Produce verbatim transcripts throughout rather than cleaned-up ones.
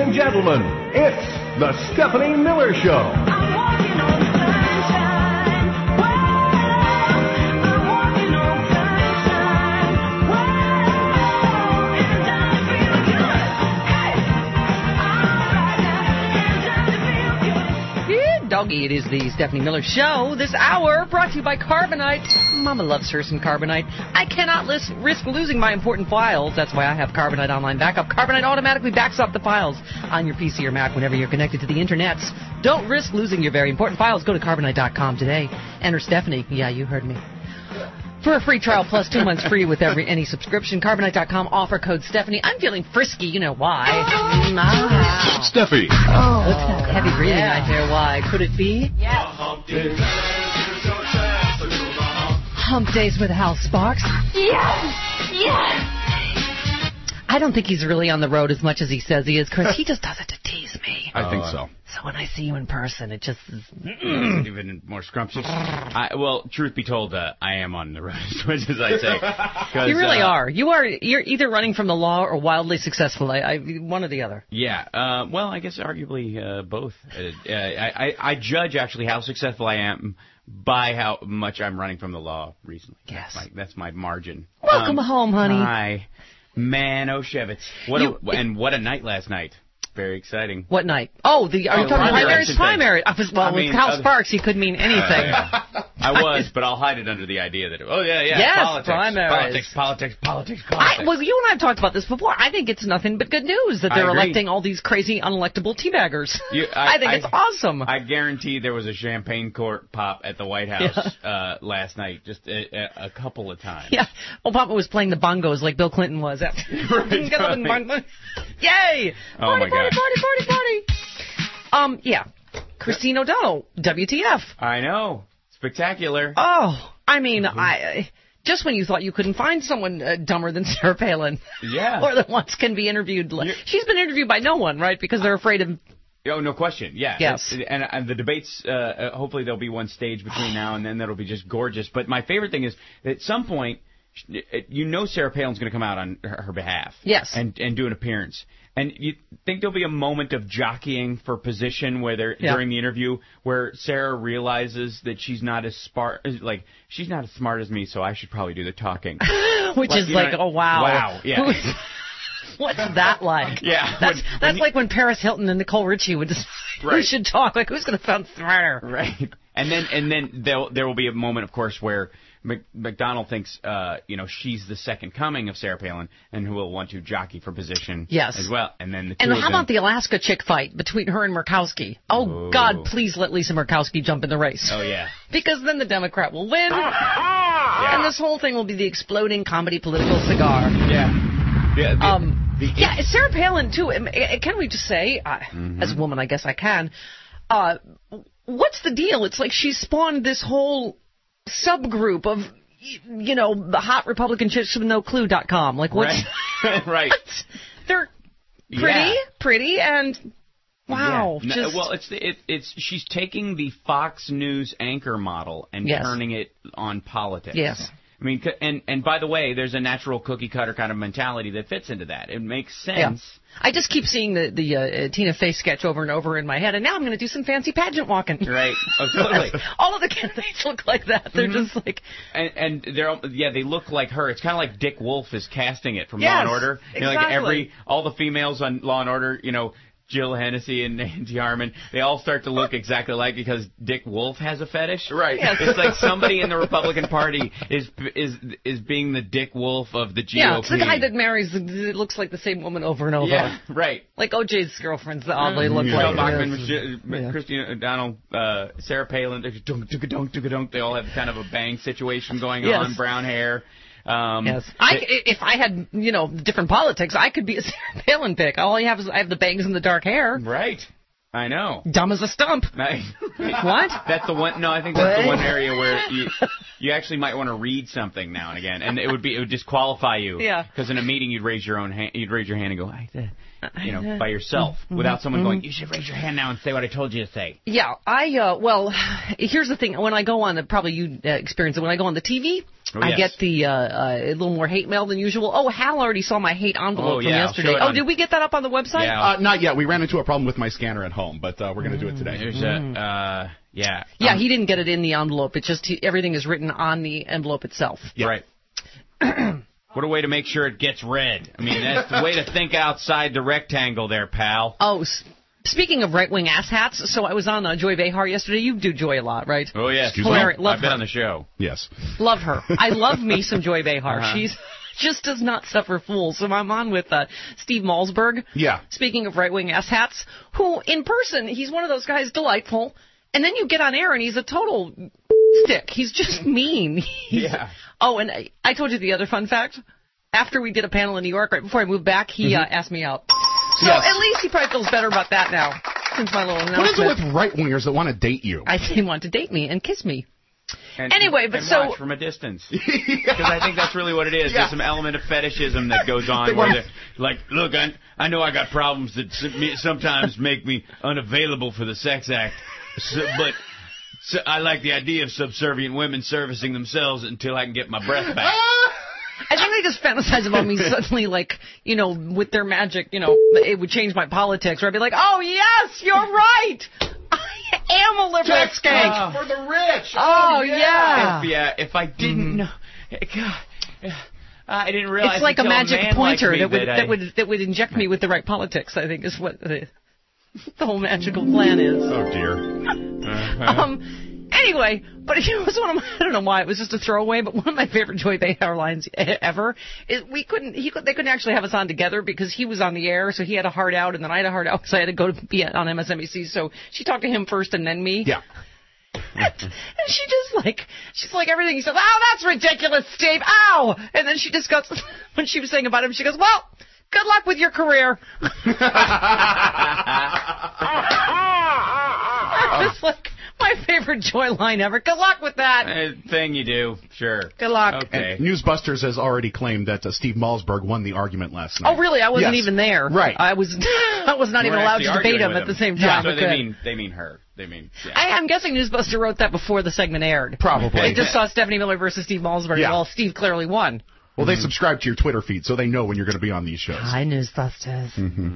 and gentlemen, it's the Stephanie Miller Show. I'm walking on sunshine. Whoa, I'm walking on sunshine. Whoa, and I feel good. Hey, all right now, and I feel good. Yeah, doggy, it is the Stephanie Miller Show. This hour brought to you by Carbonite. Mama loves her some Carbonite. I cannot lis- risk losing my important files. That's why I have Carbonite Online Backup. Carbonite automatically backs up the files on your P C or Mac whenever you're connected to the internets. Don't risk losing your very important files. Go to Carbonite dot com today. Enter Stephanie. Yeah, you heard me. For a free trial plus two months free with every any subscription. Carbonite dot com, offer code Stephanie. I'm feeling frisky, you know why. Ah. Steffi. Oh, it's that heavy breathing. Yeah. I hear why. Could it be? Hump Days with Hal Sparks. Yes, yes. I don't think he's really on the road as much as he says he is, Chris. He just does it to tease me. I think so. So when I see you in person, it just is... Even more scrumptious. I, well, truth be told, uh, I am on the road as much as I say. You really uh, are. You are. You're either running from the law or wildly successful. I, I one or the other. Yeah. Uh, well, I guess arguably uh, both. Uh, I, I, I judge actually how successful I am by how much I'm running from the law recently. Yes. That's my, that's my margin. Welcome um, home, honey. Hi. Man, oh, Shevitz. What You- a, and what a night last night. Very exciting. What night? Oh, the are you Oh, talking primary primaries? election Primary. I was, well, I with mean, Hal uh, Sparks, he could mean anything. Uh, I was, but I'll hide it under the idea that, oh, yeah, yeah, Yes, politics, primaries. politics, politics, politics, politics. I, well, you and I have talked about this before. I think it's nothing but good news that I they're agree. electing all these crazy unelectable teabaggers. You- I- I think I- it's awesome. I guarantee there was a champagne cork pop at the White House uh, last night, just a, a, a couple of times. Yeah, Obama was playing the bongos like Bill Clinton was. After. Right, Get up and right. bong- Yay! Oh, Party, my party, God. party, party, party. Um, yeah. Christine O'Donnell, W T F. I know. Spectacular. Oh, I mean, Mm-hmm. I just when you thought you couldn't find someone uh, dumber than Sarah Palin. Yeah. Or that once can be interviewed. You're- She's been interviewed by no one, right? Because they're afraid of... Oh, no question. Yeah. Yes. And, and the debates, uh, uh, hopefully there'll be one stage between now and then that'll be just gorgeous. But my favorite thing is, at some point, you know Sarah Palin's going to come out on her, her behalf. Yes. And, and do an appearance. And you think there'll be a moment of jockeying for position where they're, Yeah. during the interview where Sarah realizes that she's not as smart, like, she's not as smart as me, so I should probably do the talking. Which Like, is you like, know, oh, wow. Wow, yeah. What's that like? Yeah, That's, when- that's when you- like when Paris Hilton and Nicole Richie would just... Who Right. should talk? Like, who's going to sound smarter? Right. And then and then there there will be a moment, of course, where Mc, McDonald thinks, uh, you know, she's the second coming of Sarah Palin, and who will want to jockey for position Yes. as well. And then the two And of how them, about the Alaska chick fight between her and Murkowski? Oh, Ooh. God, please let Lisa Murkowski jump in the race. Oh, yeah. Because then the Democrat will win, and this whole thing will be the exploding comedy political cigar. Yeah. Yeah. The, Um, the, yeah, Sarah Palin, too. um, uh, Can we just say, uh, Mm-hmm. as a woman, I guess I can, uh, what's the deal? It's like she spawned this whole subgroup of, y- you know, the hot Republican chicks with no clue dot com. Like, what's... Right. Right. What? They're pretty, Yeah. pretty, and... Wow. Yeah. No, just- well, it's it, it's she's taking the Fox News anchor model and Yes. turning it on politics. Yes. I mean, c- and and by the way, there's a natural cookie cutter kind of mentality that fits into that. It makes sense. Yeah. I just keep seeing the the uh, Tina Fey sketch over and over in my head, and now I'm going to do some fancy pageant walking. Right. Oh, totally. All of the candidates look like that. They're Mm-hmm. just like... And, and they're yeah they look like her. It's kind of like Dick Wolf is casting it from Yes, Law and Order. You know, like exactly. every all the females on Law and Order, you know, Jill Hennessy and Nancy Harmon, they all start to look exactly alike because Dick Wolf has a fetish. Right. Yes. It's like somebody in the Republican Party is is is being the Dick Wolf of the G O P. Yeah, it's the guy that marries, it looks like the same woman over and over. Yeah, right. Like O J's girlfriends, all they look Michelle like. Bachmann, Yes. Michelle- Yeah. Christine O'Donnell, uh, Sarah Palin, they just dunk, dunk, dunk, dunk, dunk. They all have kind of a bang situation going Yes. on, brown hair. Um, Yes. I, they- if I had, you know, different politics, I could be a Sarah Palin pick. All I have is I have the bangs and the dark hair. Right. I know. Dumb as a stump. I- What? That's the one. No, I think that's the one area where you you actually might want to read something now and again, and it would be it would disqualify you. Yeah. Because in a meeting you'd raise your own hand, you'd raise your hand and go, I, uh, you know, by yourself without someone going, you should raise your hand now and say what I told you to say. Yeah, I, uh, well, here's the thing. When I go on, the, probably you uh, experience it, when I go on the T V, Oh, I yes. get the uh, uh, a little more hate mail than usual. Oh, Hal already saw my hate envelope Oh, from yeah, I'll yesterday. show it Oh, on- did we get that up on the website? Yeah. Uh, not yet. We ran into a problem with my scanner at home, but uh, we're going to do it today. There's a, uh, yeah. Yeah, Um, he didn't get it in the envelope. It's just he, everything is written on the envelope itself. Yeah. Right. What a way to make sure it gets read. I mean, that's the way to think outside the rectangle there, pal. Oh, s- speaking of right-wing asshats, so I was on uh, Joy Behar yesterday. You do Joy a lot, right? Oh, yes. Excuse me? Hilarious. Love I've been her. on the show. Yes. Love her. I love me some Joy Behar. Uh-huh. She's just does not suffer fools. So I'm on with uh, Steve Malzberg. Yeah. Speaking of right-wing asshats, who in person, he's one of those guys, delightful. And then you get on air and he's a total stick. He's just mean. He's, Yeah. Oh, and I, I told you the other fun fact. After we did a panel in New York, right before I moved back, he uh, asked me out. So Yes. at least he probably feels better about that now, since my little What is it announcement. with right-wingers that want to date you? I think he wanted to date me and kiss me. And, Anyway, but and so- watch from a distance. Because I think that's really what it is. Yeah. There's some element of fetishism that goes on. They Where want- they're like, look, I, I know I got problems that s- me- sometimes make me unavailable for the sex act, so, but so I like the idea of subservient women servicing themselves until I can get my breath back. I think they just fantasize about me suddenly, like, you know, with their magic, you know, it would change my politics, or I'd be like, oh, yes, you're right. I am a liberal Sex skank. for the rich. Oh, yeah. If, yeah, if I didn't know, God, I didn't realize. It's like a until magic man like pointer me that would I- that would that would inject me with the right politics. I think is what the, the whole magical plan is. Oh, dear. Um. Anyway, but it was one of my, I don't know why it was just a throwaway, but one of my favorite Joy Behar lines ever is we couldn't he could they couldn't actually have us on together because he was on the air, so he had a heart out, and then I had a heart out because I had to go to be on M S N B C. So she talked to him first and then me. Yeah. And she just like, she's like everything. He says, oh, that's ridiculous, Steve. Ow! And then she discussed, when she was saying about him, she goes, well, good luck with your career. It's like my favorite Joy line ever. Good luck with that. Uh, thing you do, sure. Good luck. Okay. And Newsbusters has already claimed that uh, Steve Malzberg won the argument last night. Oh, really? I wasn't Yes. even there. Right. I was I was not You even weren't allowed actually to debate arguing him with at the same time. Yeah, so they Okay. mean they mean her. They mean. Yeah. I, I'm guessing Newsbuster wrote that before the segment aired. Probably. They just saw Stephanie Miller versus Steve Malzberg. Yeah. Well, Steve clearly won. Well, they subscribe to your Twitter feed, so they know when you're going to be on these shows. Hi, Newsbusters.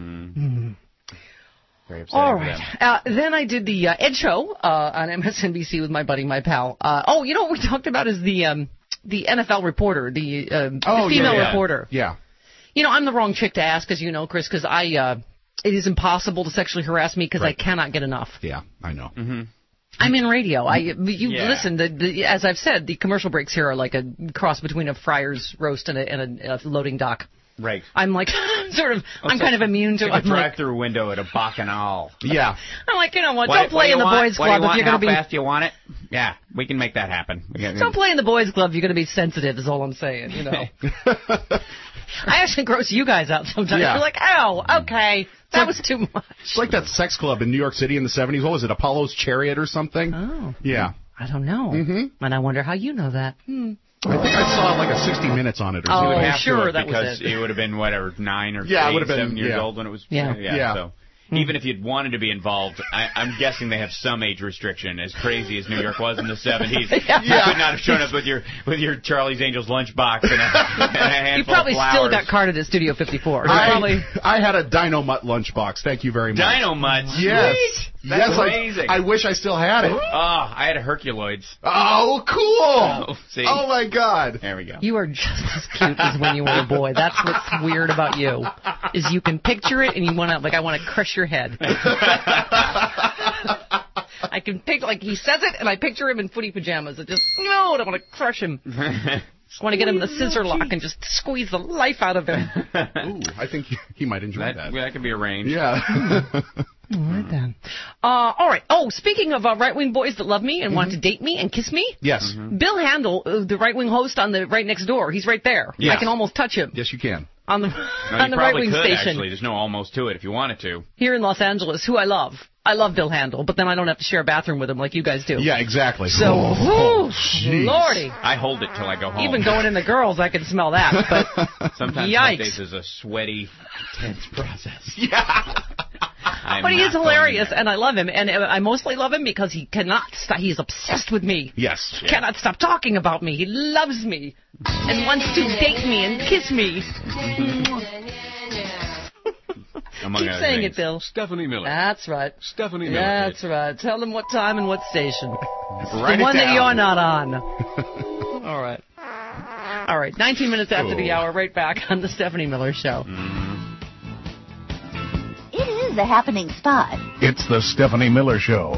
Very upsetting All for right. them. Uh, then I did the uh, Ed Show uh, on M S N B C with my buddy, my pal. Uh, oh, you know what we talked about is the um, the N F L reporter, the, uh, Oh, the female yeah, yeah. reporter. Yeah. You know, I'm the wrong chick to ask, as you know, Chris, because I uh, it is impossible to sexually harass me because Right. I cannot get enough. Yeah, I know. I'm in radio. I you Yeah. listen. The, the, as I've said, the commercial breaks here are like a cross between a Friar's roast and a, and a, a loading dock. Right. I'm like sort of. I'm Also, kind of immune to. Like a I'm like, drive-through window at a Bacchanal. Yeah. I'm like, you know what? What- Don't what play do in you the want? boys' What do you club if want? you're going to How be. fast you want it? Yeah, we can make that happen. We can- Don't play in the boys' club. You're going to be sensitive. Is all I'm saying. You know. I actually gross you guys out sometimes. Yeah. You're like, oh, okay, that was too much. It's like that sex club in New York City in the seventies. What was it, Apollo's Chariot or something? Oh, Yeah. I don't know. Mm-hmm. And I wonder how you know that. Hmm. I think I saw like a sixty minutes on it or Oh, something. You would have sure, to have that was because it. would have been whatever nine or Yeah, it eight, would have been- seven years yeah. old when it was. Yeah. yeah. Yeah. So even if you'd wanted to be involved, I, I'm guessing they have some age restriction. As crazy as New York was in the seventies, Yeah. you could not have shown up with your with your Charlie's Angels lunchbox and a, and a handful You probably of flowers. still got carded at Studio fifty-four. You I, probably. I had a Dino Mutt lunchbox. Thank you very much. Dino Mutts. Yes. Sweet. That's yes, I- amazing. I, wish I still had it. Oh, I had a Herculoids. Oh, cool. Oh, see? Oh, my God. There we go. You are just as cute as when you were a boy. That's what's weird about you, is you can picture it and you want to, like, I want to crush your head. I can picture, like, he says it and I picture him in footy pajamas. It just, no, I want to crush him. Just want to get him in the scissor lock and just squeeze the life out of him. Ooh, I think he, he might enjoy that, that. that can be arranged. Yeah. All right, then. Uh, all right. Oh, speaking of uh, right-wing boys that love me and want to date me and kiss me, Yes. Bill Handel, uh, the right-wing host on the Right Next Door, he's right there. Yeah. I can almost touch him. Yes, you can. on the No, on you the right probably wing could, station actually. There's no almost to it if you wanted to. here in Los Angeles, who I love. I love Bill Handel, but then I don't have to share a bathroom with him like you guys do. Yeah, exactly. So, whoo, jeez. lordy. I hold it till I go home. Even going in the girls, I can smell that. But Sometimes yikes. Mondays is a sweaty, intense process. Yeah. I'm But he not is going hilarious, there. and I love him. And uh, I mostly love him because he cannot stop. He's obsessed with me. Yes. Yeah. Cannot stop talking about me. He loves me and wants to date me and kiss me. Among Keep other saying things. it, Bill. Stephanie Miller. That's right. Stephanie Miller. That's right. Tell them what time and what station. Write the it one that down. you're not on. All right. All right. nineteen minutes after the Oh. hour, right back on the Stephanie Miller Show. It is a happening spot. It's the Stephanie Miller Show.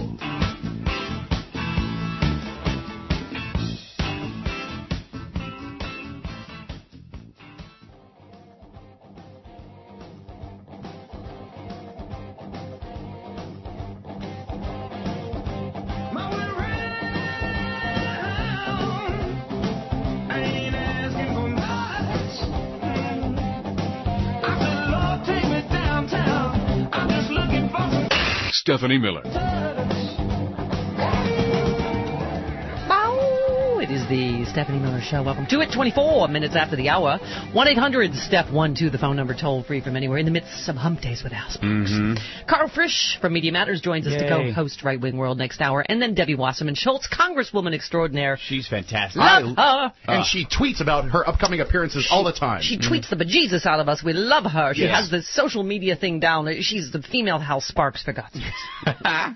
Stephanie Miller. Bow. It is the Stephanie Miller Show. Welcome to it. twenty-four minutes after the hour. one eight hundred Steph one two, the phone number toll free from anywhere in the midst of hump days with Al Sparks. Carl Frisch from Media Matters joins us to Yay. co-host Right Wing World next hour. And then Debbie Wasserman Schultz, Congresswoman extraordinaire. She's fantastic. Love her. And she tweets about her upcoming appearances all the time. She tweets the bejesus out of us. We love her. She Yes. has the social media thing down. She's the female Hal Sparks, for God's sake.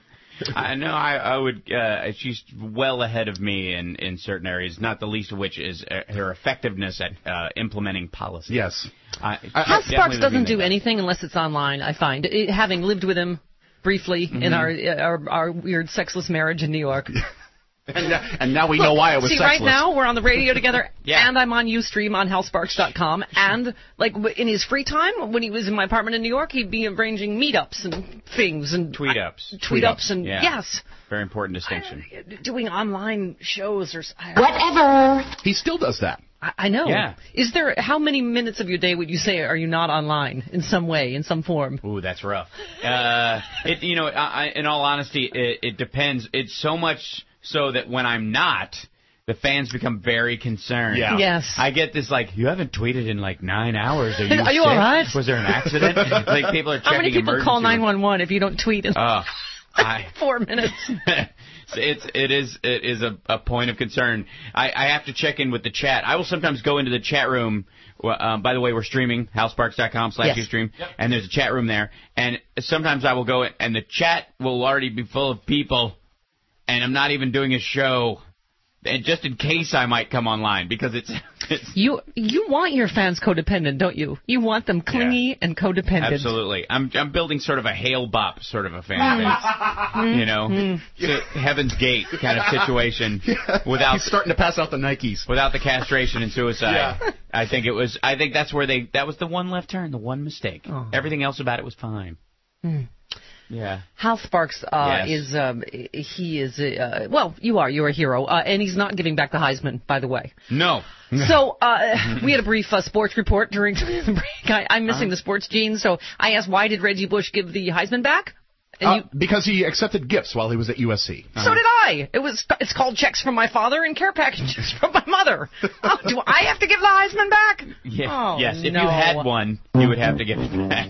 I know. I, I would. Uh, she's well ahead of me in, in certain areas. Not the least of which is uh, her effectiveness at uh, implementing policy. Yes. I, I- she's Hal definitely Sparks the doesn't thing do that- anything unless it's online, I find. It, having lived with him briefly in our, our our weird sexless marriage in New York. And, now- and now we know why it was See, sexless. right now we're on the radio together, Yeah. and I'm on Ustream on hal sparks dot com, and like w- in his free time when he was in my apartment in New York, he'd be arranging meetups and things and Tweet ups. tweet ups and Yeah. yes, Very important distinction. doing online shows or s- I, Whatever. He still does that. I, I know. Yeah. Is there how many minutes of your day would you say are you not online in some way, in some form? Ooh, that's rough. Uh, it, you know, I, I, in all honesty, it, it depends. It's so much so that when I'm not, the fans become very concerned. Yeah. Yes. I get this like, you haven't tweeted in like nine hours. Are you Are you sick? all right? Was there an accident? Like people are checking How many people call emergency- nine one one if you don't tweet in Uh, I, four minutes? So it's it is it is a, a point of concern. I, I have to check in with the chat. I will sometimes go into the chat room. Well, Um, by the way, we're streaming hal sparks dot com slash Yes. ustream, and there's a chat room there. And sometimes I will go in, and the chat will already be full of people, and I'm not even doing a show. And just in case I might come online because it's, it's You you want your fans codependent, don't you? You want them clingy and codependent. absolutely. I'm I'm building sort of a Hail Bop sort of a fan base, you know, so Heaven's Gate kind of situation without He's starting to pass out the Nikes. without the castration and suicide. Yeah. I think it was. I think that's where they. That was the one left turn, the one mistake. Oh. Everything else about it was fine. Yeah. Hal Sparks uh, Yes. is um, he is uh, well, you are you're a hero, uh, and he's not giving back the Heisman, by the way. No. So uh, we had a brief uh, sports report during the break. I, I'm missing the sports gene, so I asked why did Reggie Bush give the Heisman back? And Uh, you, because he accepted gifts while he was at U S C. so did I. It was it's called checks from my father and care packages from my mother. Oh, do I have to give the Heisman back? Yeah. Oh, yes. If no. you had one, you would have to give it back.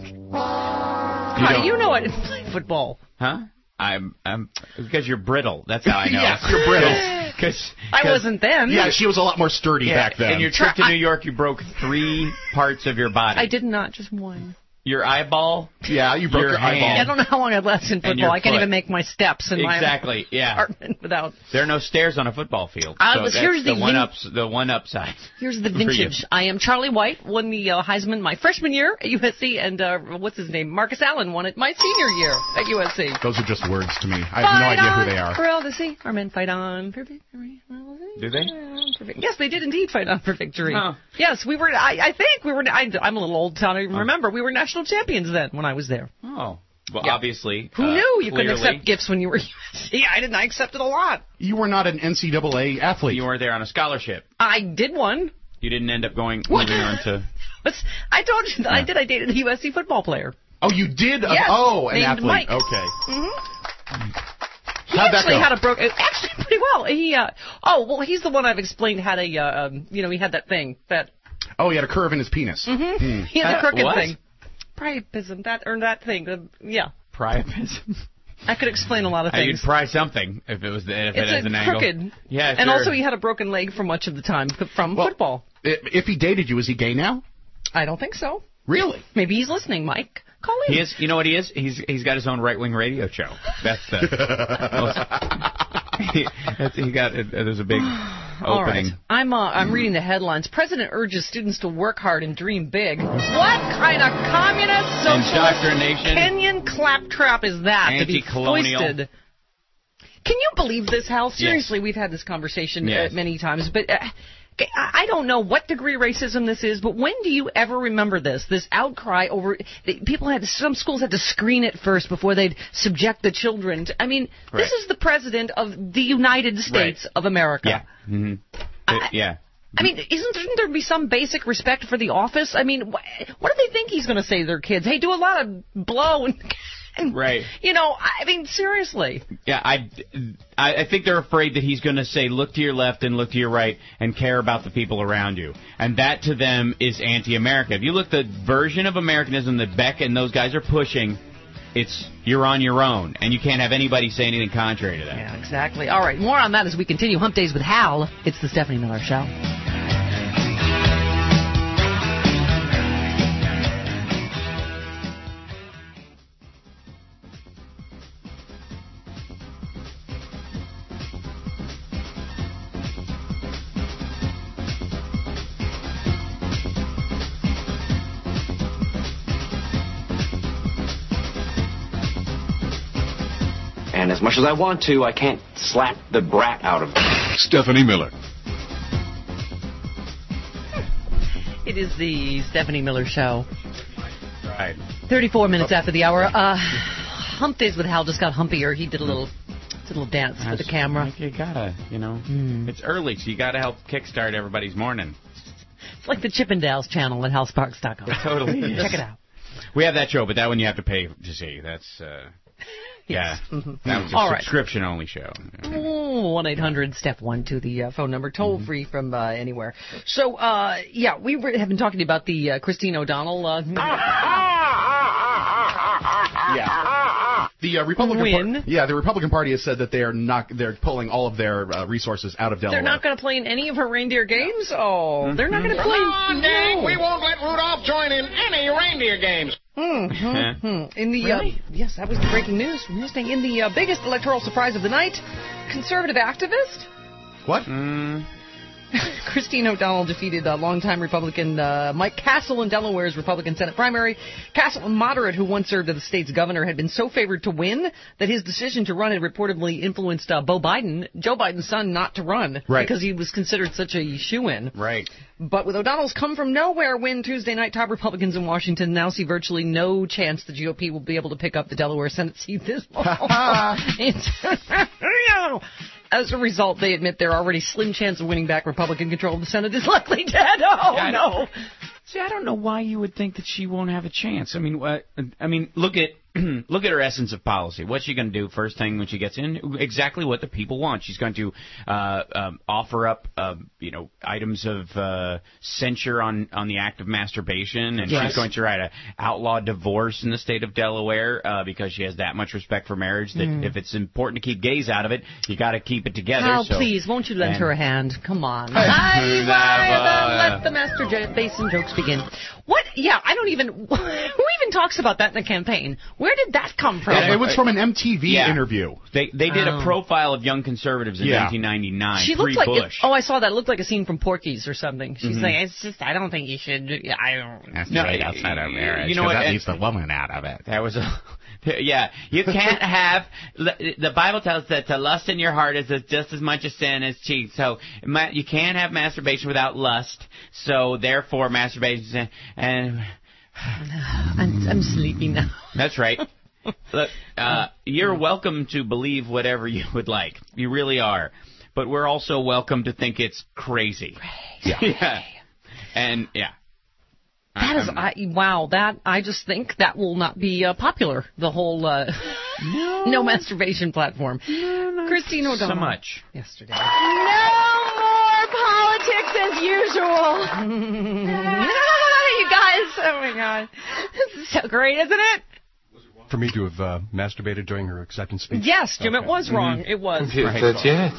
How do don't- you know I didn't play football? Huh? I'm. I'm. Because you're brittle. That's how I know. Yes, you're brittle. Because I wasn't then. Yeah, she was a lot more sturdy Yeah, back then. in your trip to New York, you broke three parts of your body. I did not, just one. Your eyeball. yeah, you broke your your, hand. eyeball. I don't know how long I've lasted in And football. your I can't foot. even make my steps in Exactly. my Yeah. apartment without. There are no stairs on a football field. Uh, so but that's here's the the one vin- ups. The one upside. Here's the For you. vintage. I am Charlie White, won the uh, Heisman my freshman year at U S C, and uh, what's his name? Marcus Allen won it my senior year at U S C. Those are just words to me. I have no Fight idea on who they are. For all to see. Our men fight on for victory. Do they? For vic- Yes, they did indeed fight on for victory. Oh. Yes, we were. I, I think we were. I, I'm a little old. I don't even remember. We were national champions then when I was there. Oh. Well, Yeah. obviously. Who uh, knew you couldn't clearly, accept gifts when you were at U S C? I didn't. I accepted a lot. You were not an N C double A athlete. You were there on a scholarship. I did one. You didn't end up going moving on to. I told you that I did. I dated a U S C football player. Oh, you did? Yes, oh, an named athlete. Mike. Okay. Mm-hmm. He How'd that actually go? had a broken. Actually, pretty well. He. Uh, oh, well, he's the one I've explained had a. Uh, um, you know, he had that thing that. Oh, he had a curve in his penis. Mm-hmm. Mm. He had Uh, a crooked what? thing. Priapism. That or that thing. Uh, yeah. Priapism. I could explain a lot of Uh, things. you'd pry something if it was the, if It's it has a an crooked. angle. Yeah, And sure. also, he had a broken leg for much of the time from Well, football. i- If he dated you, is he gay now? I don't think so. Really? Maybe he's listening, Mike. Call in. He is. You know what he is? He's he's got his own right wing radio show. That's the. most, he, that's, he got. Uh, there's a big All right. opening. I'm uh, I'm reading the headlines. President urges students to work hard and dream big. What kind of communist, socialist, Indoctrination. Kenyan claptrap is that to be Anti-colonial. foisted? Can you believe this, Hal? Seriously, we've had this conversation Yes. uh, many times, but. Uh, I don't know what degree racism this is, but when do you ever remember this? This outcry over people had some schools had to screen it first before they'd subject the children to. I mean, Right. this is the president of the United States Right. of America. Yeah. Mm-hmm. I- yeah. I mean, isn't shouldn't there be some basic respect for the office? I mean, wh- what do they think he's going to say to their kids? Hey, do a lot of blow and. and Right. You know, I mean, seriously. Yeah, I, I, I think they're afraid that he's going to say, look to your left and look to your right and care about the people around you. And that to them is anti-American. If you look at the version of Americanism that Beck and those guys are pushing, it's you're on your own. And you can't have anybody say anything contrary to that. Yeah, exactly. All right, more on that as we continue Hump Days with Hal. It's the Stephanie Miller Show. And as much as I want to, I can't slap the brat out of them. Stephanie Miller. It is the Stephanie Miller Show. Right. thirty-four minutes after the hour. Uh, Hump Days with Hal just got humpier. He did a little, did a little dance for the camera. Like you gotta, you know. Mm. It's early, so you gotta help kickstart everybody's morning. It's like the Chippendales channel at hal sparks dot com. Totally. Check it out. We have that show, but that one you have to pay to see. That's, uh, yeah. Mm-hmm. That was a All right. subscription-only show. one eight hundred step one to the uh, phone number, toll Mm-hmm. free from uh, anywhere. So, uh, yeah, we were, have been talking about the uh, Christine O'Donnell. Uh, Yeah. The uh, Republican Win. Party. Yeah, the Republican Party has said that they are not. They're pulling all of their uh, resources out of Delaware. They're not going to play in any of her reindeer games? Oh, they're not going to play. Come on, gang. No. We won't let Rudolph join in any reindeer games. Mm-hmm. In the uh, yes, that was the breaking news from Newsday. In the uh, biggest electoral surprise of the night, conservative activist What? Mm. Christine O'Donnell defeated uh, longtime Republican uh, Mike Castle in Delaware's Republican Senate primary. Castle, a moderate who once served as the state's governor, had been so favored to win that his decision to run had reportedly influenced uh, Beau Biden, Joe Biden's son, not to run Right. because he was considered such a shoo-in. Right. But with O'Donnell's come-from-nowhere win Tuesday night, top Republicans in Washington now see virtually no chance the G O P will be able to pick up the Delaware Senate seat this fall. It's- As a result, they admit their already slim chance of winning back Republican control of the Senate is likely dead. Oh, Yeah, I no. See, I don't know why you would think that she won't have a chance. I mean, what? I mean, look at look at her essence of policy. What's she going to do first thing when she gets in? Exactly what the people want. She's going to uh, um, offer up, uh, you know, items of uh, censure on, on the act of masturbation, and Yes. she's going to try to outlaw divorce in the state of Delaware uh, because she has that much respect for marriage that if it's important to keep gays out of it, you got to keep it together. Hal, so, please, won't you lend and- her a hand? Come on. uh, Let the masturbation jokes begin. What? Yeah, I don't even... Who even talks about that in the campaign? Where did that come from? Yeah, it was from an M T V Yeah. interview. They they did Oh. a profile of young conservatives in Yeah. nineteen ninety-nine, She looked like pre-Bush. oh, I saw that. It looked like a scene from Porky's or something. She's like, it's just, I don't think you should. Yeah, I don't. That's No, right outside of marriage. you know 'cause what, That and- leaves the woman out of it. That was a, yeah. You can't have, the Bible tells us that to lust in your heart is just as much a sin as cheat. So ma- you can't have masturbation without lust. So therefore, masturbation is, and I'm, I'm sleepy now. that's right. Look, uh, you're welcome to believe whatever you would like. You really are. But we're also welcome to think it's crazy. Yeah. yeah. And, yeah. That is, I, wow, that, I just think that will not be uh, popular, the whole uh, no. no masturbation platform. No, Christine O'Donnell. So much. Yesterday. No more politics as usual. You guys, oh my God. This is so great, isn't it? For me to have uh, masturbated during her acceptance speech? Yes, Jim, okay. it was wrong. Mm-hmm. It was. That's it.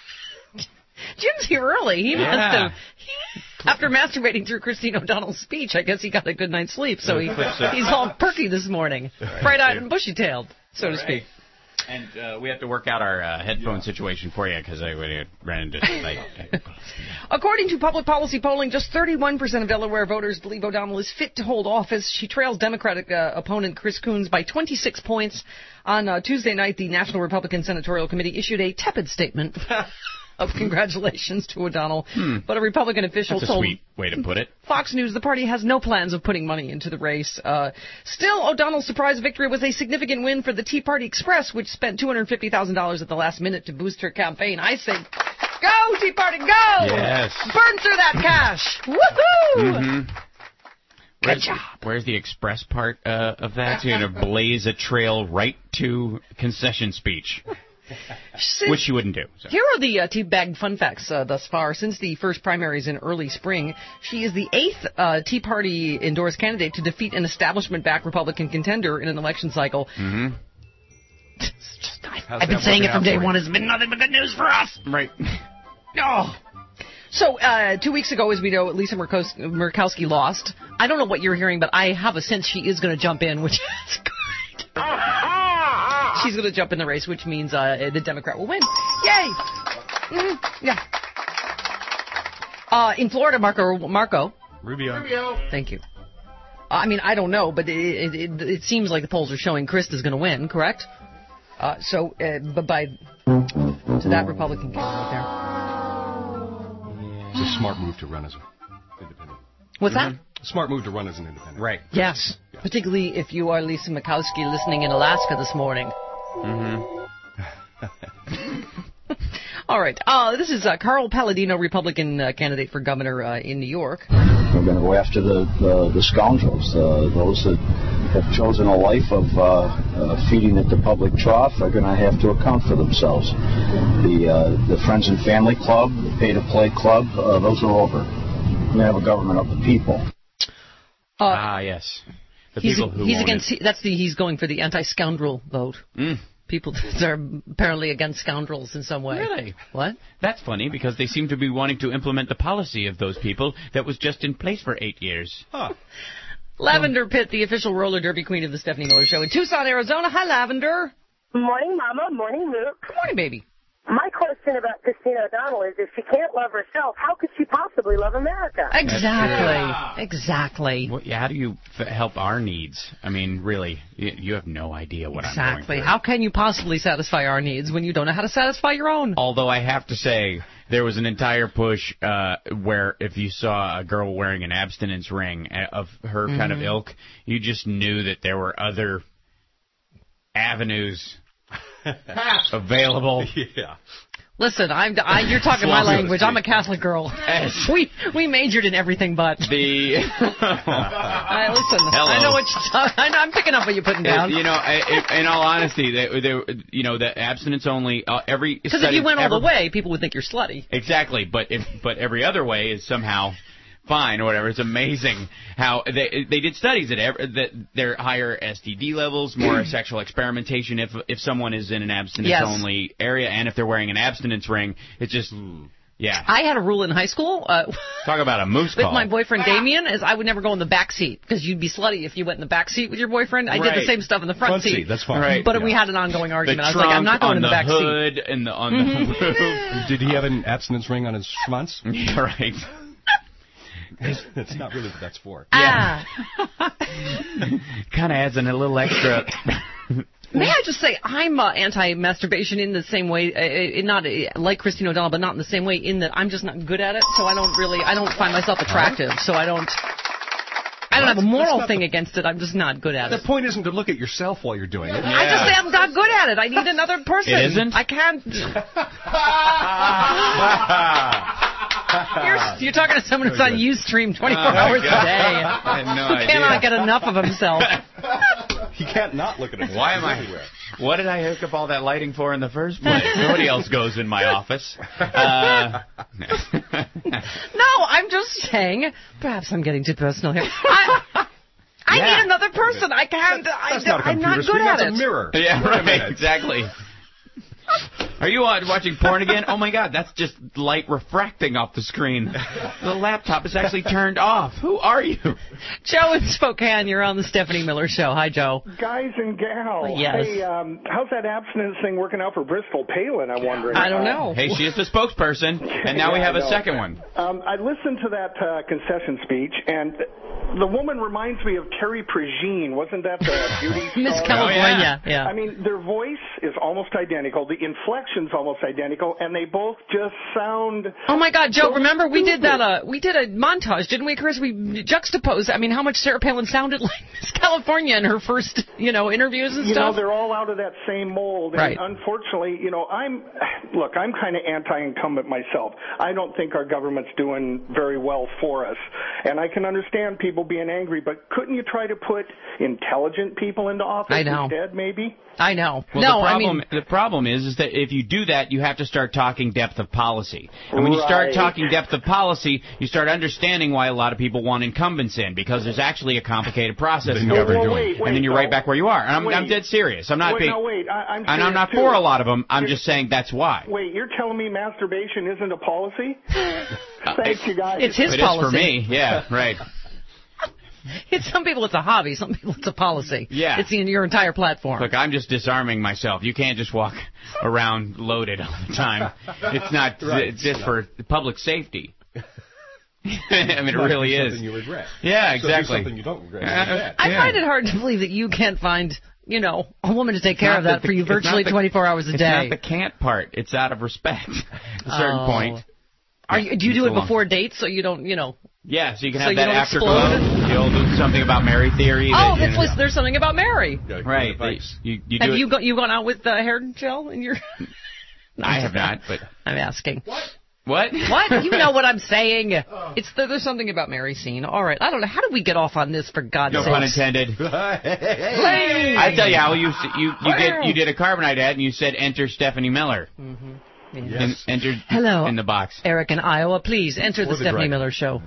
Jim's here early. He Yeah. must have. He, after masturbating through Christine O'Donnell's speech, I guess he got a good night's sleep, so he, he's all perky this morning. Bright-eyed and bushy-tailed, so to speak. And uh, we have to work out our uh, headphone yeah. situation for you because I uh, ran into like. According to public policy polling, just thirty-one percent of Delaware voters believe O'Donnell is fit to hold office. She trails Democratic uh, opponent Chris Coons by twenty-six points. On uh, Tuesday night, the National Republican Senatorial Committee issued a tepid statement of congratulations to O'Donnell, hmm. but a Republican official That's a told sweet way to put it. Fox News the party has no plans of putting money into the race. Uh, still, O'Donnell's surprise victory was a significant win for the Tea Party Express, which spent two hundred fifty thousand dollars at the last minute to boost her campaign. I say, go, Tea Party, go! Yes. Burn through that cash! Woohoo! Mm-hmm. Where's, where's the express part uh, of that? You're going to blaze a trail right to concession speech. Which you wouldn't do. So. Here are the uh, Teabag fun facts uh, thus far. Since the first primaries in early spring, she is the eighth uh, Tea Party endorsed candidate to defeat an establishment-backed Republican contender in an election cycle. Mm-hmm. Just, I, I've been saying it from day one. It's been nothing but good news for us. Right. Oh. So, uh, two weeks ago, as we know, Lisa Murkowski, Murkowski lost. I don't know what you're hearing, but I have a sense she is going to jump in, which is great. She's going to jump in the race, which means uh, the Democrat will win. Yay! Mm-hmm. Yeah. Uh, in Florida, Marco, Marco. Rubio. Rubio. Thank you. I mean, I don't know, but it, it, it, it seems like the polls are showing Krista's going to win, correct? Uh, so, uh, but by to that Republican candidate there. It's a smart move to run as an independent. What's mm-hmm. that? A smart move to run as an independent. Right. Yes. Yeah. Particularly if you are Lisa Murkowski listening in Alaska this morning. Mm-hmm. All right. Uh, this is uh, Carl Palladino, Republican uh, candidate for governor uh, in New York. We're going to go after the the, the scoundrels, uh, those that have chosen a life of uh, uh, feeding at the public trough are going to have to account for themselves. The uh, the Friends and Family Club, the Pay-to-Play Club, uh, those are over. We have a government of the people. Uh, ah, yes. The he's people who he's own against. it. That's the he's going for the anti-scoundrel vote. Mm. People that are apparently against scoundrels in some way. Really? What? That's funny because they seem to be wanting to implement the policy of those people that was just in place for eight years. Huh. Lavender Pitt, the official roller derby queen of the Stephanie Miller Show in Tucson, Arizona. Hi, Lavender. Morning, Mama. Morning, Luke. Good morning, baby. My question about Christina O'Donnell is, if she can't love herself, how could she possibly love America? Exactly. Exactly. Well, yeah, how do you f- help our needs? I mean, really, you, you have no idea what exactly. I'm going through. How can you possibly satisfy our needs when you don't know how to satisfy your own? Although I have to say, there was an entire push uh, where if you saw a girl wearing an abstinence ring of her mm-hmm. kind of ilk, you just knew that there were other avenues available. Yeah. Listen, I'm. I, you're talking my language. I'm a Catholic girl. Yes. We we majored in everything but the. uh, listen, Hello. I know what you're talking. I know, I'm picking up what you're putting down. It, you know, I, it, in all honesty, they, they, you know, the abstinence only. Uh, every because if you went all ever, the way, people would think you're slutty. Exactly, but if but every other way is somehow fine or whatever. It's amazing how they they did studies that ever, that there are higher S T D levels, more sexual experimentation if if someone is in an abstinence yes. only area, and if they're wearing an abstinence ring, it's just yeah. I had a rule in high school. Uh, Talk about a moose with call. my boyfriend Damien, is I would never go in the back seat because you'd be slutty if you went in the back seat with your boyfriend. I right. did the same stuff in the front, front seat. seat. That's fine. Right. But yeah. we had an ongoing argument. The I was like, I'm not going in the, the back hood seat. and the on the roof. Did he have an abstinence ring on his schmonz? Yeah, right. It's not really what that's for. Yeah. Kind of adds in a little extra. May I just say, I'm uh, anti-masturbation in the same way, uh, not uh, like Christine O'Donnell, but not in the same way in that I'm just not good at it, so I don't really, I don't find myself attractive, so I don't, I don't have a moral thing the, against it, I'm just not good at the it. The point isn't to look at yourself while you're doing it. Yeah. I just say I'm not good at it, I need another person. It isn't? I can't. You're, you're talking to someone who's on Ustream twenty-four Oh, hours a God. day. I had no Who idea. cannot get enough of himself. He can't not look at it. Why am I? Everywhere. What did I hook up all that lighting for in the first place? Nobody else goes in my office. Uh, No, I'm just saying. Perhaps I'm getting too personal here. I, I Yeah. need another person. I can't. I, That's not a I'm computer not good screen. at That's it. a mirror. yeah, Wait a right. minute. Exactly. Are you uh, watching porn again? Oh my God, that's just light refracting off the screen. The laptop is actually turned off. Who are you? Joe in Spokane, you're on the Stephanie Miller Show. Hi, Joe. Guys and gals. Yes. Hey, um, how's that abstinence thing working out for Bristol Palin, I'm wondering? I don't know. Hey, she is the spokesperson, and now we Yeah, have I a know. second one. Um, I listened to that uh, concession speech, and the woman reminds me of Carrie Prejean. Wasn't that the beauty Miss star? California, yeah. I mean, their voice is almost identical. The inflection's almost identical, and they both just sound... Oh my God, Joe! so Remember we did stupid. that? Uh, we did a montage, didn't we, Chris? We juxtaposed. I mean, how much Sarah Palin sounded like Miss California in her first, you know, interviews and You stuff. know, they're all out of that same mold. Right. And unfortunately, you know, I'm, look, I'm kind of anti-incumbent myself. I don't think our government's doing very well for us. And I can understand people being angry, but couldn't you try to put intelligent people into office I know. instead, maybe? I know. Well, no, the problem, I mean, the problem is, is that if you do that, you have to start talking depth of policy. And when you start Right. talking depth of policy, you start understanding why a lot of people want incumbents in, because there's actually a complicated process. Then in you never government. do wait, it. wait, and then you're right though. back where you are. And I'm, I'm Wait. dead serious. I'm not wait, being, no, wait, I, I'm and I'm serious, not too. for a lot of them. I'm You're- just saying that's why. Wait, you're telling me masturbation isn't a policy? Thanks, you guys. it's his It policy. is for me. Yeah, right. It's some people it's a hobby, some people it's a policy. Yeah. It's in your entire platform. Look, I'm just disarming myself. You can't just walk around loaded all the time. It's not. Right. It's just for public safety. I mean, it Not really is. Something you regret. Yeah, So do exactly. something you don't regret. Uh, Do that. I Yeah. find it hard to believe that you can't find, you know, a woman to take care not of that the- for you it's not virtually the- twenty-four hours a It's day. not the can't part. It's out of respect. At a certain Oh. point. Are you, do you do It's it a long- before dates so you don't, you know? Yeah, so you can So have you that don't afterglow. explode? You'll do something about Mary theory. Oh, that, that's you know, was, there's something about Mary. Yeah, good right. advice. You, you do Have it. you go, you gone out with uh, hair gel in your? No, I I'm have just- not, but I'm asking. what? What? You know what I'm saying? It's the, there's something about Mary scene. All right, I don't know. How did we get off on this? For God's No sake! pun intended. Hey! I tell you how you you you did you did a Carbonite ad and you said enter Stephanie Miller. Mm-hmm. And entered Hello, in the box. Eric in Iowa, please enter the Or the Stephanie dragon. Miller Show.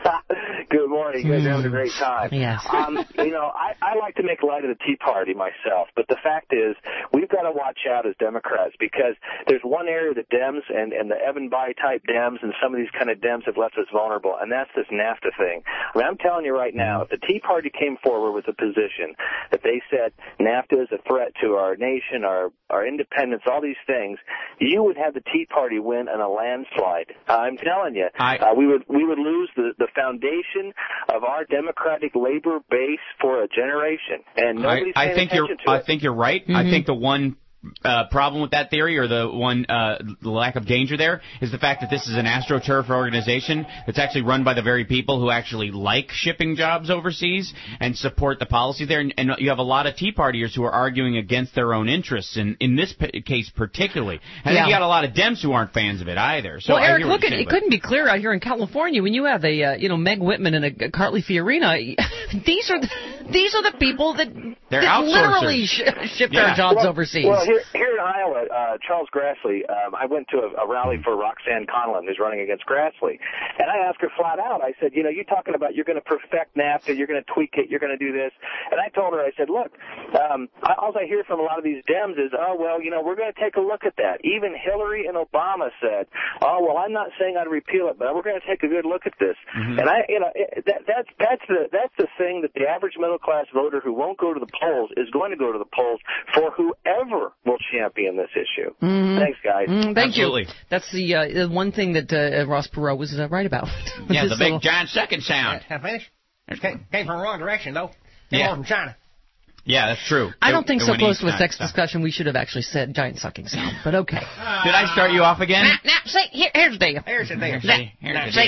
Good morning. You guys are having a great time. Yes. Um, you know, I, I like to make light of the Tea Party myself, but the fact is we've got to watch out as Democrats because there's one area of the Dems and, and the Evan Bayh type Dems and some of these kind of Dems have left us vulnerable, and that's this NAFTA thing. I mean, I'm telling you right now, if the Tea Party came forward with a position that they said NAFTA is a threat to our nation, our, our independence, all these things, you would have the Tea Party win in a landslide. I'm telling you, I, uh, we would we would lose the, the foundation of our democratic labor base for a generation, and nobody's I, I paying think you're attention to I it. think you're right. Mm-hmm. I think the one uh, problem with that theory, or the one uh, lack of danger there, is the fact that this is an AstroTurf organization that's actually run by the very people who actually like shipping jobs overseas and support the policy there. And, and you have a lot of Tea Partiers who are arguing against their own interests, in, in this p- case particularly. And Yeah. then you got a lot of Dems who aren't fans of it either. So well, I Eric, hear what look you're at saying, it. but- Couldn't be clearer out here in California when you have a uh, you know Meg Whitman and a, a Carly Fiorina. These are the, these are the people that, They're that outsourcers. literally sh- ship Yeah. their jobs well, overseas. Well, here, here in Iowa, uh, Charles Grassley, um, I went to a, a rally for Roxanne Conlon, who's running against Grassley, and I asked her flat out, I said, you know, you're talking about you're going to perfect NAFTA, you're going to tweak it, you're going to do this, and I told her, I said, look, um, I, all I hear from a lot of these Dems is, oh, well, you know, we're going to take a look at that. Even Hillary and Obama said, oh, well, I'm not saying I'd repeal it, but we're going to take a good look at this. Mm-hmm. And I, you know, it, that, that's that's the that's the thing that the average middle class voter who won't go to the polls is going to go to the polls for whoever will champion this issue. Mhm. Thanks, guys. Mm, thank Absolutely. you. That's the, uh, the one thing that uh, Ross Perot was uh, right about. Yeah, This the big little- giant second sound. Have finished? Came, came from the wrong direction, though. Came Yeah. over from China. Yeah, that's true. I It- don't think it so went close east to a time, sex so. discussion. We should have actually said giant sucking sound, but okay. Did I start you off again? Now, now see, here, here's the deal. Here's the deal. Here's the- here's Now, the see, deal.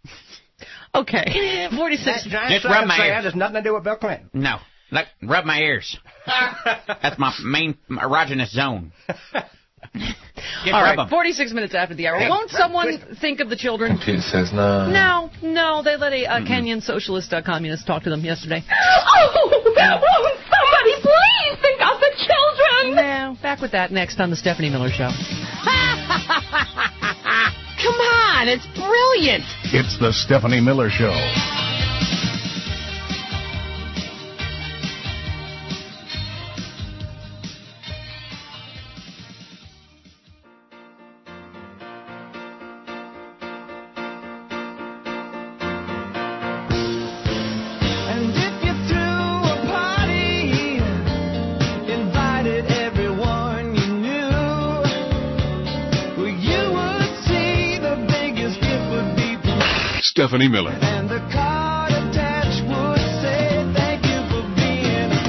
Okay, forty-six. that giant Just sucking rub my sound ears. has nothing to do with Bill Clinton. No. Like, rub my ears. That's my main erogenous zone. All right, forty-six minutes after the hour. Hey, Won't someone think of the children? He says no. No, no. They let a uh, mm-hmm. Kenyan socialist uh, communist talk to them yesterday. Oh, oh, somebody please think of the children. No, back with that next on the Stephanie Miller Show. Come on, it's brilliant. It's the Stephanie Miller Show. Stephanie Miller. And the card attached would say thank you for being a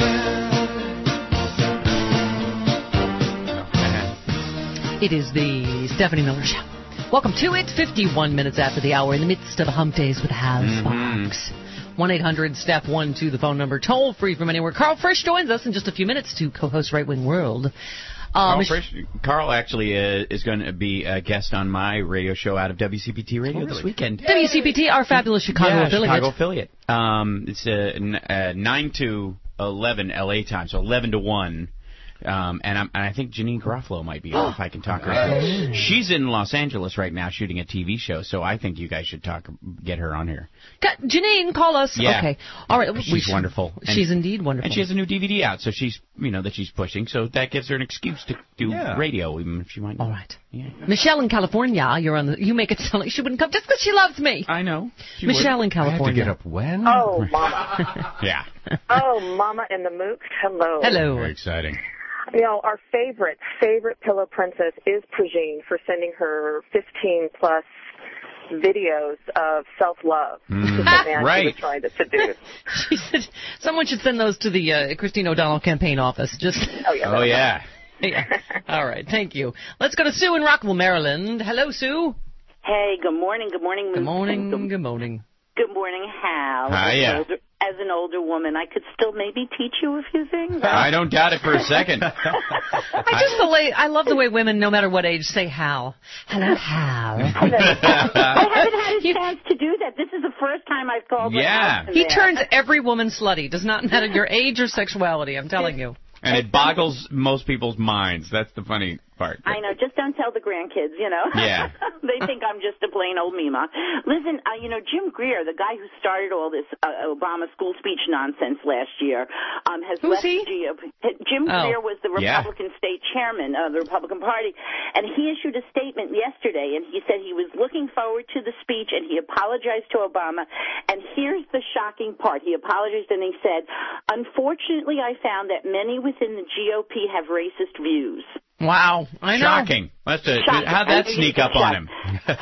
friend. It is the Stephanie Miller Show. Welcome to it. fifty-one minutes after the hour in the midst of Hump Days with Hal mm-hmm. Sparks. one eight hundred Steph one two, the phone number, toll free from anywhere. Carl Frisch joins us in just a few minutes to co-host Right Wing World. Carl, um, Frisch, Carl actually uh, is going to be a guest on my radio show out of W C P T Radio oh, really? this weekend. W C P T, our fabulous Chicago yeah, affiliate. Chicago affiliate. Um, it's a, a nine to eleven L A time, so eleven to one. Um, and, I'm, and I think Janine Garofalo might be on if I can talk her. Right. She's in Los Angeles right now shooting a T V show, so I think you guys should talk, get her on here. Janine, call us. Yeah. Okay. All right. She's we, wonderful. She's and, indeed wonderful. And she has a new D V D out, so she's, you know, that she's pushing, so that gives her an excuse to do yeah. radio, even if she might not. All right. Yeah. Michelle in California, you're on the, you make it sound like she wouldn't come just because she loves me. I know. Michelle would. in California. I have to get up when? Oh, Mama. yeah. Oh, Mama and the Mooks, hello. Hello. Very exciting. You know, our favorite, favorite pillow princess is Prigine for sending her fifteen plus videos of self-love mm. to the man right. she was trying to seduce. She said someone should send those to the uh, Christine O'Donnell campaign office. Just Oh, yeah. Oh, yeah. yeah. All right, thank you. Let's go to Sue in Rockville, Maryland. Hello, Sue. Hey, good morning, good morning. Good morning, good, good morning. Good morning, Hal. Hi, yeah. As an older woman, I could still maybe teach you a few things. I don't doubt it for a second. I just the way I love the way women, no matter what age, say Hal. Hello, Hal. I haven't had a chance to do that. This is the first time I've called. Yeah. He turns every woman slutty. Does not matter your age or sexuality. I'm telling you. And it boggles most people's minds. That's the funny part. I know. Just don't tell the grandkids, you know. Yeah. They think I'm just a plain old Mima. Listen, uh, you know, Jim Greer, the guy who started all this uh, Obama school speech nonsense last year, um, has Who's left he? G O P. Jim oh. Greer was the Republican yeah. state chairman of the Republican Party, and he issued a statement yesterday, and he said he was looking forward to the speech, and he apologized to Obama. And here's the shocking part. He apologized, and he said, unfortunately, I found that many within the G O P have racist views. Wow, I know. Shocking. That's a, how'd that sneak up on him?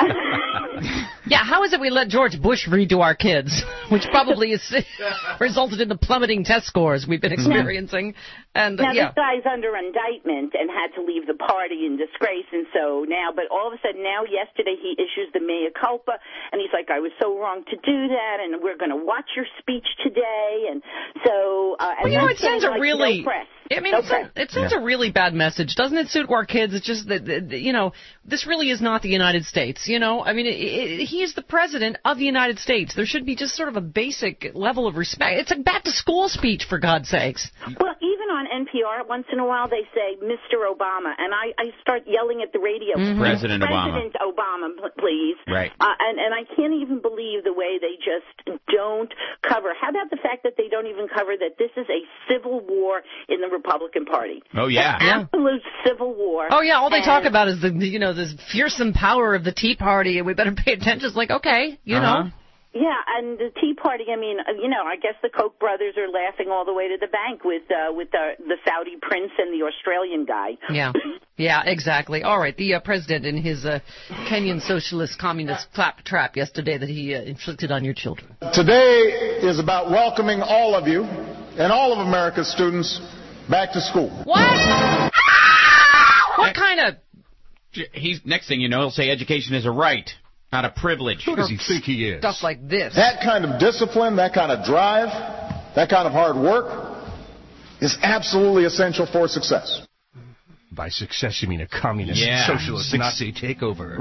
Yeah, how is it we let George Bush redo our kids, which probably has resulted in the plummeting test scores we've been experiencing. And now, yeah. this guy's under indictment and had to leave the party in disgrace, and so now, but all of a sudden now, yesterday, he issues the mea culpa, and he's like, I was so wrong to do that, and we're going to watch your speech today, and so... Uh, well, and you know, it sends a like, really... No press. I mean, no it sends, it sends yeah. a really bad message. Doesn't it suit our kids? It's just that, that, you know, this really is not the United States, you know? I mean, it, it, he is the president of the United States. There should be just sort of a basic level of respect. It's a back-to-school speech, for God's sakes. Well, even on N P R, once in a while, they say, Mister Obama, and I, I start yelling at the radio. Mm-hmm. President Obama. President Obama, please. Right. Uh, and, and I can't even believe the way they just don't cover. How about the fact that they don't even cover that this is a civil war in the Republican Party? Oh, yeah. An absolute civil war. Oh, yeah, all they and talk about is the, you know, this fearsome power of the Tea Party, and we better pay attention. It's like, okay, you uh-huh. know. Yeah, and the Tea Party, I mean, you know, I guess the Koch brothers are laughing all the way to the bank with uh, with the, the Saudi prince and the Australian guy. Yeah, yeah, exactly. All right, the uh, president in his uh, Kenyan socialist communist claptrap yesterday that he uh, inflicted on your children. Today is about welcoming all of you and all of America's students back to school. What? What kind of... He's next thing you know, he'll say education is a right, not a privilege. Who does he think he is? Stuff like this. That kind of discipline, that kind of drive, that kind of hard work is absolutely essential for success. By success, you mean a communist, Yeah. socialist, Suc- Nazi takeover.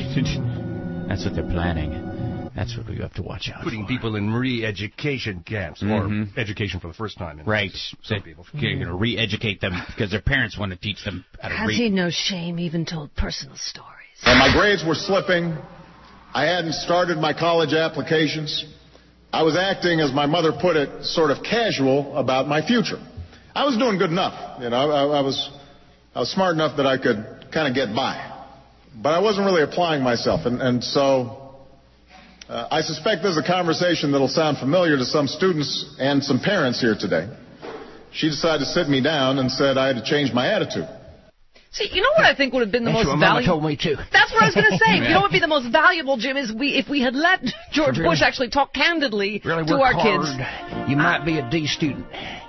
Right. That's what they're planning. That's what we have to watch out Putting for. people in re-education camps, Mhm. or education for the first time. In Right. Some That people. You're going to re-educate them because their parents want to teach them how to Has read. he no shame even told personal stories? And my grades were slipping. I hadn't started my college applications. I was acting, as my mother put it, sort of casual about my future. I was doing good enough. You know, I, I was, I was smart enough that I could kind of get by. But I wasn't really applying myself. And, and so uh, I suspect there's a conversation that'll sound familiar to some students and some parents here today. She decided to sit me down and said I had to change my attitude. See, you know what I think would have been the That's most what Mama valuable? told me, too. That's what I was going to say. Yeah. You know what would be the most valuable, Jim, is we if we had let George Really? Bush actually talk candidly Really to work our hard. kids. You might be a D student.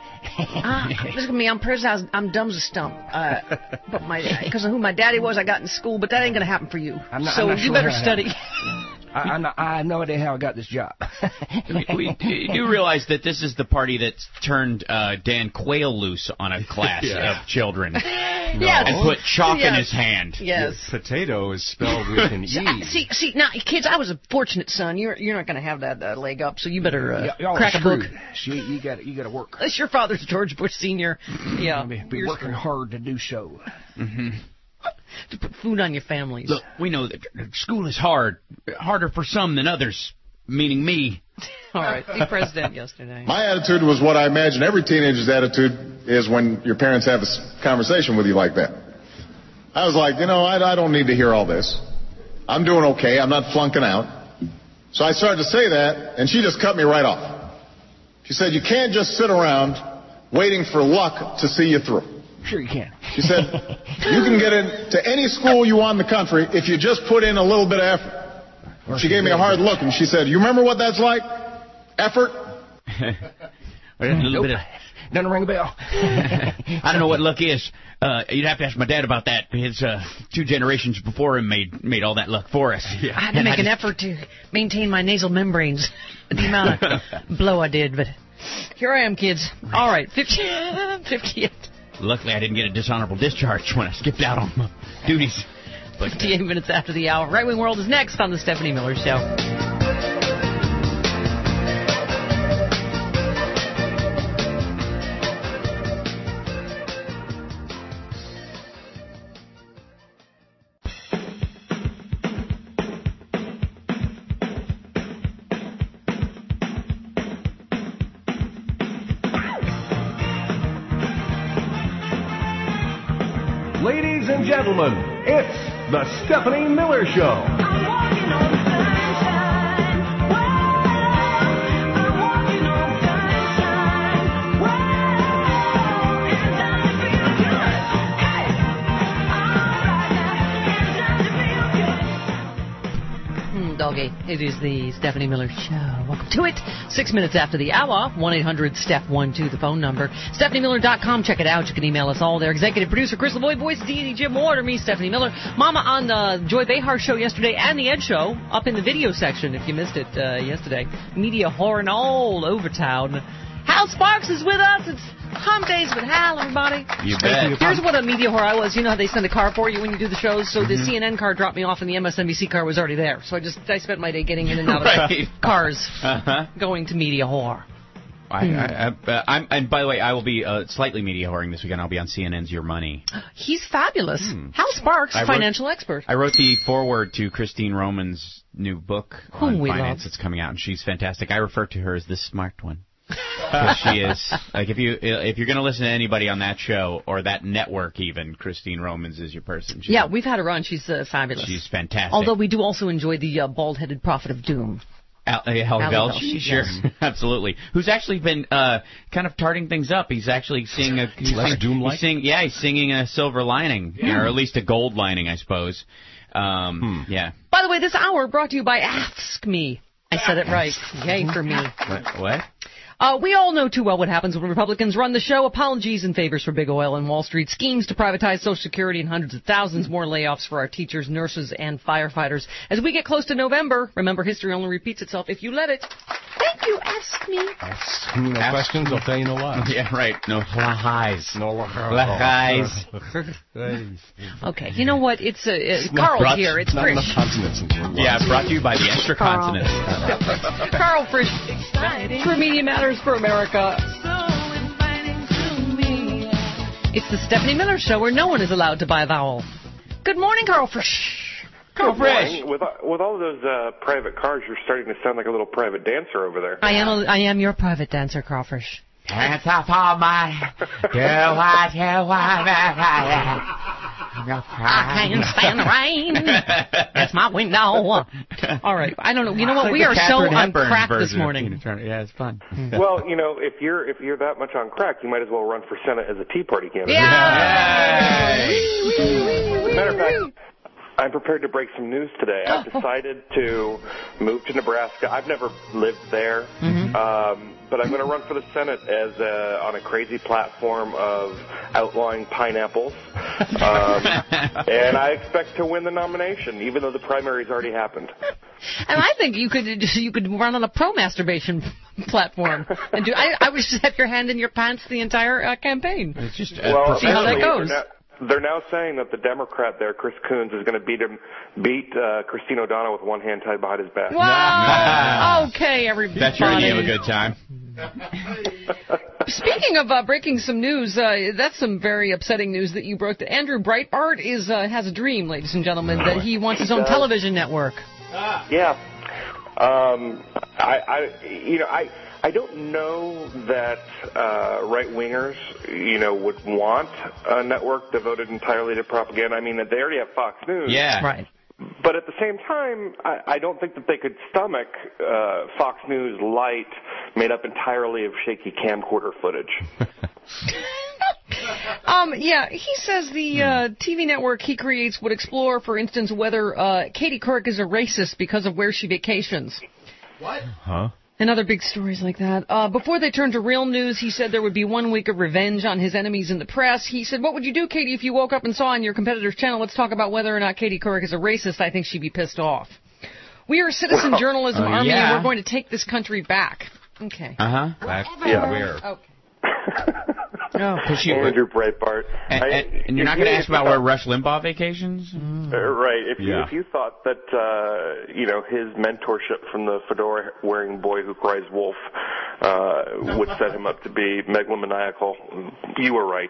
Ah, listen to me. I'm pretty. I'm dumb as a stump. Uh, but my because of who my daddy was, I got in school. But that ain't gonna happen for you. I'm not, so I'm not you sure better how it study. happened. I, I'm not, I have no idea how I got this job. we, we do realize that this is the party that's turned uh, Dan Quayle loose on a class Yeah. of children Yes. and put chalk in Yes. his hand. Yes. Potato is spelled with an See, E. I- see, see, now, kids, I was a fortunate son. You're you're not going to have that uh, leg up, so you better uh, Y- y'all crack are a book. screwed. So you, you got you got to work. Unless your father's George Bush Senior. Yeah, Be, be you're working hard to do so. Mm-hmm. to put food on your families. Look, we know that school is hard, harder for some than others, meaning me. All right, be president yesterday. My attitude was what I imagine every teenager's attitude is when your parents have a s- conversation with you like that. I was like, you know, I, I don't need to hear all this. I'm doing okay. I'm not flunking out. So I started to say that, and she just cut me right off. She said, you can't just sit around waiting for luck to see you through. Sure you can. She said, you can get into any school you want in the country if you just put in a little bit of effort. She gave me a hard look, and she said, you remember what that's like? Effort? A little Nope. bit of, Doesn't ring a bell. I don't know what luck is. Uh, you'd have to ask my dad about that. His uh, two generations before him made made all that luck for us. I had to And make an just- effort to maintain my nasal membranes. The amount of blow I did, but here I am, kids. All right, fifty, fifty-eight. Luckily, I didn't get a dishonorable discharge when I skipped out on my duties. But fifty-eight minutes after the hour. Right Wing World is next on the Stephanie Miller Show. Ladies and gentlemen, it's the Stephanie Miller Show. Hmm, doggy. It is the Stephanie Miller Show. Welcome to it. Six minutes after the hour. one eight hundred steph one two, the phone number. Stephanie Miller dot com. Check it out. You can email us all there. Executive producer Chris LeBoy, voice D D Jim Water, me, Stephanie Miller. Mama on the Joy Behar Show yesterday and the Ed Show up in the video section if you missed it uh, yesterday. Media horn all over town. Hal Sparks is with us. It's Hump Days with Hal, everybody. You bet. Here's what a media whore I was. You know how they send a car for you when you do the shows? So the C N N car dropped me off and the M S N B C car was already there. So I just I spent my day getting in and out of Right. cars Uh-huh. going to media whore. I, I, I, uh, I'm, and by the way, I will be uh, slightly media whoring this weekend. I'll be on C N N's Your Money. He's fabulous. Hal Sparks, I wrote- financial expert. I wrote the foreword to Christine Roman's new book Whom on we finance love. that's coming out, and she's fantastic. I refer to her as the smart one. Because she is. Like, if, you, if you're going to listen to anybody on that show, or that network even, Christine Romans is your person. She's, Yeah, we've had her on. She's uh, fabulous. She's fantastic. Although we do also enjoy the uh, bald-headed prophet of doom. Al, uh, Hal Al Velch, Velch, sure, yes. absolutely. Who's actually been uh, kind of tarting things up. He's actually singing a he's Less sing- doom-like? he's sing, yeah, he's singing a silver lining, Yeah. or at least a gold lining, I suppose. Um, Yeah. By the way, this hour brought to you by Ask Me. I said it right. Yay for me. What? what? Uh, we all know too well what happens when Republicans run the show. Apologies and favors for big oil and Wall Street. Schemes to privatize Social Security and hundreds of thousands more layoffs for our teachers, nurses, and firefighters. As we get close to November, remember history only repeats itself if you let it. Thank You asked me. Ask me no questions, I'll tell you no lies. Yeah, right. No lies. No lies. Okay, you know what? It's, uh, it's not Carl brought- here. It's not Frisch. enough consonants in the word Yeah, lies. brought to you by the extra Carl. consonants. Carl Frisch for Media Matters for America. It's the Stephanie Miller Show where no one is allowed to buy a vowel. Good morning, Carl Frisch. Carl Good Frisch. morning. With with all those uh, private cars, you're starting to sound like a little private dancer over there. I am a, I am your private dancer, Carl Frisch. Hands up on my... Do what you want. I can't stand the rain. That's my window. All right. I don't know. You know what? It's We like are the so Katharine on Hepburn crack this version of morning. Tina Turner. Yeah, it's fun. Well, you know, if you're if you're that much on crack, you might as well run for Senate as a Tea Party candidate. Yeah. Matter of fact, I'm prepared to break some news today. I've decided to move to Nebraska. I've never lived there, Mm-hmm. um, but I'm going to run for the Senate as a, on a crazy platform of outlawing pineapples, um, and I expect to win the nomination, even though the primaries already happened. And I think you could you could run on a pro masturbation platform and do. I, I would just have your hand in your pants the entire uh, campaign. It's just Well, see how that actually, goes. They're now, they're now saying that the Democrat there, Chris Coons, is going to beat him, beat uh, Christine O'Donnell with one hand tied behind his back. Wow. Okay, everybody. That's sure you have a good time. Speaking of uh, breaking some news, uh, that's some very upsetting news that you broke. That Andrew Breitbart is uh, has a dream, ladies and gentlemen, that he wants his own television network. Yeah. Um, I, I, you know, I, I don't know that uh, right-wingers, you know, would want a network devoted entirely to propaganda. I mean, they already have Fox News. Yeah. Right. But at the same time, I, I don't think that they could stomach uh, Fox News Light made up entirely of shaky camcorder footage. Um, yeah, he says the uh, T V network he creates would explore, for instance, whether uh, Katie Couric is a racist because of where she vacations. What? Huh? And other big stories like that. Uh, before they turned to real news, he said there would be one week of revenge on his enemies in the press. He said, what would you do, Katie, if you woke up and saw on your competitor's channel, let's talk about whether or not Katie Couric is a racist? I think she'd be pissed off. We are a citizen Well, journalism uh, army, yeah. and we're going to take this country back. Okay. Uh-huh. That's Yeah. where. Okay. Oh. Cause you, Andrew Breitbart. and, I- and, and you're not if going to you- ask about where Rush Limbaugh vacations? Uh, right. If you Yeah. if you thought that uh, you know his mentorship from the fedora-wearing boy who cries wolf uh, would set him up to be megalomaniacal, you were right.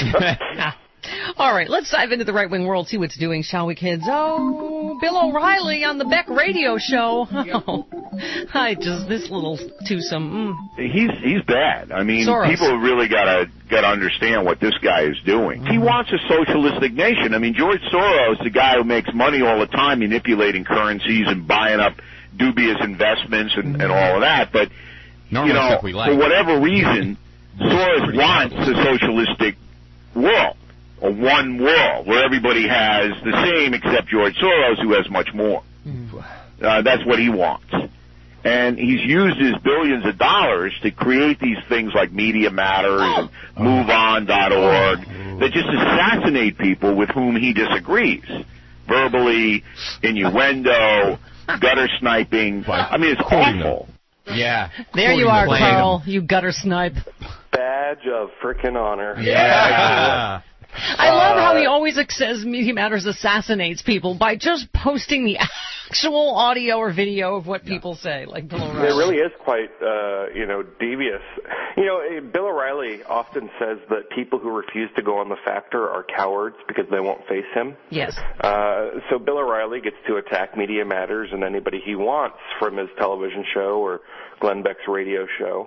All right, let's dive into the right-wing world, see what's doing, shall we, kids? Oh, Bill O'Reilly on the Beck Radio Show. Oh, I just, this little twosome. Mm. He's he's bad. I mean, Soros. people really gotta gotta understand what this guy is doing. He wants a socialistic nation. I mean, George Soros, the guy who makes money all the time manipulating currencies and buying up dubious investments and, and all of that. But Normally you know, stuff we like. for whatever reason, Soros wants a socialistic world. A one world where everybody has the same except George Soros, who has much more. Uh, that's what he wants. And he's used his billions of dollars to create these things like Media Matters and move on dot org that just assassinate people with whom he disagrees. Verbally, innuendo, gutter sniping. I mean, it's awful. Yeah. There you are, Carl, you gutter snipe. Badge of frickin' honor. Yeah. I love how he always says Media Matters assassinates people by just posting the actual audio or video of what people say, like Bill O'Reilly. It really is quite, uh, you know, devious. You know, eh, Bill O'Reilly often says that people who refuse to go on the Factor are cowards because they won't face him. Yes. Uh, so Bill O'Reilly gets to attack Media Matters and anybody he wants from his television show or Glenn Beck's radio show.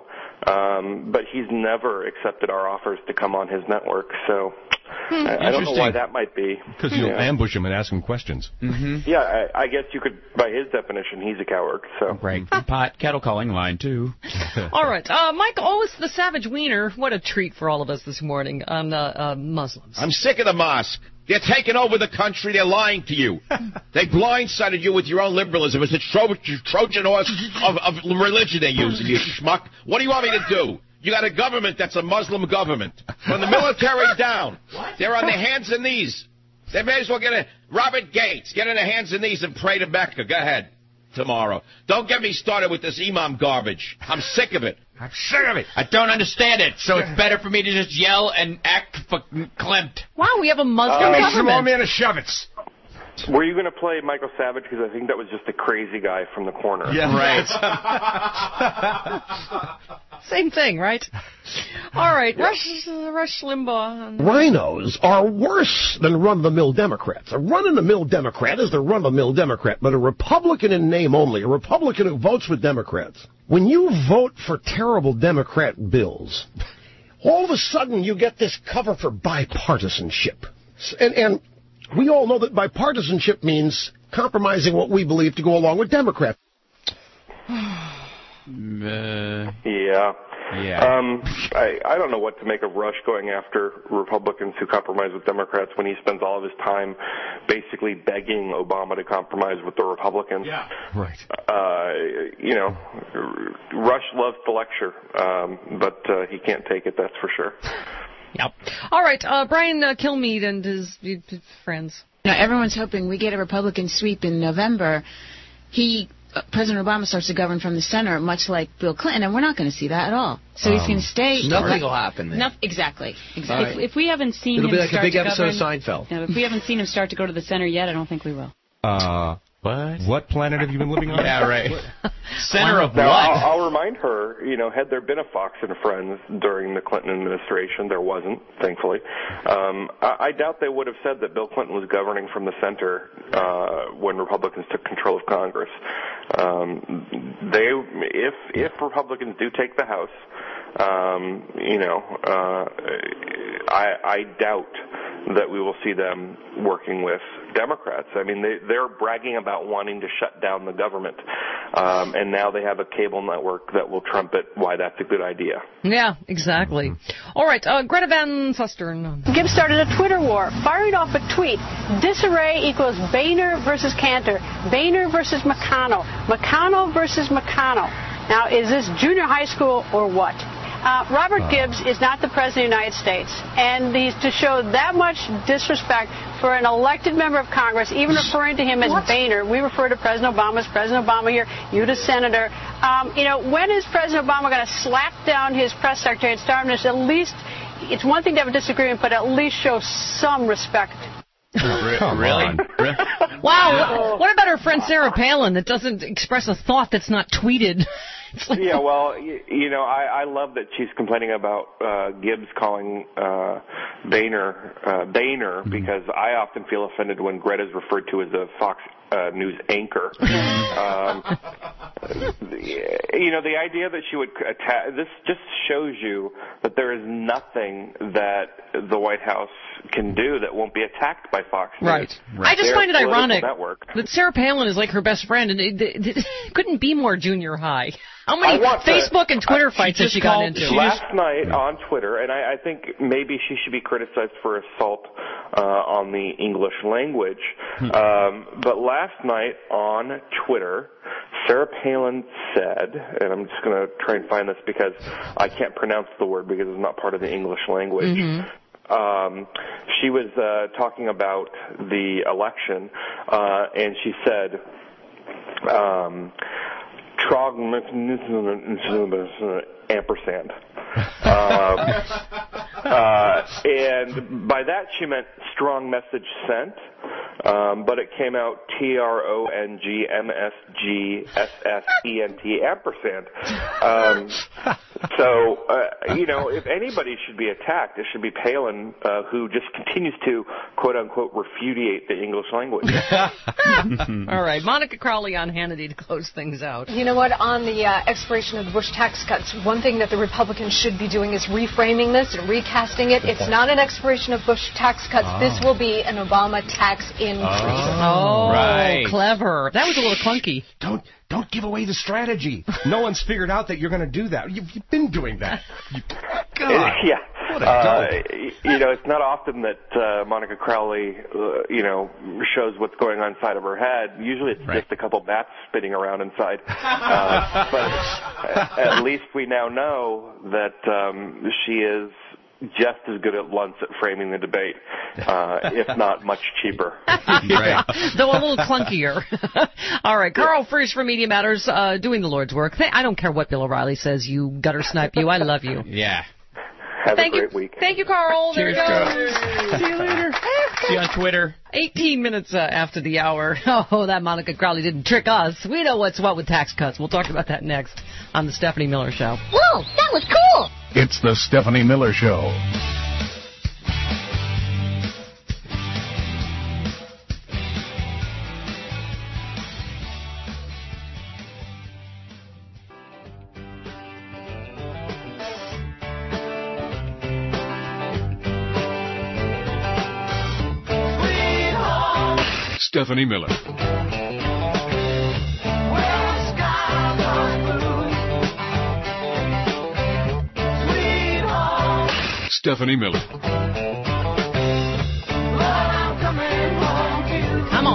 Um, but he's never accepted our offers to come on his network, so I, I don't know why that might be. Because you'll Yeah. ambush him and ask him questions. Mm-hmm. Yeah, I, I guess you could, by his definition, he's a coward. So Right. Pot, kettle calling line, too. All right. Uh, Mike Owens, the Savage Wiener. What a treat for all of us this morning on uh, uh, Muslims. I'm sick of the mosque. They're taking over the country. They're lying to you. They blindsided you with your own liberalism. It's a Tro- Trojan horse of, of religion they're using, you schmuck. What do you want me to do? You got a government that's a Muslim government. From the military down. They're on their hands and knees. They may as well get a Robert Gates. Get on their hands and knees and pray to Mecca. Go ahead. tomorrow. Don't get me started with this imam garbage. I'm sick of it. I'm sick of it. I don't understand it, so it's better for me to just yell and act fucking Klimt. Wow, we have a Muslim Uh, government. man of Shovitz. Were you going to play Michael Savage? Because I think that was just a crazy guy from the corner. Yeah, Right. Same thing, right? All right, Rush, Rush Limbaugh. Rhinos are worse than run-of-the-mill Democrats. A run-of-the-mill Democrat is the run-of-the-mill Democrat, but a Republican in name only, a Republican who votes with Democrats. When you vote for terrible Democrat bills, all of a sudden you get this cover for bipartisanship. And, and we all know that bipartisanship means compromising what we believe to go along with Democrats. Uh, Yeah. yeah. Um, I, I don't know what to make of Rush going after Republicans who compromise with Democrats when he spends all of his time basically begging Obama to compromise with the Republicans. Yeah. Right. Uh, you know, Rush loves to lecture, um, but uh, he can't take it, that's for sure. Yep. All right, uh, Brian uh, Kilmeade and his, his friends. You know, everyone's hoping we get a Republican sweep in November. He, uh, President Obama starts to govern from the center, much like Bill Clinton, and we're not going to see that at all. So um, he's going to stay. Nothing will happen then. No, exactly. Exactly. Right. If, if we haven't seen It'll him be like start a big to episode govern, of Seinfeld. No, if we haven't seen him start to go to the center yet, I don't think we will. Uh, what? What planet have you been living on? Yeah, right. Center of now, what? I'll, I'll remind her, you know, had there been a Fox and Friends during the Clinton administration, there wasn't, thankfully. Um, I, I doubt they would have said that Bill Clinton was governing from the center uh, when Republicans took control of Congress. Um, they, if if Republicans do take the House, um, you know, uh, I, I doubt that we will see them working with Democrats. I mean, they, they're bragging about wanting to shut down the government, um, and now they have a cable network that will trumpet why that's a good idea. Yeah, exactly. All right, uh, Greta Van Susteren. Gibbs started a Twitter war, firing off a tweet. Disarray equals Boehner versus Cantor. Boehner versus McConnell. McConnell versus McConnell. Now, is this junior high school or what? Uh, Robert Gibbs is not the President of the United States, and these, to show that much disrespect for an elected member of Congress, even referring to him as what? Boehner, we refer to President Obama as President Obama here, you to Senator. Um, you know, when is President Obama going to slap down his press secretary and start him to at least, it's one thing to have a disagreement, but at least show some respect. Come really? really? Wow, what about our friend Sarah Palin that doesn't express a thought that's not tweeted? Like, yeah, well, you, you know, I, I love that she's complaining about uh, Gibbs calling uh, Boehner uh, Boehner mm-hmm. because I often feel offended when Greta's referred to as a Fox uh, News anchor. um, you know, the idea that she would attack, this just shows you that there is nothing that the White House can do that won't be attacked by Fox News. Right. right. I just Their find it ironic network. that Sarah Palin is like her best friend, and it, it, it couldn't be more junior high. How many Facebook to, and Twitter uh, fights has she gotten into? Last night on Twitter, and I, I think maybe she should be criticized for assault uh, on the English language, um, but last night on Twitter, Sarah Palin said, and I'm just going to try and find this because I can't pronounce the word because it's not part of the English language. Mm-hmm. Um, she was uh, talking about the election, uh, and she said, um, Trog ampersand. Um, uh, and by that she meant strong message sent, um, but it came out T R O N G M S G S S E N T ampersand. Um, so, uh, you know, if anybody should be attacked, it should be Palin, uh, who just continues to, quote-unquote, repudiate the English language. All right, Monica Crowley on Hannity to close things out. You know what? On the uh, expiration of the Bush tax cuts, one thing that the Republicans should be doing is reframing this and recasting it. It's not an expiration of Bush tax cuts. Oh. This will be an Obama tax increase. Oh, right. Clever. That was a little clunky. Don't don't give away the strategy. No one's figured out that you're going to do that. You've, you've been doing that. You, God. Yeah. What a uh, you know, it's not often that uh, Monica Crowley, uh, you know, shows what's going on inside of her head. Usually it's right. just a couple bats spinning around inside. Uh, but at least we now know that um, she is just as good at Luntz at framing the debate uh, if not much cheaper. Right. Though a little clunkier. All right, Carl Frisch from Media Matters, uh, doing the Lord's work. I don't care what Bill O'Reilly says, you gutter snipe you. I love you. Yeah. Have Thank a great you. week. Thank you, Carl. Cheers, there Carl. you go. See you later. See you on Twitter. eighteen minutes uh, after the hour. Oh, that Monica Crowley didn't trick us. We know what's what with tax cuts. We'll talk about that next on the Stephanie Miller Show. Whoa, that was cool. It's the Stephanie Miller Show. Stephanie Miller. Stephanie Miller. Come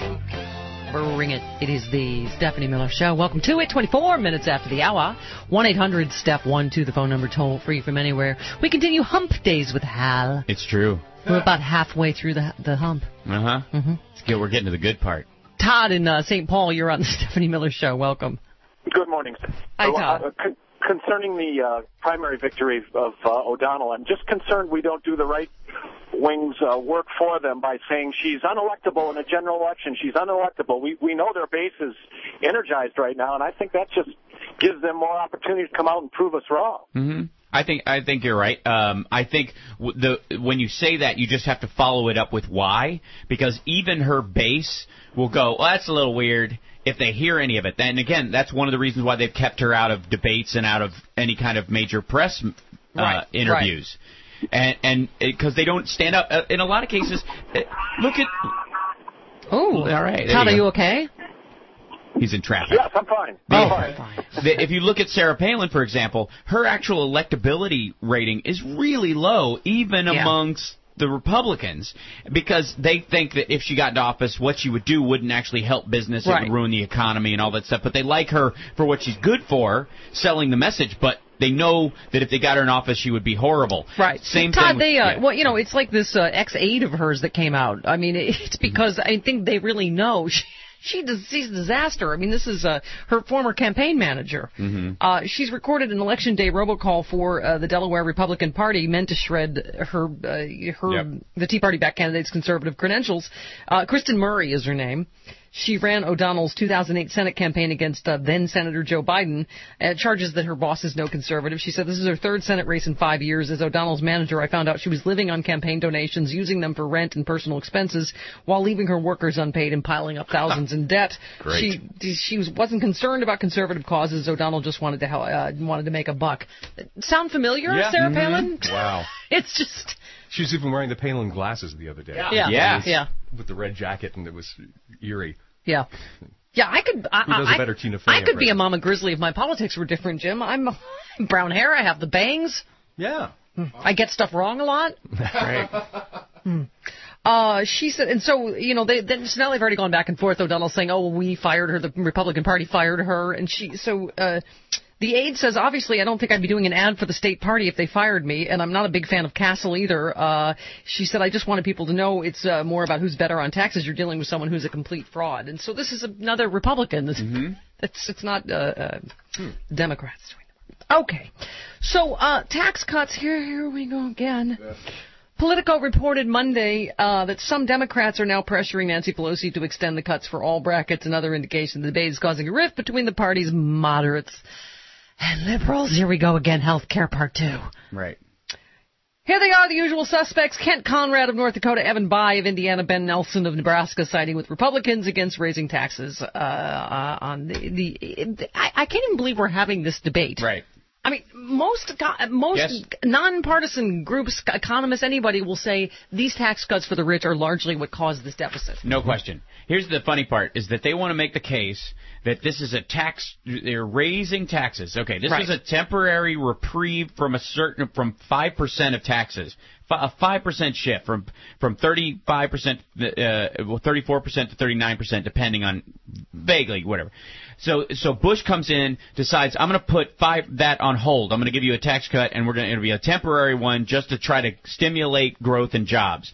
on. Bring it. It is the Stephanie Miller Show. Welcome to it. twenty-four minutes after the hour. one eight hundred Steph one two, the phone number, toll free from anywhere. We continue Hump Days with Hal. It's true. We're about halfway through the the hump. Uh-huh. Mm-hmm. It's good. We're getting to the good part. Todd in uh, Saint Paul, you're on the Stephanie Miller Show. Welcome. Good morning. Hi, So, Todd. uh, con- concerning the uh, primary victory of uh, O'Donnell, I'm just concerned we don't do the right wing's uh, work for them by saying she's unelectable in a general election. She's unelectable. We we know their base is energized right now, and I think that just gives them more opportunity to come out and prove us wrong. Mm-hmm. I think I think you're right. Um, I think w- the when you say that, you just have to follow it up with why, because even her base will go, well, that's a little weird if they hear any of it. Then again, that's one of the reasons why they've kept her out of debates and out of any kind of major press uh, Right, interviews, and and because they don't stand up uh, in a lot of cases. Uh, look at. Oh, all right. Todd, you are go. you okay? He's in traffic. Yes, I'm fine. The- I'm fine. the- if you look at Sarah Palin, for example, her actual electability rating is really low, even Yeah. amongst the Republicans, because they think that if she got into office, what she would do wouldn't actually help business, it Right. would ruin the economy and all that stuff. But they like her for what she's good for, selling the message, but they know that if they got her in office, she would be horrible. Right. Same Todd, thing. with- they, uh, yeah. well, you know, it's like this uh, ex-aide of hers that came out. I mean, it's because I think they really know she, she does, she's a disaster. I mean, this is uh, her former campaign manager. Mm-hmm. Uh, she's recorded an election day robocall for uh, the Delaware Republican Party meant to shred her, uh, her Yep. the Tea Party-backed candidate's conservative credentials. Uh, Kristen Murray is her name. She ran O'Donnell's two thousand eight Senate campaign against uh, then-Senator Joe Biden, uh, charges that her boss is no conservative. She said, this is her third Senate race in five years. As O'Donnell's manager, I found out she was living on campaign donations, using them for rent and personal expenses, while leaving her workers unpaid and piling up thousands in debt. Great. She she was, wasn't concerned about conservative causes. O'Donnell just wanted to help, uh, wanted to make a buck. Sound familiar, Yeah. Sarah Mhm. Palin? Wow. It's just... She was even wearing the Palin glasses the other day. Yeah. Yeah. Yeah. Yeah. With the red jacket, and it was eerie. Yeah. Yeah, I could. I, Who knows a I, better Tina Fey I could be a impression? Mama Grizzly if my politics were different, Jim. I'm brown hair. I have the bangs. Yeah. I get stuff wrong a lot. Right. Hmm. Uh, she said, and so, you know, they, then so now they've already gone back and forth. O'Donnell saying, oh, well, we fired her. The Republican Party fired her. And she, so, uh, the aide says, obviously, I don't think I'd be doing an ad for the state party if they fired me, and I'm not a big fan of Castle either. Uh, she said, I just wanted people to know it's uh, more about who's better on taxes. You're dealing with someone who's a complete fraud. And so this is another Republican. This, it's, it's not uh, uh, Democrats doing it. Okay. So uh, tax cuts, here, here we go again. Politico reported Monday uh, that some Democrats are now pressuring Nancy Pelosi to extend the cuts for all brackets. Another indication the debate is causing a rift between the party's moderates and liberals. Here we go again, health care part two. Right. Here they are, the usual suspects. Kent Conrad of North Dakota, Evan Bayh of Indiana, Ben Nelson of Nebraska, siding with Republicans against raising taxes uh, uh, on the... the I, I can't even believe we're having this debate. Right. I mean, most co- most Yes. nonpartisan groups, economists, anybody will say these tax cuts for the rich are largely what caused this deficit. No question. Here's the funny part, is that they want to make the case that this is a tax, they're raising taxes. Okay, this Right. is a temporary reprieve from a certain, from five percent of taxes. F- a five percent shift from, from thirty-five percent, uh, well, thirty-four percent to thirty-nine percent, depending on, vaguely, whatever. So, so Bush comes in, decides, I'm going to put five, that on hold. I'm going to give you a tax cut, and we're going to, it'll be a temporary one just to try to stimulate growth and jobs.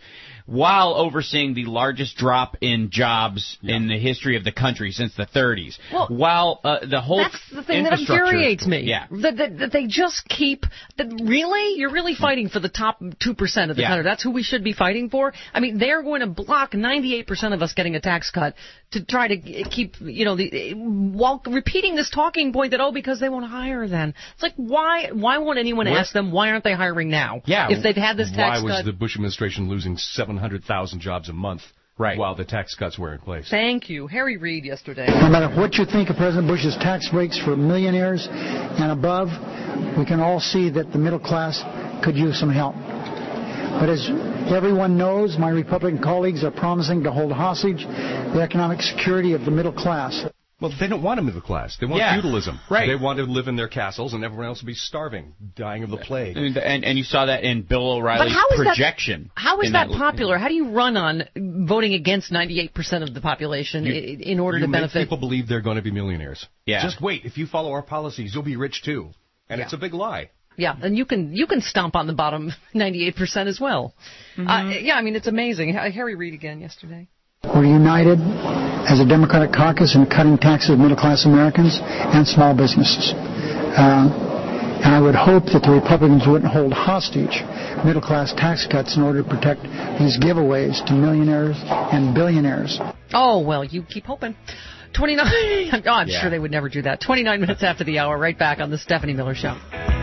while overseeing the largest drop in jobs yeah. in the history of the country since the thirties. Well, while uh, the whole that's the thing that infuriates me. Yeah. That, that, that they just keep. That really, you're really fighting for the top two percent of the yeah. country. That's who we should be fighting for. I mean, they're going to block ninety-eight percent of us getting a tax cut to try to keep, you know, the while repeating this talking point that oh, because they won't hire then. It's like why why won't anyone Where? ask them why aren't they hiring now? Yeah. If they've had this tax why was cut. the Bush administration losing seven hundred thousand jobs a month right. while the tax cuts were in place? Thank you, Harry Reid yesterday. No matter what you think of President Bush's tax breaks for millionaires and above, we can all see that the middle class could use some help. But as everyone knows, my Republican colleagues are promising to hold hostage the economic security of the middle class. Well, they don't want a middle class. They want yeah. feudalism. Right. They want to live in their castles, and everyone else will be starving, dying of the plague. And and, and you saw that in Bill O'Reilly's projection. That, how is that, that popular? How do you run on voting against ninety-eight percent of the population you, in order you to benefit? Make people believe they're going to be millionaires. Yeah. Just wait. If you follow our policies, you'll be rich too. And yeah. it's a big lie. Yeah, and you can you can stomp on the bottom ninety-eight percent as well. Mm-hmm. Uh, yeah, I mean, it's amazing. Harry Reid again yesterday. We're united as a Democratic caucus in cutting taxes of middle-class Americans and small businesses. Uh, and I would hope that the Republicans wouldn't hold hostage middle-class tax cuts in order to protect these giveaways to millionaires and billionaires. Oh, well, you keep hoping. twenty-nine Oh, I'm yeah. sure they would never do that. twenty-nine minutes after the hour, right back on the Stephanie Miller Show.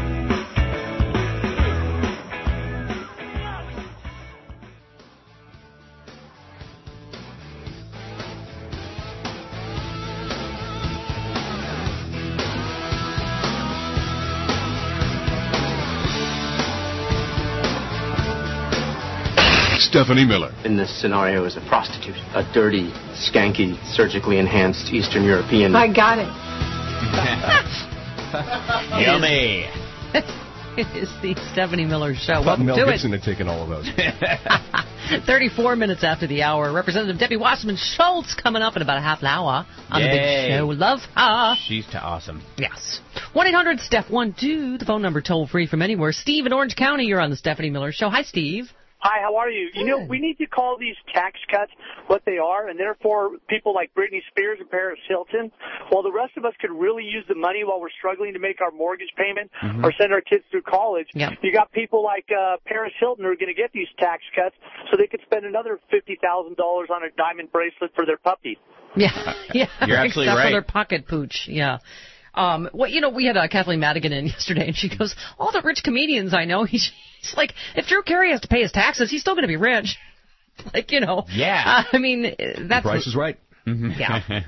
Stephanie Miller. In this scenario is a prostitute, a dirty, skanky, surgically enhanced Eastern European. I got it. Yummy. It is the Stephanie Miller Show. Welcome Mel to Gibson had taken all of those. thirty-four minutes after the hour. Representative Debbie Wasserman Schultz coming up in about a half an hour on Yay. the big show. Love her. She's t- awesome. Yes. one eight hundred Steph one two, the phone number toll free from anywhere. Steve in Orange County, you're on the Stephanie Miller Show. Hi, Steve. Hi, how are you? You know, we need to call these tax cuts what they are, and therefore people like Britney Spears and Paris Hilton, while the rest of us could really use the money while we're struggling to make our mortgage payment mm-hmm. or send our kids through college. Yeah. You got people like uh, Paris Hilton who are going to get these tax cuts so they could spend another fifty thousand dollars on a diamond bracelet for their puppy. Yeah, yeah. You're absolutely Except right. for their pocket pooch, yeah. Um, well, you know, we had uh, Kathleen Madigan in yesterday, and she goes, all the rich comedians I know, he's, he's like, if Drew Carey has to pay his taxes, he's still going to be rich. Like, you know. Yeah. Uh, I mean, that's... The price is right. Mm-hmm. Yeah.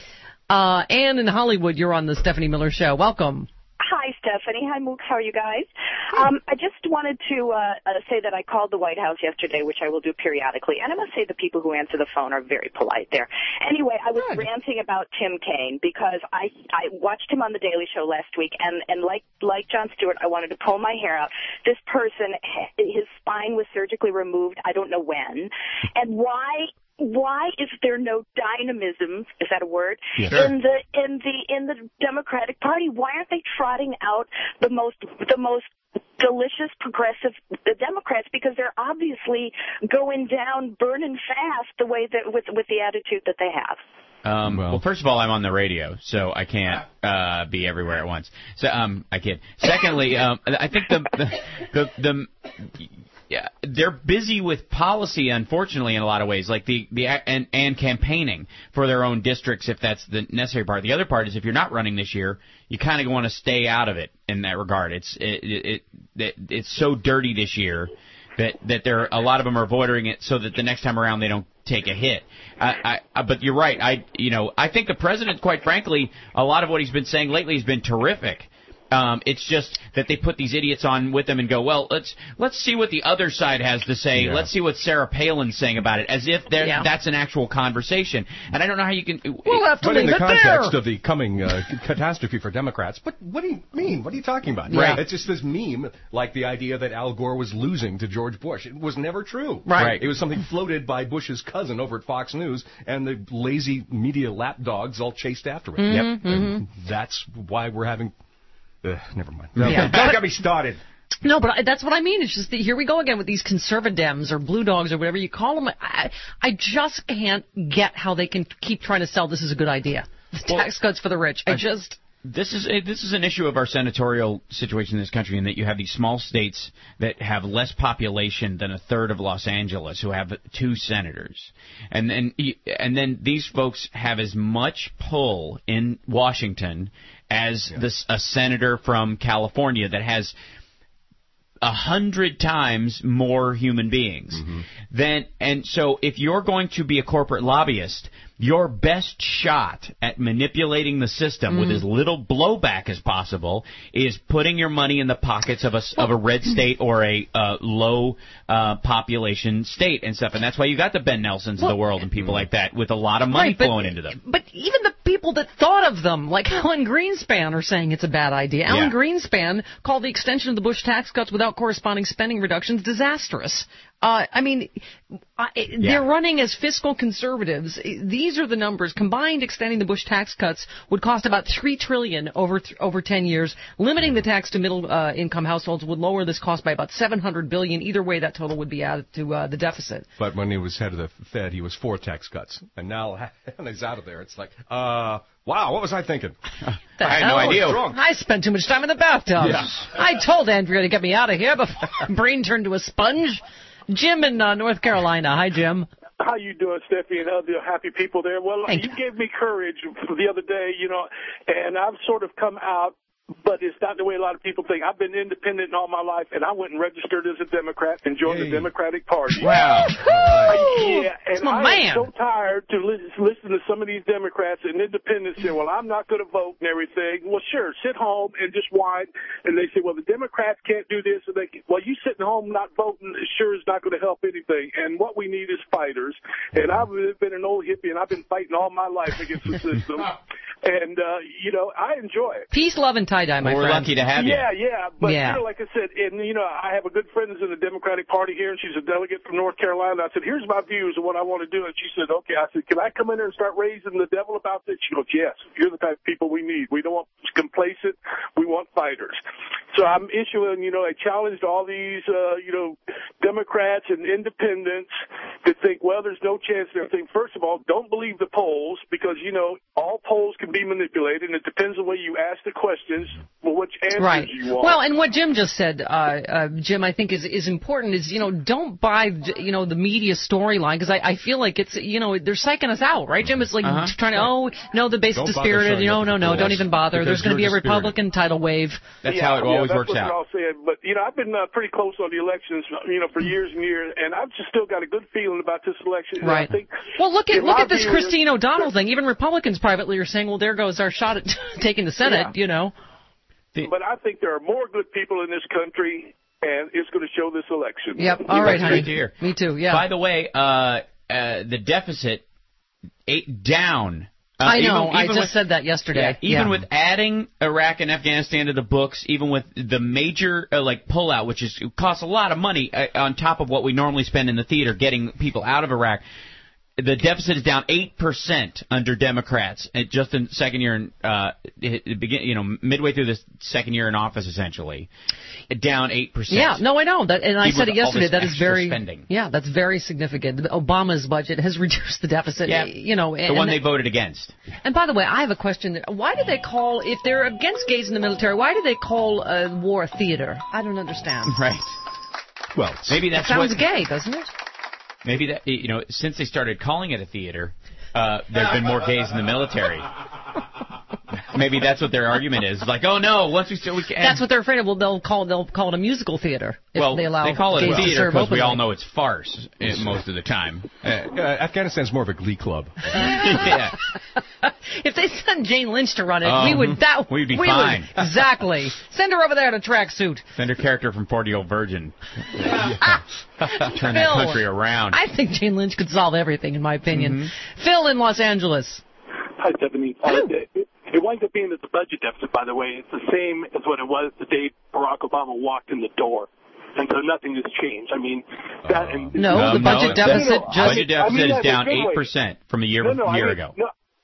uh, Ann in Hollywood, you're on the Stephanie Miller Show. Welcome. Hi, Stephanie. Hi, Mook. How are you guys? Um, I just wanted to uh, uh, say that I called the White House yesterday, which I will do periodically, and I must say the people who answer the phone are very polite there. Anyway, I was Good. ranting about Tim Kaine because I I watched him on the Daily Show last week, and, and like like Jon Stewart, I wanted to pull my hair out. This person, his spine was surgically removed. I don't know when, and why. Why is there no dynamism? Is that a word? Yes. In the in the in the Democratic Party, why aren't they trotting out the most the most delicious progressive the Democrats? Because they're obviously going down, burning fast the way that with with the attitude that they have. Um, well, well, first of all, I'm on the radio, so I can't uh, be everywhere at once. So um, I kid. Secondly, um, I think the the the, the yeah, they're busy with policy, unfortunately, in a lot of ways, like the the and and campaigning for their own districts, if that's the necessary part. The other part is if you're not running this year, you kind of want to stay out of it in that regard. It's it, it, it it's so dirty this year that that there a lot of them are avoiding it so that the next time around they don't take a hit. I, I, but you're right. I you know I think the president, quite frankly, a lot of what he's been saying lately has been terrific. Um, it's just that they put these idiots on with them and go, well, let's let's see what the other side has to say. Yeah. Let's see what Sarah Palin's saying about it, as if yeah. that's an actual conversation. And I don't know how you can. We'll have to but leave in the it context there. of the coming uh, catastrophe for Democrats, but what do you mean? What are you talking about? Yeah. Right. It's just this meme, like the idea that Al Gore was losing to George Bush. It was never true. Right. right. It was something floated by Bush's cousin over at Fox News, and the lazy media lapdogs all chased after it. Mm-hmm, yep. mm-hmm. And that's why we're having. Uh, never mind. No, yeah. Don't get me started. No, but I, that's what I mean. It's just that here we go again with these conservadems or blue dogs or whatever you call them. I, I just can't get how they can keep trying to sell this as a good idea. The well, tax cuts for the rich. I, I just... This is a, this is an issue of our senatorial situation in this country, in that you have these small states that have less population than a third of Los Angeles, who have two senators, and then and then these folks have as much pull in Washington as yeah. this, a senator from California that has a hundred times more human beings. Mm-hmm. Then, and so if you're going to be a corporate lobbyist, your best shot at manipulating the system mm. with as little blowback as possible is putting your money in the pockets of a, of a red state or a uh, low uh, population state and stuff. And that's why you got the Ben Nelsons well, of the world and people like that with a lot of money right, but, flowing into them. But even the people that thought of them, like Alan Greenspan, are saying it's a bad idea. Yeah. Alan Greenspan called the extension of the Bush tax cuts without corresponding spending reductions disastrous. Uh, I mean, I, yeah. they're running as fiscal conservatives. These are the numbers. Combined, extending the Bush tax cuts would cost about three trillion dollars over th- over ten years. Limiting the tax to middle uh, income households would lower this cost by about seven hundred billion dollars. Either way, that total would be added to uh, the deficit. But when he was head of the Fed, he was for tax cuts, and now when he's out of there, it's like, uh. Wow, what was I thinking? I had no idea. I spent too much time in the bathtub. Yeah. I told Andrea to get me out of here before my brain turned to a sponge. Jim in uh, North Carolina. Hi, Jim. How you doing, Steffi, and other happy people there? Well, Thank you, you gave me courage the other day, you know, and I've sort of come out. But it's not the way a lot of people think. I've been independent all my life, and I went and registered as a Democrat and joined hey. the Democratic Party. Wow. I, yeah, and my I man. am so tired to listen, listen to some of these Democrats and independents say, well, I'm not going to vote and everything. Well, sure, sit home and just whine. And they say, well, the Democrats can't do this. And they can, well, you sitting home not voting sure is not going to help anything. And what we need is fighters. And I've been an old hippie, and I've been fighting all my life against the system. And, uh, you know, I enjoy it. Peace, love, and tie-dye, my well, friend. We're lucky to have you. Yeah, yeah. But, yeah. you know, like I said, and, you know, I have a good friend who's in the Democratic Party here, and she's a delegate from North Carolina. I said, here's my views of what I want to do. And she said, okay. I said, can I come in there and start raising the devil about this? She goes, yes. You're the type of people we need. We don't want complacent. We want fighters. So I'm issuing, you know, a challenge to all these, uh, you know, Democrats and independents that think, well, there's no chance and everything. First of all, don't believe the polls because, you know, all polls can be manipulated, and it depends on the way you ask the questions, well, which answers right. you want. Well, and what Jim just said, uh, uh, Jim, I think is is important is, you know, don't buy, you know, the media storyline, because I, I feel like it's, you know, they're psyching us out, right, Jim? It's like uh-huh. trying to, oh, no, the base is dispirited, no, no, no, don't even bother. There's going to be a Republican tidal wave. That's yeah, how it yeah, always that's works what out. All saying. But, you know, I've been uh, pretty close on the elections, you know, for years and years, and I've just still got a good feeling about this election. Right. I think well, look at look at this viewers, Christine O'Donnell thing. Even Republicans privately are saying, well, there goes our shot at taking the Senate, yeah. you know. But I think there are more good people in this country, and it's going to show this election. Yep. All right, honey. Great to hear. Me too. Yeah. By the way, uh, uh, the deficit eight down. Uh, I know. Even, I even just with, said that yesterday. Yeah, even yeah. with adding Iraq and Afghanistan to the books, even with the major uh, like pullout, which is costs a lot of money uh, on top of what we normally spend in the theater, getting people out of Iraq. The deficit is down eight percent under Democrats, uh, just in second year, in, uh, it, it begin, you know, midway through the second year in office, essentially, down eight percent. Yeah, no, I know that, and I Even said it yesterday. That is very, spending. yeah, that's very significant. Obama's budget has reduced the deficit. Yeah, you know, the and, one they voted against. And by the way, I have a question. Why do they call, if they're against gays in the military, why do they call uh, war a theater? I don't understand. Right. Well, maybe that's it sounds what, gay, doesn't it? Maybe that, you know, since they started calling it a theater, uh, there have been more gays in the military. Maybe that's what their argument is. Like, oh no, once we still we can. That's what they're afraid of. Well, they'll call they'll call it a musical theater if well, they allow they call it gays a theater because we all know it's farce uh, most of the time. Uh, uh, Afghanistan's more of a glee club. Yeah. If they send Jane Lynch to run it, um, we would that we'd be we fine. Would, exactly. Send her over there in a tracksuit. Send her character from forty-year-old Virgin. Yeah. Turn Phil, that country around. I think Jane Lynch could solve everything, in my opinion. Mm-hmm. Phil in Los Angeles. Hi, Stephanie. Uh, it, it winds up being that the budget deficit, by the way, it's the same as what it was the day Barack Obama walked in the door. And so nothing has changed. I mean, that and no, um, the budget no, deficit no, just budget deficit I mean, is down eight percent from a year no, no, year I mean, ago. No,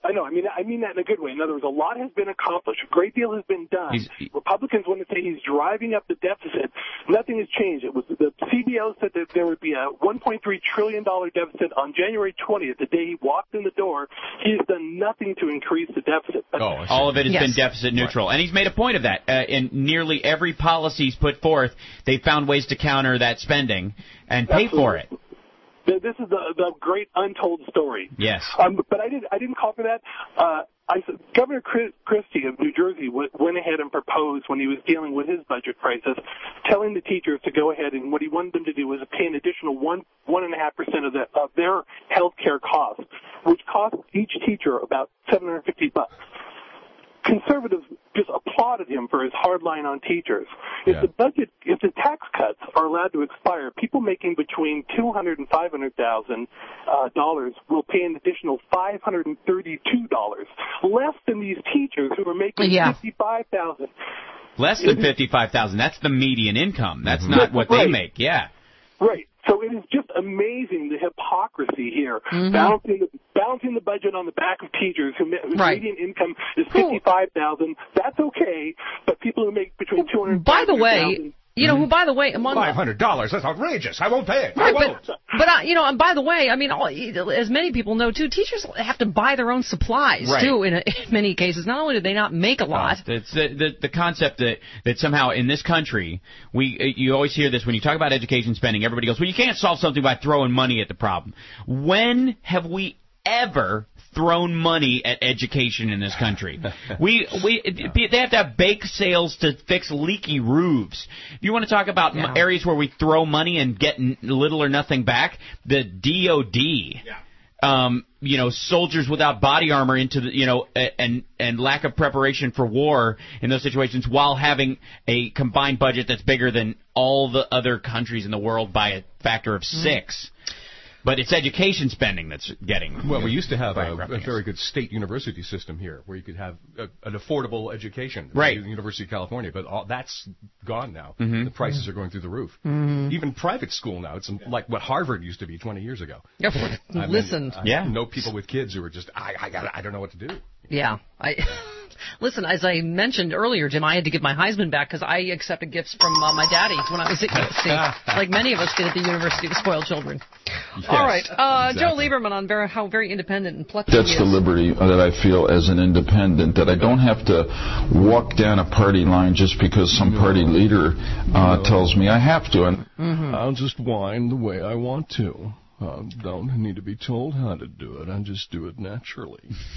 I know. I mean, I mean that in a good way. In other words, a lot has been accomplished. A great deal has been done. He's, Republicans want to say he's driving up the deficit. Nothing has changed. It was the C B O said that there would be a one point three trillion dollars deficit on January twentieth, the day he walked in the door. He has done nothing to increase the deficit. Oh, all of it has yes. been deficit neutral, right. And he's made a point of that. Uh, in nearly every policy he's put forth, they found ways to counter that spending and pay Absolutely. for it. This is the the great untold story. Yes. Um, but I didn't I didn't call for that. Uh, I Governor Christie of New Jersey w- went ahead and proposed when he was dealing with his budget crisis, telling the teachers to go ahead and what he wanted them to do was pay an additional one one and a half percent of the of their health care costs, which cost each teacher about seven hundred fifty bucks. Conservatives just applauded him for his hard line on teachers. If Yeah. the budget, if the tax cuts are allowed to expire, people making between two hundred and five hundred thousand uh, dollars will pay an additional five hundred and thirty-two dollars, less than these teachers who are making Yeah. fifty-five thousand. Less than fifty-five thousand. That's the median income. That's Mm-hmm. not what Right. they make. Yeah. Right. So it is just amazing the hypocrisy here, Mhm. balancing the balancing the budget on the back of teachers who, whose Right. median income is fifty-five thousand. That's okay, but people who make between two hundred. By the way, you know, who, by the way, among Five hundred dollars. That's outrageous. I won't pay it. I Right, won't. but, but uh, you know, and by the way, I mean, all, as many people know too, teachers have to buy their own supplies Right. too. In, a, in many cases, not only do they not make a lot. Uh, it's the, the the concept that that somehow in this country we uh, you always hear this when you talk about education spending. Everybody goes, well, you can't solve something by throwing money at the problem. When have we ever thrown money at education in this country? we we they have to have bake sales to fix leaky roofs. If you want to talk about Yeah. m- areas where we throw money and get n- little or nothing back, the D O D. Yeah. Um, you know, soldiers without body armor into the, you know, a- and and lack of preparation for war in those situations, while having a combined budget that's bigger than all the other countries in the world by a factor of six. But it's education spending that's getting. Well, we used to have a, a bankrupting us. very good state university system here, where you could have a, an affordable education. Right. The University of California, but all, that's gone now. Mhm. The prices are going through the roof. Mhm. Even private school now, it's like what Harvard used to be twenty years ago. Yep. I mean, Listen. I Yeah. know people with kids who are just, I, I got, I don't know what to do. Yeah, I listen. As I mentioned earlier, Jim, I had to give my Heisman back because I accepted gifts from uh, my daddy when I was at U S C, like many of us did at the University of Spoiled Children. All right, uh, exactly. Joe Lieberman on very, how very independent and plucky That's he the is. liberty that I feel as an independent, that I don't have to walk down a party line just because some party leader uh, tells me I have to. And Mm-hmm. I'll just whine the way I want to. I don't need to be told how to do it. I just do it naturally.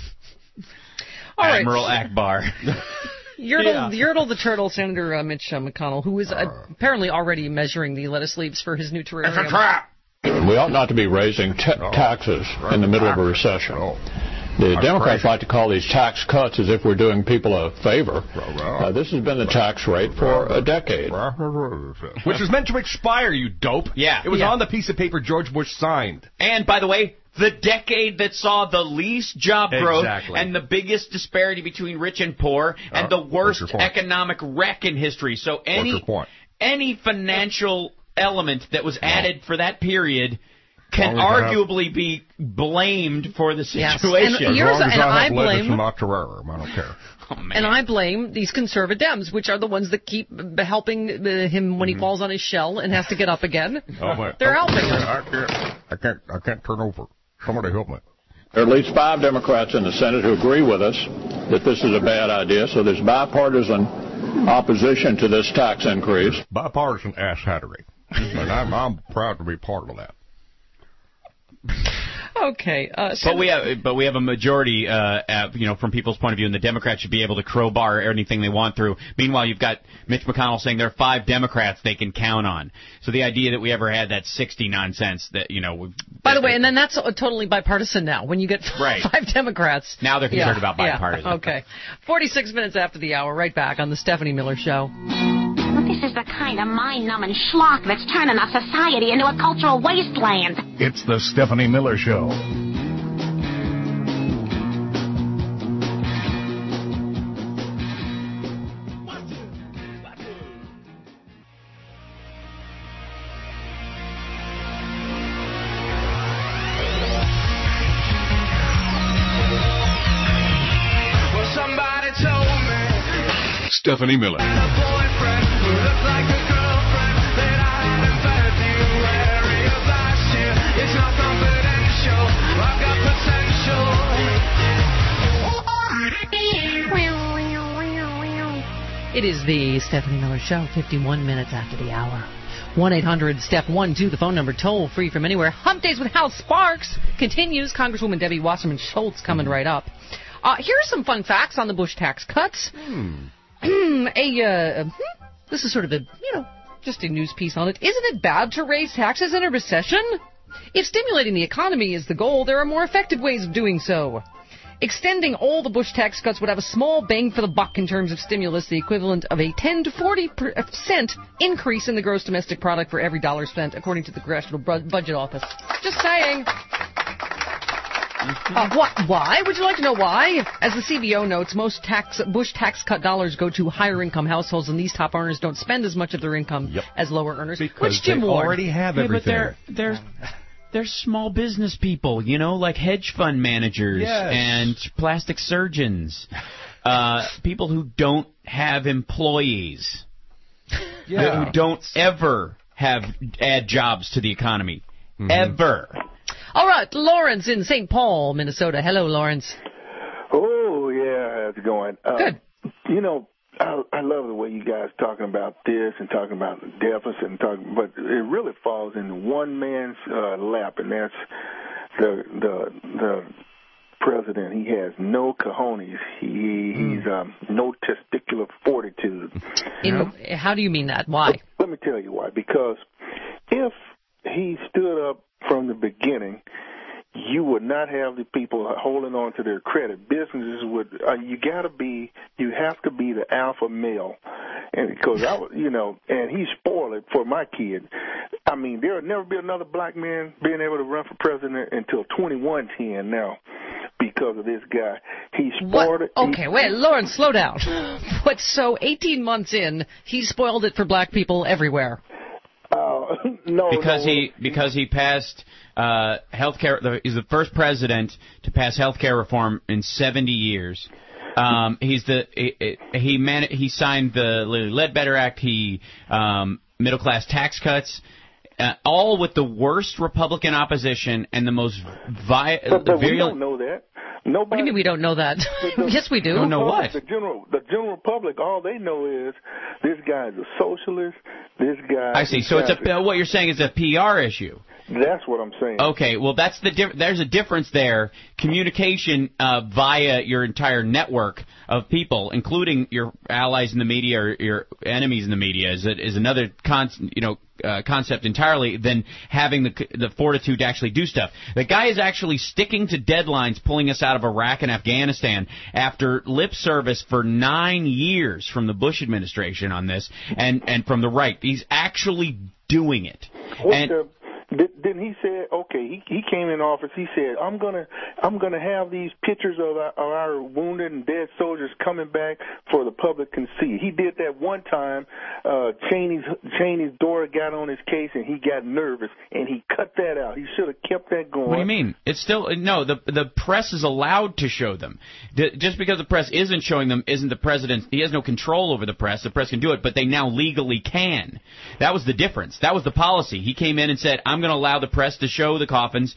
All right. Admiral Akbar. Yertle, Yertle the Turtle, Senator uh, Mitch uh, McConnell, who is uh, apparently already measuring the lettuce leaves for his new terrarium. It's a trap! We ought not to be raising ta- taxes in the middle of a recession. The Democrats like to call these tax cuts as if we're doing people a favor. Uh, this has been the tax rate for a decade. Which was meant to expire, you dope. Yeah. It was Yeah. on the piece of paper George Bush signed. And, by the way, the decade that saw the least job growth Exactly. and the biggest disparity between rich and poor and Uh, the worst what's your point? economic wreck in history. So any your point? any financial element that was added for that period can Long as I have- arguably be blamed for the Yes. situation. And here's- As long as and I I have lettuce blame- and not terrarium, I don't care. Oh, man. And I blame these conservative Dems, which are the ones that keep uh, helping uh, him when he falls on his shell and has to get up again. Oh, wait. They're helping him. I can't, I can't, I can't turn over. Somebody help me. There are at least five Democrats in the Senate who agree with us that this is a bad idea, so there's bipartisan opposition to this tax increase. Bipartisan asshattery. And I'm, I'm proud to be part of that. Okay. Uh, But we have, but we have a majority, uh, uh, you know, from people's point of view, and the Democrats should be able to crowbar anything they want through. Meanwhile, you've got Mitch McConnell saying there are five Democrats they can count on. So the idea that we ever had that sixty nonsense that, you know, we've, By the way, and then that's uh, totally bipartisan now. When you get Right. five Democrats. now they're concerned Yeah, about yeah. bipartisan. Okay. forty-six minutes after the hour, right back on the Stephanie Miller Show. This is the kind of mind-numbing schlock that's turning our society into a cultural wasteland. It's the Stephanie Miller Show. Stephanie Miller. It is the Stephanie Miller Show, fifty-one minutes after the hour. one eight hundred step one two, the phone number, toll free from anywhere. Hump Days with Hal Sparks continues. Congresswoman Debbie Wasserman Schultz coming right up. Uh, here are some fun facts on the Bush tax cuts. Hmm. a uh, This is sort of a, you know, just a news piece on it. Isn't it bad to raise taxes in a recession? If stimulating the economy is the goal, there are more effective ways of doing so. Extending all the Bush tax cuts would have a small bang for the buck in terms of stimulus, the equivalent of a ten to forty percent increase in the gross domestic product for every dollar spent, according to the Congressional Budget Office. Just saying. Uh, what, why? Would you like to know why? As the C B O notes, most tax, Bush tax cut dollars go to higher income households, and these top earners don't spend as much of their income yep. as lower earners. Because Which Jim they Ward. already have yeah, everything. But they're, they're, they're small business people, you know, like hedge fund managers yes. and plastic surgeons, uh, people who don't have employees, yeah. who don't ever have add jobs to the economy, mm-hmm. ever. All right, Lawrence in Saint Paul, Minnesota. Hello, Lawrence. Oh, yeah, how's it going? Uh, Good. You know, I, I love the way you guys talking about this and talking about the deficit and talking, but it really falls in one man's uh, lap, and that's the the the president. He has no cojones. He mm. he's um, no testicular fortitude. In, how do you mean that? Why? Let, let me tell you why. Because if he stood up from the beginning, you would not have the people holding on to their credit. Businesses would. Uh, you got to be. You have to be the alpha male, and because I, you know, and he spoiled it for my kid. I mean, there will never be another black man being able to run for president until twenty-one ten now, because of this guy. He spoiled what? it. Okay, he, wait, Lawrence, slow down. But so eighteen months in, he spoiled it for black people everywhere. Uh, no, because no. he because he passed uh, health care. He's the first president to pass health care reform in seventy years. Um, he's the he he, man, he signed the Ledbetter Act. He um, middle class tax cuts. Uh, all with the worst Republican opposition and the most vi- but, but virulent. We don't know that. Nobody, what do you mean we don't know that? The, yes, we do. Don't know what? The general, the general public, all they know is this guy's a socialist. This guy. I see. So it's a what you're saying is a P R issue. That's what I'm saying. Okay, well, that's the diff- there's a difference there. Communication uh, via your entire network of people, including your allies in the media or your enemies in the media, is a, is another con- you know uh, concept entirely than having the the fortitude to actually do stuff. The guy is actually sticking to deadlines, pulling us out of Iraq and Afghanistan after lip service for nine years from the Bush administration on this, and and from the right. He's actually doing it. What and, the? Then he said, okay, he, he came in office. He said, I'm gonna, I'm gonna have these pictures of our, of our wounded and dead soldiers coming back for the public can see. He did that one time. Uh, Cheney's Cheney's daughter got on his case and he got nervous and he cut that out. He should have kept that going. What do you mean? It's still no. The the press is allowed to show them. Just because the press isn't showing them, isn't the president? He has no control over the press. The press can do it, but they now legally can. That was the difference. That was the policy. He came in and said, I'm going to allow the press to show the coffins.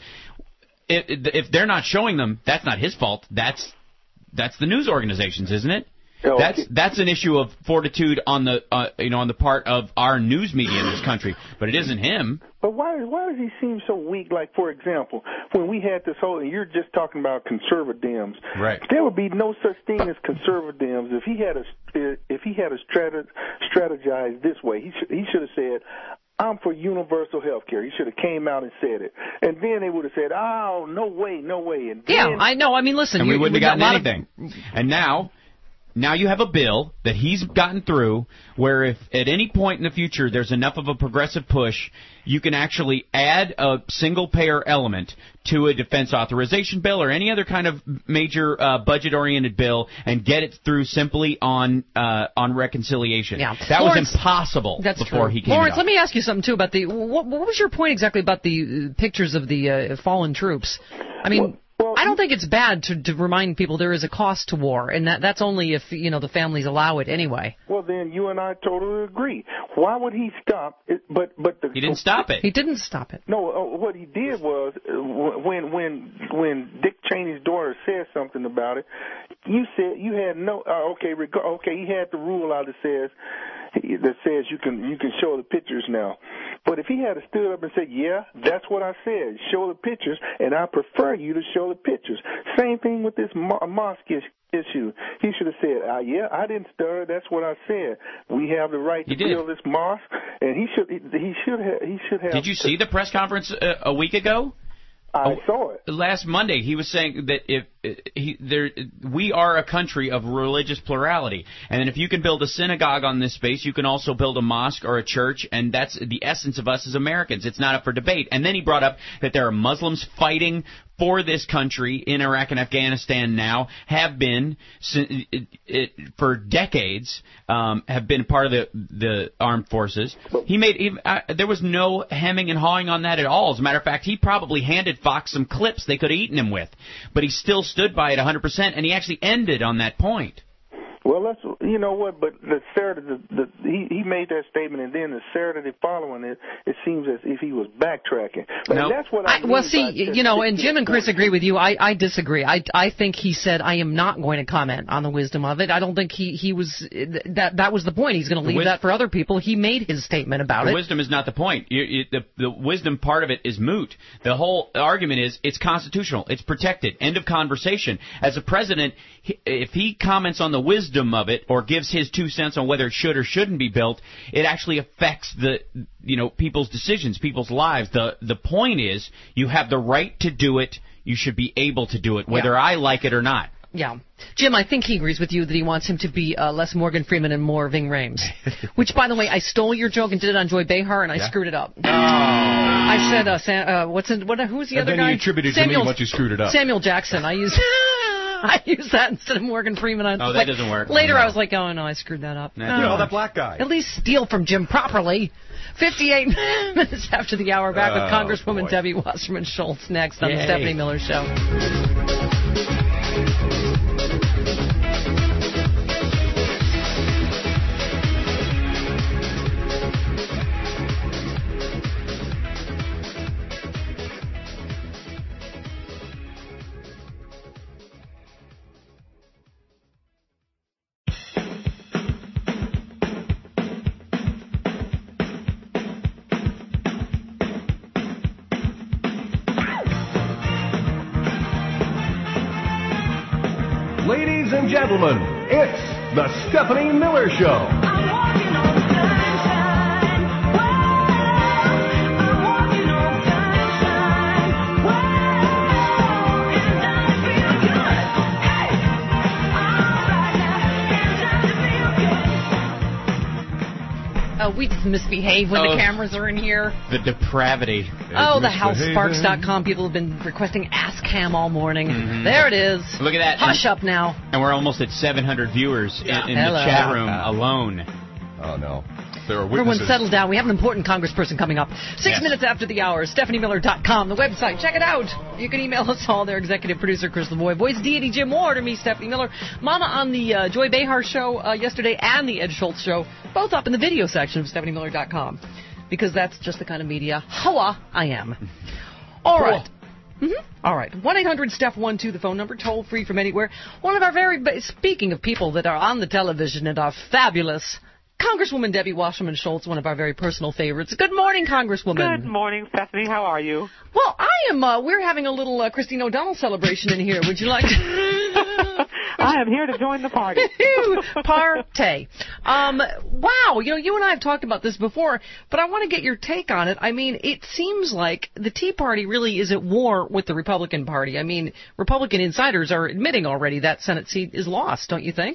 If, if they're not showing them, that's not his fault. That's that's the news organizations, isn't it? Okay. That's that's an issue of fortitude on the uh, you know on the part of our news media in this country, but it isn't him. But why why does he seem so weak? Like, for example, when we had this whole, and you're just talking about conservatives, right? There would be no such thing as conservatives if he had a if he had a strat, strategized this way. He should, he should have said, I'm for universal health care. He should have came out and said it. And then they would have said, oh, no way, no way. And then, yeah, I know. I mean, listen. And you, we wouldn't we have gotten got anything. Of... And now, now you have a bill that he's gotten through where if at any point in the future there's enough of a progressive push, you can actually add a single-payer element to a defense authorization bill or any other kind of major uh, budget-oriented bill and get it through simply on uh, on reconciliation. Yeah. That Lawrence, was impossible that's before true. he came Lawrence, out. let me ask you something, too, about the... What, what was your point exactly about the uh, pictures of the uh, fallen troops? I mean... Well, well, I don't think it's bad to, to remind people there is a cost to war, and that that's only if, you know, the families allow it anyway. Well, then you and I totally agree. Why would he stop it? But but the, he didn't stop it. He didn't stop it. No, uh, what he did was uh, when when when Dick Cheney's daughter said something about it, you said you had no uh, okay reg- okay he had the rule out that says that says you can you can show the pictures now. But if he had stood up and said, yeah, that's what I said, show the pictures, and I prefer you to show the pictures. Same thing with this mo- mosque issue. He should have said, uh, yeah, I didn't stir, that's what I said. We have the right to build this mosque, and he should he should have he should have. Did you see the press conference uh, a week ago? I saw it. Last Monday, he was saying that if uh, he, there, we are a country of religious plurality, and then if you can build a synagogue on this space, you can also build a mosque or a church, and that's the essence of us as Americans. It's not up for debate. And then he brought up that there are Muslims fighting for this country in Iraq and Afghanistan now, have been it, it, for decades, um, have been part of the the armed forces. He made he, uh, there was no hemming and hawing on that at all. As a matter of fact, he probably handed Fox some clips they could have eaten him with, but he still stood by it one hundred percent, and he actually ended on that point. Well, that's you know what, but the Saturday, the, the, he he made that statement, and then the Saturday following it, it seems as if he was backtracking. But No. that's what I, I well, see, you know, and Jim and Chris agree with you. I, I disagree. I, I think he said, I am not going to comment on the wisdom of it. I don't think he, he was, that that was the point. He's going to leave wis- that for other people. He made his statement about the it. Wisdom is not the point. You, you, the, the wisdom part of it is moot. The whole argument is it's constitutional. It's protected. End of conversation. As a president, he, if he comments on the wisdom of it or gives his two cents on whether it should or shouldn't be built, it actually affects the, you know, people's decisions, people's lives. The the point is you have the right to do it. You should be able to do it, whether Yeah. I like it or not. Yeah. Jim, I think he agrees with you that he wants him to be uh, less Morgan Freeman and more Ving Rhames. Which, by the way, I stole your joke and did it on Joy Behar, and I Yeah? screwed it up. Oh. I said, uh, Sam, uh, what's in, what, who's the And other then guy? you attributed to me Samuel, once you screwed it up. Samuel Jackson. I used I used that instead of Morgan Freeman. I was Oh, that like, doesn't work. Later, No. I was like, oh, no, I screwed that up. Nah, No. you know, that black guy. At least steal from Jim properly. fifty-eight minutes after the hour, back with Oh, Congresswoman boy. Debbie Wasserman Schultz next on Yay. the Stephanie Miller Show. Ladies and gentlemen, it's the Stephanie Miller Show. Uh, we just misbehave when Oh. the cameras are in here. The depravity. Oh, the house sparks dot com people have been requesting Ask Cam all morning. Mhm. There it is. Look at that. Hush up now. And we're almost at seven hundred viewers in, in Hello. the chat room alone. Oh, no. There are Everyone witnesses. settle down. We have an important congressperson coming up. Six Yes. minutes after the hour, Stephanie Miller dot com, the website. Check it out. You can email us all there. Executive producer Chris Lavoie, voice deity Jim Ward, or me, Stephanie Miller. Mama on the uh, Joy Behar show uh, yesterday and the Ed Schultz show, both up in the video section of Stephanie Miller dot com, because that's just the kind of media hoa I am. All right. Mm-hmm. All right. one eight hundred Steph one two, the phone number, toll free from anywhere. One of our very, ba- speaking of people that are on the television and are fabulous, Congresswoman Debbie Wasserman Schultz, one of our very personal favorites. Good morning, Congresswoman. Good morning, Stephanie. How are you? Well, I am, uh, we're having a little uh, Christine O'Donnell celebration in here. Would you like to? I am here to join the party. Partay. Um, wow, you know, you and I have talked about this before, but I want to get your take on it. I mean, it seems like the Tea Party really is at war with the Republican Party. I mean, Republican insiders are admitting already that Senate seat is lost, don't you think?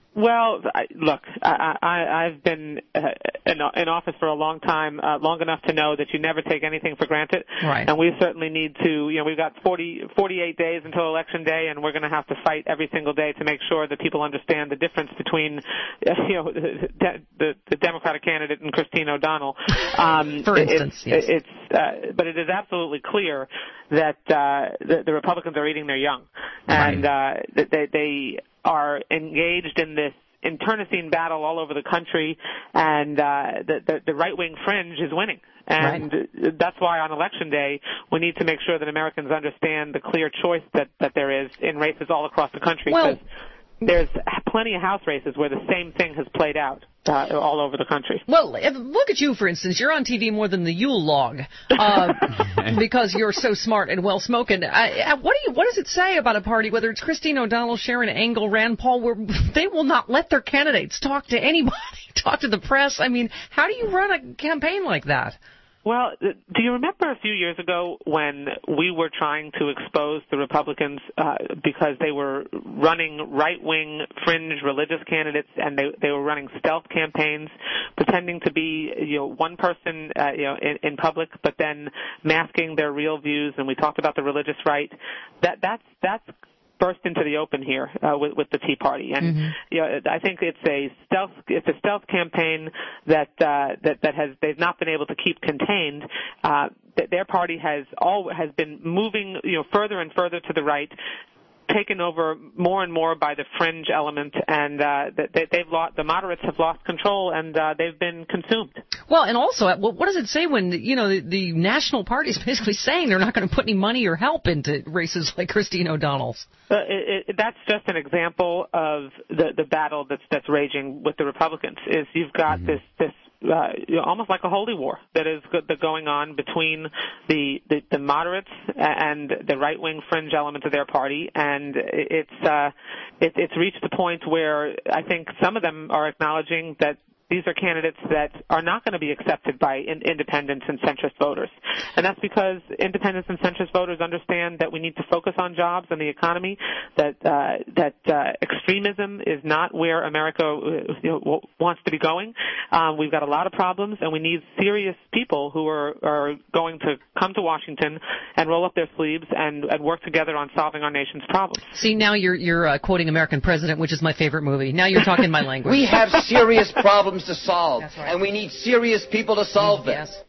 Well, I, look, I, I, I've been uh, in, in office for a long time, uh, long enough to know that you never take anything for granted. Right. And we certainly need to, you know, we've got forty, forty-eight days until Election Day, and we're going to have to fight every single day to make sure that people understand the difference between, uh, you know, the, the, the Democratic candidate and Christine O'Donnell. Um, for instance, it, yes. It's, uh, but it is absolutely clear that uh, the, the Republicans are eating their young, and uh, that they, they are engaged in this internecine battle all over the country, and uh, the, the, the right-wing fringe is winning. And right. that's why on Election Day we need to make sure that Americans understand the clear choice that, that there is in races all across the country. Well, there's plenty of House races where the same thing has played out uh, all over the country. Well, if, look at you, for instance. You're on T V more than the Yule log uh, because you're so smart and well-spoken. I, I, what, do you, what does it say about a party, whether it's Christine O'Donnell, Sharon Angle, Rand Paul, where they will not let their candidates talk to anybody, talk to the press? I mean, how do you run a campaign like that? Well, do you remember a few years ago when we were trying to expose the Republicans uh, because they were running right-wing fringe religious candidates, and they they were running stealth campaigns, pretending to be you know one person uh, you know in, in public, but then masking their real views? And we talked about the religious right. That that's that's. burst into the open here uh, with, with the Tea Party, and mm-hmm. you know, I think it's a stealth it's a stealth campaign that uh, that that has they've not been able to keep contained. Uh, that their party has all has been moving you know further and further to the right, taken over more and more by the fringe element, and uh, they, they've lost, the moderates have lost control, and uh, they've been consumed. Well, and also, what does it say when you know the, the national party is basically saying they're not going to put any money or help into races like Christine O'Donnell's? Uh, it, it, that's just an example of the the battle that's that's raging with the Republicans. Is you've got mm-hmm. this this. Uh, you know, almost like a holy war that is go- that going on between the, the, the moderates and the right-wing fringe element of their party, and it's uh, it, it's reached the point where I think some of them are acknowledging that these are candidates that are not going to be accepted by in- independents and centrist voters. And that's because independents and centrist voters understand that we need to focus on jobs and the economy, that uh, that uh, extremism is not where America uh, you know, w- wants to be going. Um, we've got a lot of problems, and we need serious people who are, are going to come to Washington and roll up their sleeves and, and work together on solving our nation's problems. See, now you're, you're uh, quoting American President, which is my favorite movie. Now you're talking my language. We have serious problems to solve, right. and we need serious people to solve them. Yes.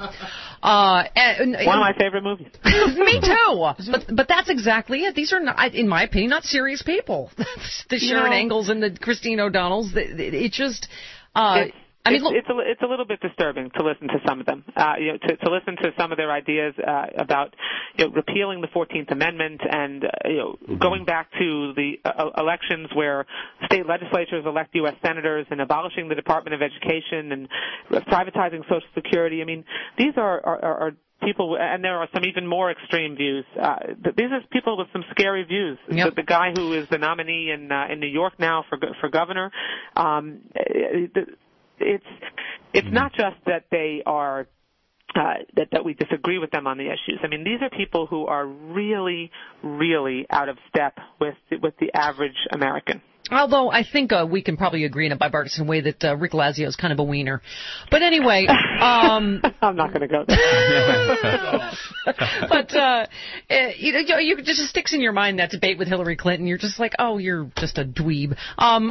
Uh, and, One of my favorite movies. Me too. But but that's exactly it. These are not, in my opinion, not serious people. The Sharon Angles and the Christine O'Donnells. It, it just. Uh, it's, I mean, it's, look, it's a it's a little bit disturbing to listen to some of them. Uh, you know, to, to listen to some of their ideas uh, about you know, repealing the fourteenth Amendment and uh, you know mm-hmm. going back to the uh, elections where state legislatures elect U S senators and abolishing the Department of Education and privatizing Social Security. I mean, these are are, are people, and there are some even more extreme views. Uh, these are people with some scary views. Yep. The, the guy who is the nominee in uh, in New York now for for governor. Um, the, It's it's mm-hmm. not just that they are uh, that that we disagree with them on the issues. I mean, these are people who are really, really out of step with with the average American. Although I think uh, we can probably agree in a bipartisan way that uh, Rick Lazio is kind of a wiener. But anyway, um, I'm not going to go there. But uh, you know, you it just sticks in your mind that debate with Hillary Clinton. You're just like, oh, you're just a dweeb. Um,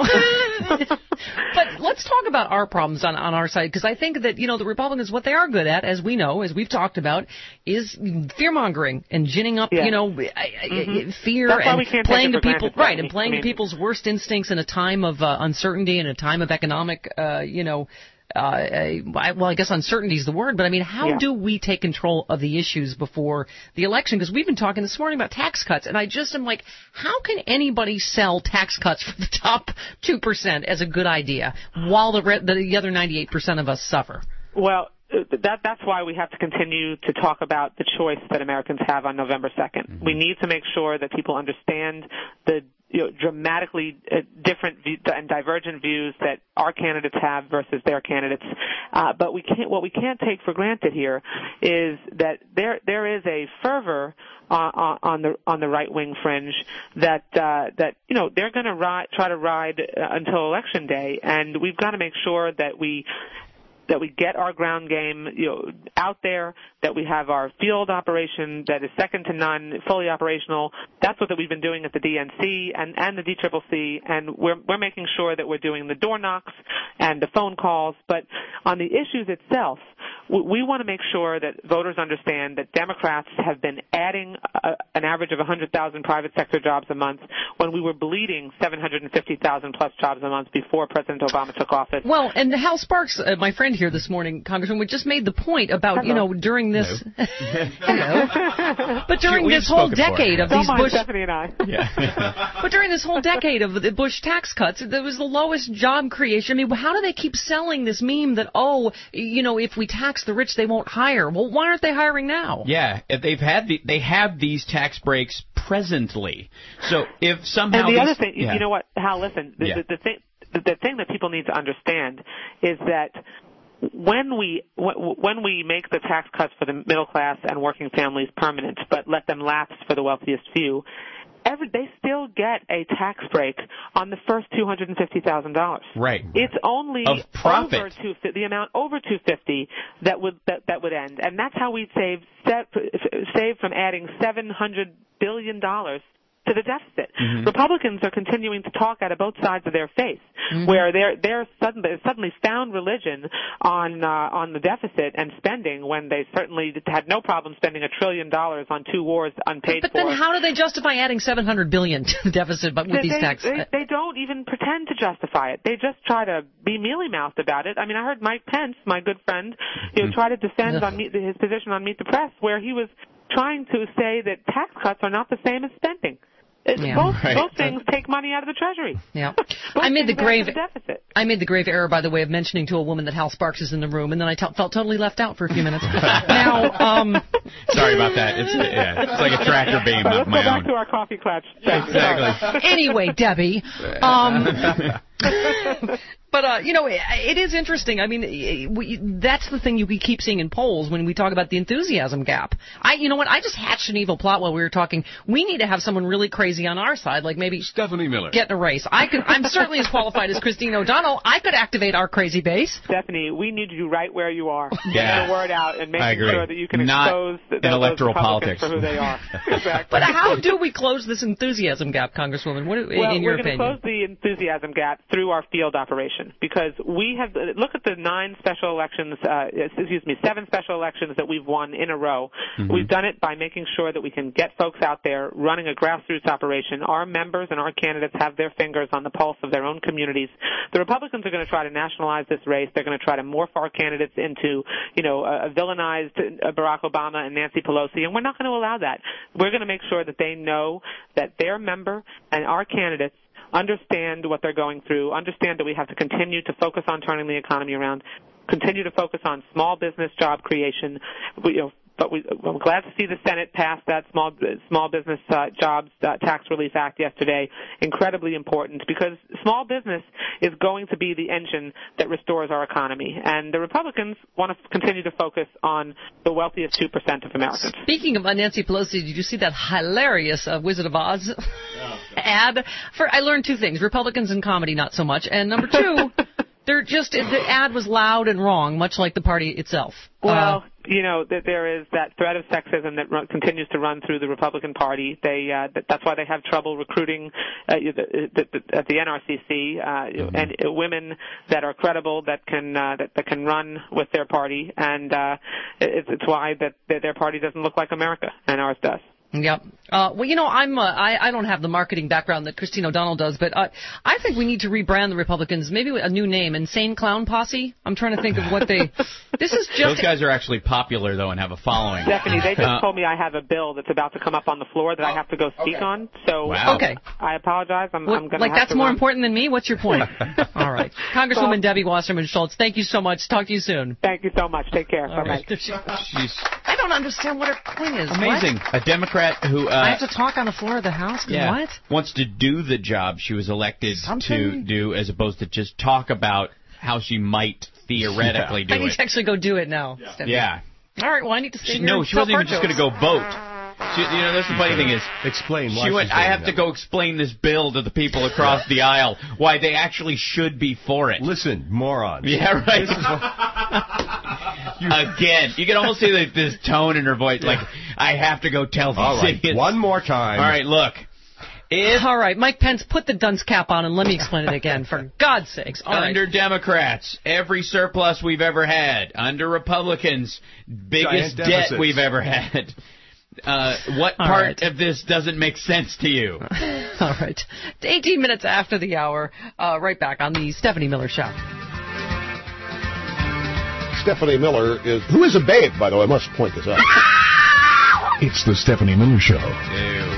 but let's talk about our problems on, on our side, because I think that you know the Republicans, what they are good at, as we know, as we've talked about, is fear mongering and ginning up, yeah. you know, mm-hmm. fear That's and why we can't playing take to it for people, granted, right, and playing I mean, to people's worst instincts in a time of uh, uncertainty and a time of economic, uh, you know. Uh, well, I guess uncertainty is the word, but I mean, how yeah. do we take control of the issues before the election? Because we've been talking this morning about tax cuts, and I just am like, how can anybody sell tax cuts for the top two percent as a good idea while the, re- the other ninety-eight percent of us suffer? Well, that that's why we have to continue to talk about the choice that Americans have on November second. Mm-hmm. We need to make sure that people understand the you know, dramatically uh, different view- and divergent views that our candidates have versus their candidates. Uh, but we can't. What we can't take for granted here is that there there is a fervor on, on the on the right wing fringe that uh, that you know they're going to ri- try to ride uh, until election day, and we've got to make sure that we. that we get our ground game, you know, out there, that we have our field operation that is second to none, fully operational. That's what that we've been doing at the D N C and, and the D C C C, and we're, we're making sure that we're doing the door knocks and the phone calls. But on the issues itself, we, we want to make sure that voters understand that Democrats have been adding a, an average of one hundred thousand private sector jobs a month when we were bleeding seven hundred fifty thousand plus jobs a month before President Obama took office. Well, and Hal Sparks, uh, my friend here this morning, Congressman, we just made the point about, Hello. you know, during this, hello, but during We've this whole spoken decade before. of Don't these mind Bush, Stephanie and I. Yeah. but during this whole decade of the Bush tax cuts, there was the lowest job creation. I mean, how do they keep selling this meme that, oh, you know, if we tax the rich, they won't hire? Well, why aren't they hiring now? Yeah, they've had the, they have these tax breaks presently. So if somehow and the these, other thing, yeah. you know what, Hal, listen, the, Yeah. the, the thing. The thing that people need to understand is that when we when we make the tax cuts for the middle class and working families permanent, but let them lapse for the wealthiest few, every, they still get a tax break on the first two hundred and fifty thousand dollars. Right. It's only Of profit. over two, the amount over two fifty that would that, that would end, and that's how we'd save save from adding seven hundred billion dollars to the deficit. Mm-hmm. Republicans are continuing to talk out of both sides of their face, Mm-hmm. where they're they're suddenly suddenly found religion on uh, on the deficit and spending when they certainly had no problem spending a trillion dollars on two wars unpaid But for. then how do they justify adding seven hundred billion dollars to the deficit but with they, these they, tax they, they don't even pretend to justify it. They just try to be mealy-mouthed about it. I mean, I heard Mike Pence, my good friend, you know, try to defend on meet, his position on Meet the Press, where he was trying to say that tax cuts are not the same as spending. It, Yeah. both, Right. both things take money out of the Treasury. Yeah. Both I made the things add grave to the deficit. I made the grave error, by the way, of mentioning to a woman that Hal Sparks is in the room, and then I t- felt totally left out for a few minutes. now, um, Sorry about that. It's yeah, it's like a tractor beam Right, of let's my go back own. to our coffee clutch. Exactly. anyway, Debbie, um, but uh, you know, it, it is interesting. I mean, we, that's the thing you we keep seeing in polls when we talk about the enthusiasm gap. I, you know what? I just hatched an evil plot while we were talking. We need to have someone really crazy on our side, like maybe Stephanie Miller. get in a race. I could. I'm certainly as qualified as Christine O'Donnell. I could activate our crazy base. Stephanie, we need you right where you are. Yeah. Get the word out and I making agree. sure that you can Not expose the, in those electoral Republicans politics. for who they are. Exactly. But how do we close this enthusiasm gap, Congresswoman? What, Well, in your we're going opinion? to close the enthusiasm gap through our field operation because we have look at the nine special elections, uh, excuse me, seven special elections that we've won in a row. Mm-hmm. We've done it by making sure that we can get folks out there running a grassroots operation. Our members and our candidates have their fingers on the pulse of their own communities. The Republicans are going to try to nationalize this race. They're going to try to morph our candidates into, you know, a villainized Barack Obama and Nancy Pelosi, and we're not going to allow that. We're going to make sure that they know that their member and our candidates understand what they're going through, understand that we have to continue to focus on turning the economy around, continue to focus on small business job creation. We, you know, but we, I'm glad to see the Senate pass that small small business uh, jobs uh, tax relief act yesterday. Incredibly important because small business is going to be the engine that restores our economy, and the Republicans want to continue to focus on the wealthiest two percent of Americans. Speaking of Nancy Pelosi, did you see that hilarious uh, Wizard of Oz ad? For I learned two things: Republicans and comedy, not so much, and number two. They're just, the ad was loud and wrong, much like the party itself. Well, uh, you know, that there is that threat of sexism that run, continues to run through the Republican Party. They uh, that, that's why they have trouble recruiting uh, the, the, the, at the N R C C uh, mm-hmm. and uh, women that are credible that can uh, that, that can run with their party, and uh, it's, it's why that, that their party doesn't look like America, and ours does. Yep. Uh, well, you know, I'm uh, I, I don't have the marketing background that Christine O'Donnell does, but uh, I think we need to rebrand the Republicans, maybe with a new name, Insane Clown Posse. I'm trying to think of what they. This is just. Those guys are actually popular though and have a following. Stephanie, they just uh, told me I have a bill that's about to come up on the floor that I have to go speak okay. on. So wow. okay, I apologize. I'm, what, I'm going to like have that's to more run. important than me. What's your point? All right, Congresswoman well, Debbie Wasserman Schultz. Thank you so much. Talk to you soon. Thank you so much. Take care. Bye bye. Right. don't understand what her point is. Amazing. What? A Democrat who... Uh, I have to talk on the floor of the House? Yeah, What? wants to do the job she was elected Something? to do as opposed to just talk about how she might theoretically I do need it. to actually go do it now. Stephanie. Yeah. All right, well, I need to stay She, here no, and she tell wasn't even just fart going to jokes. go vote. She, you know, that's the funny thing is... Explain why she went, she's I doing have that. to go explain this bill to the people across the aisle, why they actually should be for it. Listen, morons. Yeah, right. Again, you can almost see like, this tone in her voice, like, I have to go tell these All right, idiots. one more time. All right, look. If All right, Mike Pence, put the dunce cap on and let me explain it again, for God's sakes. All under right. Democrats, every surplus we've ever had. Under Republicans, biggest Giant debt deficits. we've ever had. Uh, what All part right. of this doesn't make sense to you? All right. eighteen minutes after the hour, uh, right back on the Stephanie Miller Show. Stephanie Miller is, who is a babe, by the way, I must point this out. It's the Stephanie Miller Show. Ew.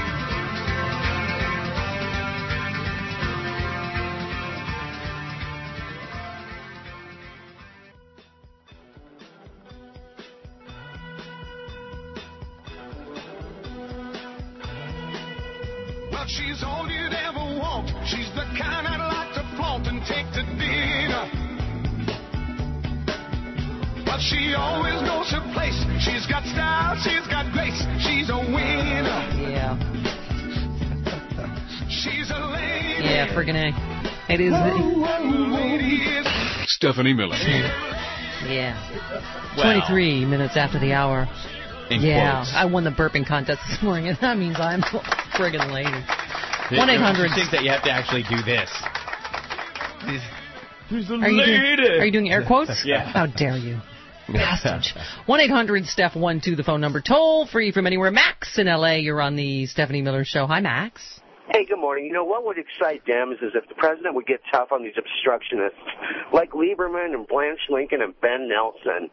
Well, she's all you'd ever want. She's the kind I'd like to flaunt and take to dinner. But she always knows her place. She's got style, she's got grace. She's a winner. Yeah. She's a lady. Yeah, friggin' A. It is. The, Stephanie Miller. yeah. Well. twenty-three minutes after the hour. In yeah, quotes. I won the burping contest this morning, and that means I'm a friggin' lady. one eight hundred You think that you have to actually do this. She's a Are you, lady. doing, are you doing air quotes? Yeah. How dare you. Bastard. one eight hundred Steph one two, the phone number. Toll free from anywhere. Max in L A, you're on the Stephanie Miller Show. Hi, Max. Hey, good morning. You know, what would excite Dems is if the president would get tough on these obstructionists like Lieberman and Blanche Lincoln and Ben Nelson.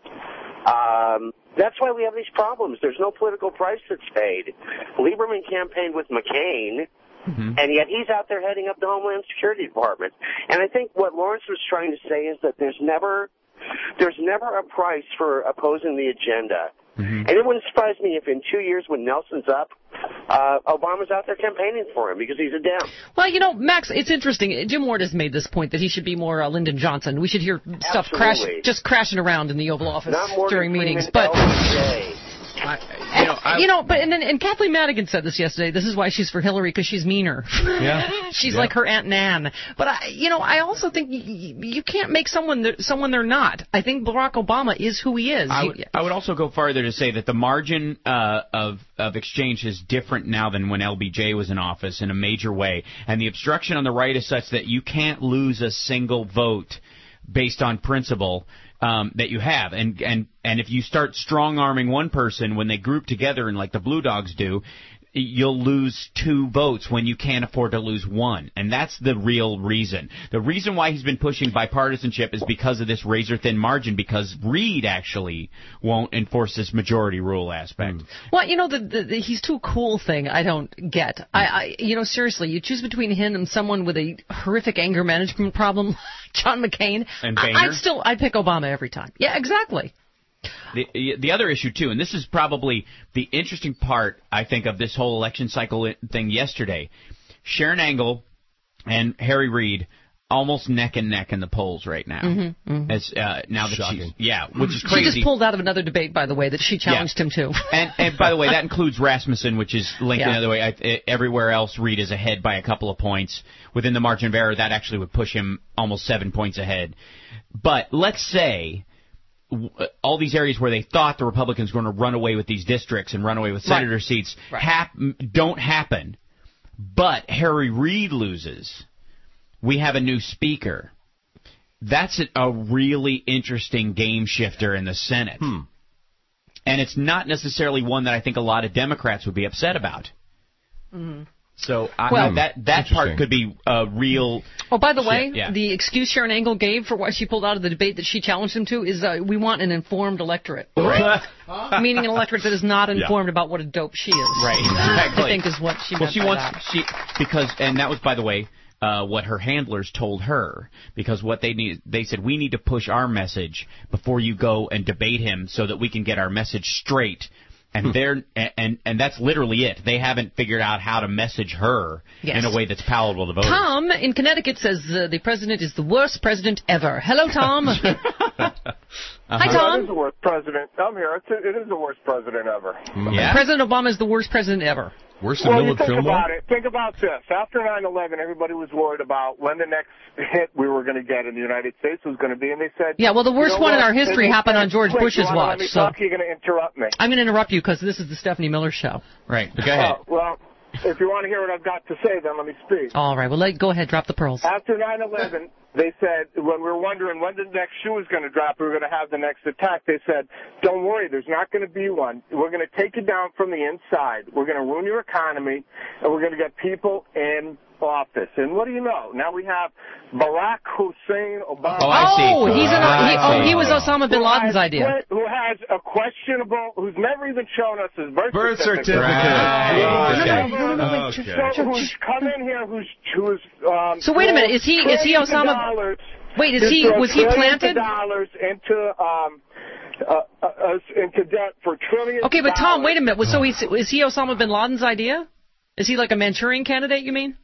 Um, that's why we have these problems. There's no political price that's paid. Lieberman campaigned with McCain, mm-hmm. and yet he's out there heading up the Homeland Security Department. And I think what Lawrence was trying to say is that there's never, there's never a price for opposing the agenda. Mm-hmm. And it wouldn't surprise me if in two years when Nelson's up, uh, Obama's out there campaigning for him because he's a Dem. Well, you know, Max, it's interesting. Jim Ward has made this point that he should be more uh, Lyndon Johnson. We should hear stuff crash, just crashing around in the Oval Office during meetings. But I, you know, I, you know, but and then and Kathleen Madigan said this yesterday. This is why she's for Hillary, because she's meaner. Yeah, she's yeah. like her Aunt Nan. But I, you know, I also think y- y- you can't make someone th- someone they're not. I think Barack Obama is who he is. I You- would, I would also go farther to say that the margin uh, of of exchange is different now than when L B J was in office in a major way, and the obstruction on the right is such that you can't lose a single vote based on principle. Um, that you have, and and and if you start strong arming one person when they group together and like the Blue Dogs do, you'll lose two votes when you can't afford to lose one, and that's the real reason. The reason why he's been pushing bipartisanship is because of this razor thin margin. Because Reid actually won't enforce this majority rule aspect. Mm. Well, you know, the, the, the he's too cool thing I don't get. Mm. I, I, you know, seriously, you choose between him and someone with a horrific anger management problem, John McCain. And Boehner? I, I'd still, I'd pick Obama every time. Yeah, exactly. The the other issue, too, and this is probably the interesting part, I think, of this whole election cycle thing yesterday, Sharon Angle and Harry Reid almost neck and neck in the polls right now. Mm-hmm, mm-hmm. As uh, now that Shocking. she's, yeah, which is crazy. She just pulled out of another debate, by the way, that she challenged yeah. him to. and, and by the way, that includes Rasmussen, which is linked yeah. another way. I, everywhere else, Reid is ahead by a couple of points. Within the margin of error, that actually would push him almost seven points ahead. But let's say all these areas where they thought the Republicans were going to run away with these districts and run away with senator right. seats right. Hap- don't happen. But Harry Reid loses. We have a new speaker. That's a, a really interesting game shifter in the Senate. Hmm. And it's not necessarily one that I think a lot of Democrats would be upset about. Mm-hmm. So I, well, that that part could be a real. Oh, by the way, shift, yeah. the excuse Sharon Angle gave for why she pulled out of the debate that she challenged him to is uh, we want an informed electorate. Right. Meaning an electorate that is not informed yeah. about what a dope she is. Right, exactly. I think is what she well, meant she by wants that. she because and that was, by the way, uh, what her handlers told her, because what they need, they said, we need to push our message before you go and debate him so that we can get our message straight. And they're and and that's literally it. They haven't figured out how to message her Yes. in a way that's palatable to voters. Tom in Connecticut says uh, the president is the worst president ever. Hello, Tom. Uh-huh. Hi, That Tom. is the worst president. I'm here. It's a, it is the worst president ever. Yeah? President Obama is the worst president ever. Worse well, you think about it. Think about this. After nine eleven, everybody was worried about when the next hit we were going to get in the United States was going to be, and they said, Yeah, well, the worst you know one in what? our history They happened said, on George "Wait, Bush's you wanna watch." Let me So talk? You're going to interrupt me. I'm going to interrupt you because this is the Stephanie Miller Show. Right. But go ahead. Uh, well, if you want to hear what I've got to say, then let me speak. All right. Well, let, go ahead. Drop the pearls. After nine eleven, they said, when we were wondering when the next shoe was going to drop, we were going to have the next attack, they said, don't worry, there's not going to be one. We're going to take you down from the inside. We're going to ruin your economy, and we're going to get people in office. And what do you know? Now we have Barack Hussein Obama. Oh, I see. Oh, he's an, he, oh, he was Osama bin Who Laden's has idea. que- Who has a questionable, who's never even shown us his birth, Birth certificate. certificate. Right. Okay. No, no, no, no, wait. Okay. So who's come in here, who's, who's, um, So wait a minute, is he- is he trillions of Osama- dollars Wait, is to he- throw was he trillions planted? of dollars into, um, uh, uh, uh, into debt for trillions Okay, but of Tom, dollars. wait a minute. So he's, is he Osama bin Laden's idea? Is he like a Manchurian candidate, you mean?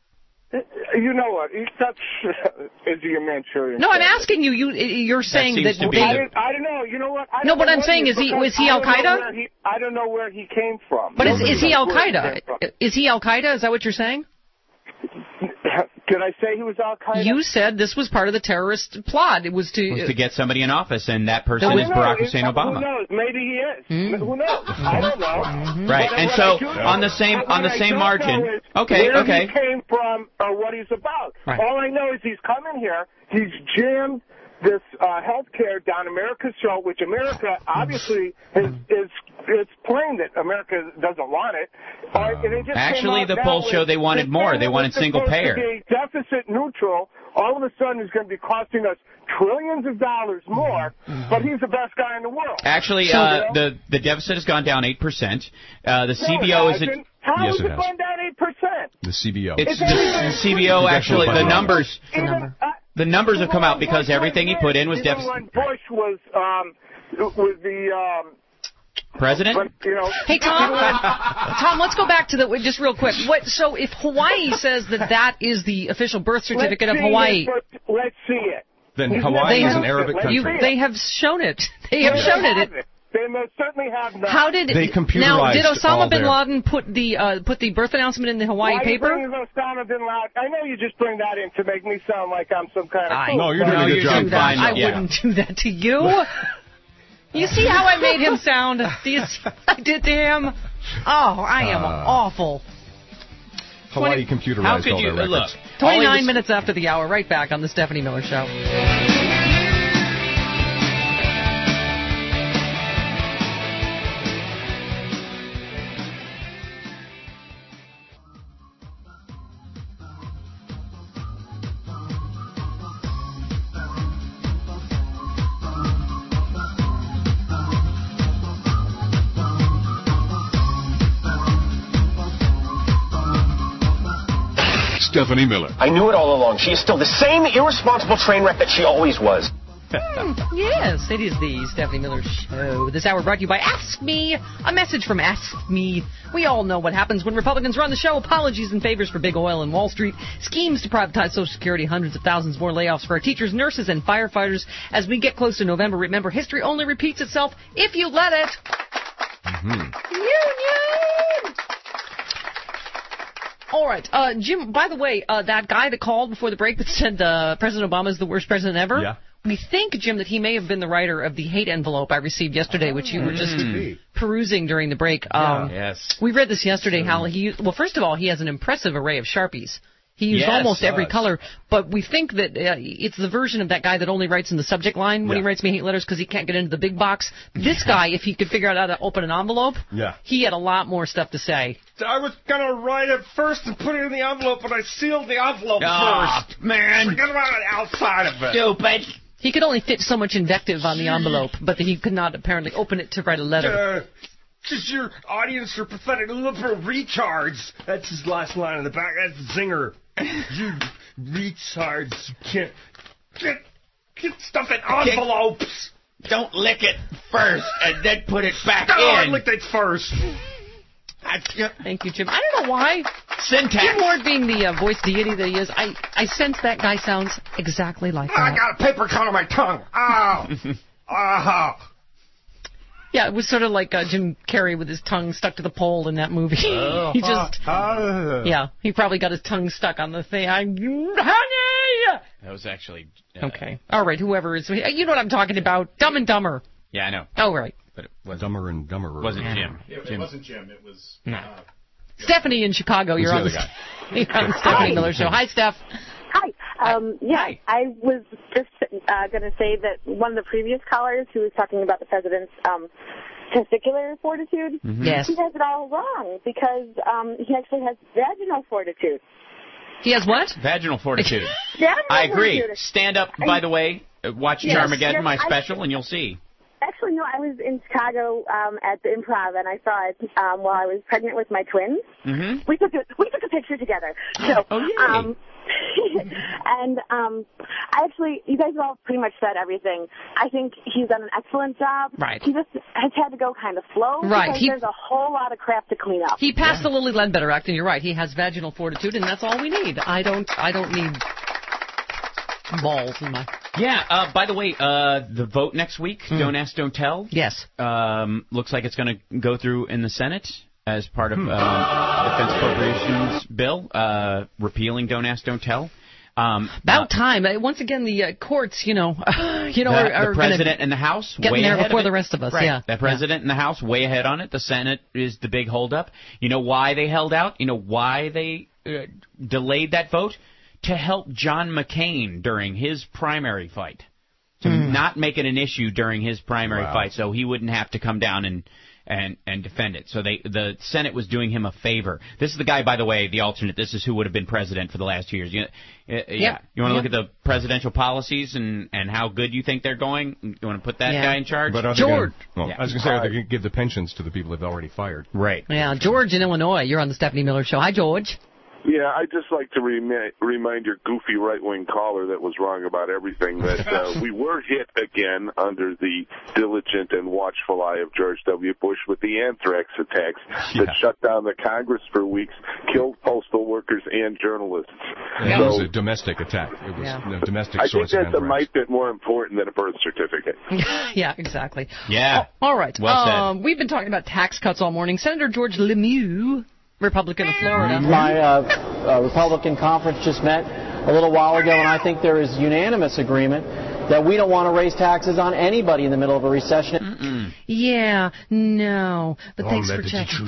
You know what? He- That's, is he a Manchurian? No, I'm candidate? asking you. You you're saying that, seems to be they, I, didn't- I don't know. You know what? I No, don't but know I'm what saying he is he- because was he I don't know Al-Qaeda? where he- I don't know where he came from. But is, Nobody is he knows Al where he Qaeda? came from. Is he Al Qaeda? Is that what you're saying? Did I say he was Al Qaeda? You said this was part of the terrorist plot. It was to Was to get somebody in office, and that person I is don't know. Barack It- Hussein Who Obama. knows? Maybe he is. Hmm. Who knows? I don't know. Right, But and what so I do know- on the same what on the I same don't margin. know is Okay, where okay. he came from or what he's about. Right. All I know is he's come in here. He's jammed this uh, health care down America's throat, which America obviously is is is plain that America doesn't want it. Uh, and it just Actually, came out the now polls with show they wanted this more. thing They that wanted was single supposed payer. to be deficit neutral. All of a sudden, is going to be costing us trillions of dollars more. But he's the best guy in the world. Actually, So, uh, you know, the the deficit has gone down eight percent. Uh, the no, C B O it isn't. hasn't. How Yes, is it it has. going down eight percent? The C B O. It's It's the, everything. the C B O. Actually, the numbers. The number. The numbers have come out because everything he put in was Even deficit. when Bush was um, was the um, President? when, you know. Hey Tom, Tom, let's go back to the just real quick. What? So if Hawaii says that that is the official birth certificate Let's of see Hawaii, it, but let's see it. Then He's Hawaii never is an used Arabic it. country. you, Let's see they it. have shown it. They have They shown it. have it. They most certainly have not. How did They now? computerized Did Osama all bin their- Laden put the uh, put the birth announcement in the Hawaii Why paper? Are you bringing Osama bin Laden? I know you just bring that in to make me sound like I'm some kind of. I, fool. No, you're doing No, a good you're job. doing fine. I Yeah. wouldn't do that to you. You see how I made him sound? Do you see what I did to him? Oh, I am Uh, awful. Hawaii How computerized could all you their look? records. all he twenty-nine was- minutes after the hour, right back on the Stephanie Miller Show. Stephanie Miller. I knew it all along. She is still the same irresponsible train wreck that she always was. Yes, it is the Stephanie Miller Show. This hour brought to you by Ask Me. A message from Ask Me. We all know what happens when Republicans run the show. Apologies and favors for big oil and Wall Street. Schemes to privatize Social Security. Hundreds of thousands more layoffs for our teachers, nurses, and firefighters. As we get close to November, remember, history only repeats itself if you let it. Mm-hmm. Union! All right, uh, Jim, by the way, uh, that guy that called before the break that said uh, President Obama is the worst president ever, Yeah. we think, Jim, that he may have been the writer of the hate envelope I received yesterday, which you were just Mm. perusing during the break. Um, Yes. We read this yesterday, how he, well, first of all, he has an impressive array of Sharpies. He used Yes, almost every does. color, but we think that uh, it's the version of that guy that only writes in the subject line when Yeah. he writes me hate letters because he can't get into the big box. This guy, if he could figure out how to open an envelope, Yeah. he had a lot more stuff to say. I was gonna write it first and put it in the envelope, but I sealed the envelope Ah, first. man. Forget about the outside of it. Stupid. He could only fit so much invective on the envelope, but he could not apparently open it to write a letter. Uh, just your audience are pathetic liberal retards. That's his last line in the back. That's Zinger. You retards can't get, get stuff in envelopes. Don't lick it first and then put it back no, in. I licked it first. I, Thank you, Jim. I don't know why. Syntax. Jim Ward being the uh, voice deity that he is, I, I sense that guy sounds exactly like that. I got a paper cut on my tongue. Ow. Ah. Yeah, it was sort of like uh, Jim Carrey with his tongue stuck to the pole in that movie. Oh, he just, uh, yeah, he probably got his tongue stuck on the thing. I, honey! That was actually... Uh, okay. All right, whoever is... You know what I'm talking about. Dumb and Dumber. Yeah, I know. Oh, right. But it wasn't, Dumber and Dumber. wasn't Jim. It, Jim. it wasn't Jim. It was... No. Uh, Stephanie in Chicago. You're on, the, you're on the Stephanie Miller Show. Hi, Steph. Hi. Um, yeah, Hi. I was just uh, going to say that one of the previous callers who was talking about the president's um, testicular fortitude, Mm-hmm. Yes. he has it all wrong because um, he actually has vaginal fortitude. He has what? Vaginal fortitude. Vaginal I agree. fortitude. Stand up, by the way. uh, Watch Yes, Charmageddon, yes, my I- special, and you'll see. Actually, no, I was in Chicago um, at the Improv, and I saw it um, while I was pregnant with my twins. Mm-hmm. We took a, we took a picture together. So, Oh, yay. um, and um, I actually, you guys have all pretty much said everything. I think he's done an excellent job. Right. He just has had to go kind of slow. Right. Because He- there's a whole lot of crap to clean up. He passed the Lily Ledbetter Act, and you're right. He has vaginal fortitude, and that's all we need. I don't. I don't need balls in my. Yeah, uh, by the way, uh, the vote next week, Mm. Don't Ask, Don't Tell, Yes. um, looks like it's going to go through in the Senate as part of um, Defense Appropriations Bill, uh, repealing Don't Ask, Don't Tell. Um, About uh, time. Uh, Once again, the uh, courts, you know, you know, the, are, are the president gonna and the House getting way there ahead before of it. the rest of us. Right. Yeah. The president and the House way ahead on it. The Senate is the big holdup. You know why they held out? You know why they uh, delayed that vote? To help John McCain during his primary fight. To Mm. not make it an issue during his primary Wow. fight, so he wouldn't have to come down and and and defend it. So they the Senate was doing him a favor. This is the guy, by the way, the alternate. This is who would have been president for the last two years. You, uh, yeah. Yep. You want to Yep. look at the presidential policies and and how good you think they're going? You want to put that Yeah. guy in charge? But are they George. Gonna, well, Yeah. I was going to say, are they going to give the pensions to the people they've already fired? Right. Yeah, George in Illinois. You're on the Stephanie Miller Show. Hi, George. Yeah, I'd just like to remi- remind your goofy right-wing caller that was wrong about everything that uh, we were hit again under the diligent and watchful eye of George W. Bush with the anthrax attacks Yeah. that shut down the Congress for weeks, killed postal workers and journalists. It So was a domestic attack. It was Yeah. a domestic I think source of that's a anthrax. mite bit more important than a birth certificate. Yeah, exactly. Yeah. Oh, all right. Well said. Um, we've been talking about tax cuts all morning. Senator George Lemieux, Republican of Florida. My uh, uh, Republican conference just met a little while ago, and I think there is unanimous agreement that we don't want to raise taxes on anybody in the middle of a recession. Mm-mm. Yeah, no. But thanks for checking.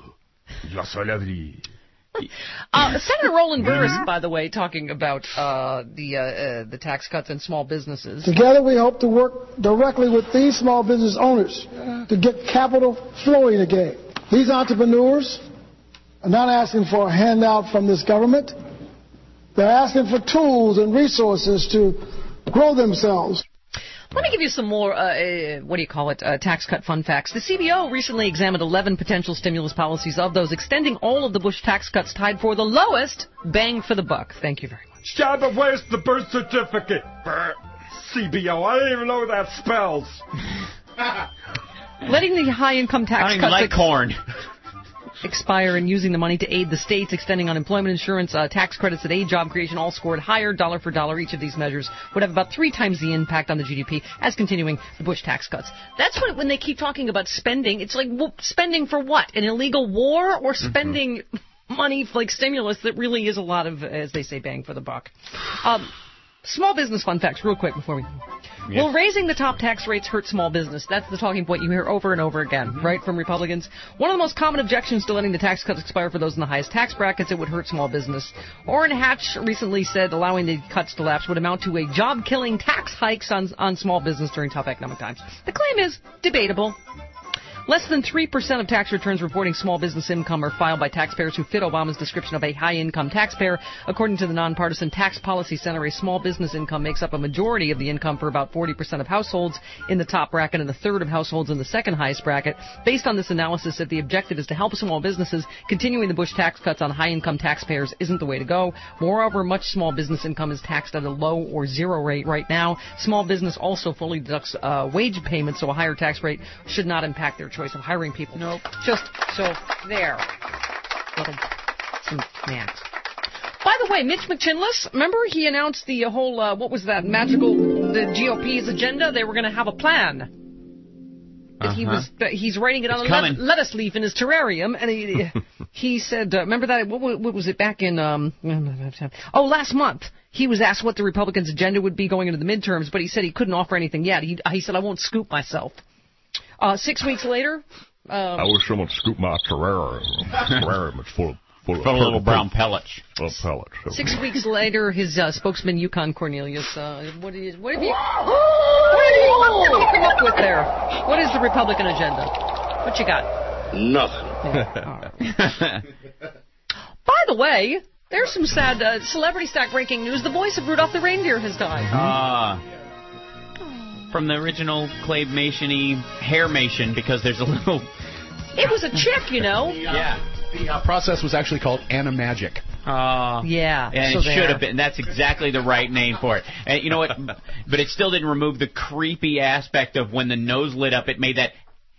Uh, Senator Roland Burris, by the way, talking about uh, the uh, uh, the tax cuts and small businesses. Together we hope to work directly with these small business owners to get capital flowing again. These entrepreneurs are not asking for a handout from this government. They're asking for tools and resources to grow themselves. Let me give you some more, uh, uh, what do you call it, uh, tax cut fun facts. The C B O recently examined eleven potential stimulus policies. Of those, extending all of the Bush tax cuts tied for the lowest bang for the buck. Thank you very much. Yeah, but where's the birth certificate? C B O, I don't even know what that spells. Letting the high-income tax I don't even cuts like ex- corn. expire and using the money to aid the states, extending unemployment insurance, uh, tax credits that aid job creation, all scored higher dollar for dollar. Each of these measures would have about three times the impact on the G D P as continuing the Bush tax cuts. That's what, when they keep talking about spending, it's like, well, spending for what? An illegal war, or spending mm-hmm. money for, like, stimulus that really is a lot of, as they say, bang for the buck. Um, small business fun facts, real quick before we... Yeah. Will raising the top tax rates hurt small business? That's the talking point you hear over and over again, mm-hmm. right, from Republicans. One of the most common objections to letting the tax cuts expire for those in the highest tax brackets, it would hurt small business. Orrin Hatch recently said allowing the cuts to lapse would amount to a job-killing tax hikes on, on small business during tough economic times. The claim is debatable. Less than three percent of tax returns reporting small business income are filed by taxpayers who fit Obama's description of a high-income taxpayer. According to the Nonpartisan Tax Policy Center, a small business income makes up a majority of the income for about forty percent of households in the top bracket and a third of households in the second highest bracket. Based on this analysis, if the objective is to help small businesses, continuing the Bush tax cuts on high-income taxpayers isn't the way to go. Moreover, much small business income is taxed at a low or zero rate right now. Small business also fully deducts uh, wage payments, so a higher tax rate should not impact their choice of hiring people. Nope. Just so there. Little some snacks. By the way, Mitch McChinless, remember he announced the whole, uh, what was that, magical, the G O P's agenda? They were going to have a plan. Uh-huh. He was, uh, he's writing it on it's a let- lettuce leaf in his terrarium, and he he said, uh, remember that, what, what was it back in, um, oh, last month, he was asked what the Republicans' agenda would be going into the midterms, but he said he couldn't offer anything yet. He, he said, I won't scoop myself. Uh, six weeks later... Um, I wish someone scooped my terrarium. Terrarium is full of Full of little brown pellets. Oh, pellets. Okay. Six weeks later, his uh, spokesman, Yukon Cornelius, uh, what, is, what have you, what have you what have you come up with there? What is the Republican agenda? What you got? Nothing. Yeah. By the way, there's some sad uh, celebrity stack breaking news. The voice of Rudolph the Reindeer has died. Ah. Uh, from the original claymation-y hairmation, because there's a little... It was a chick, you know. Yeah. The uh, process was actually called Animagic. Uh, yeah. And so it there. should have been. That's exactly the right name for it. And you know what? But it still didn't remove the creepy aspect of when the nose lit up, it made that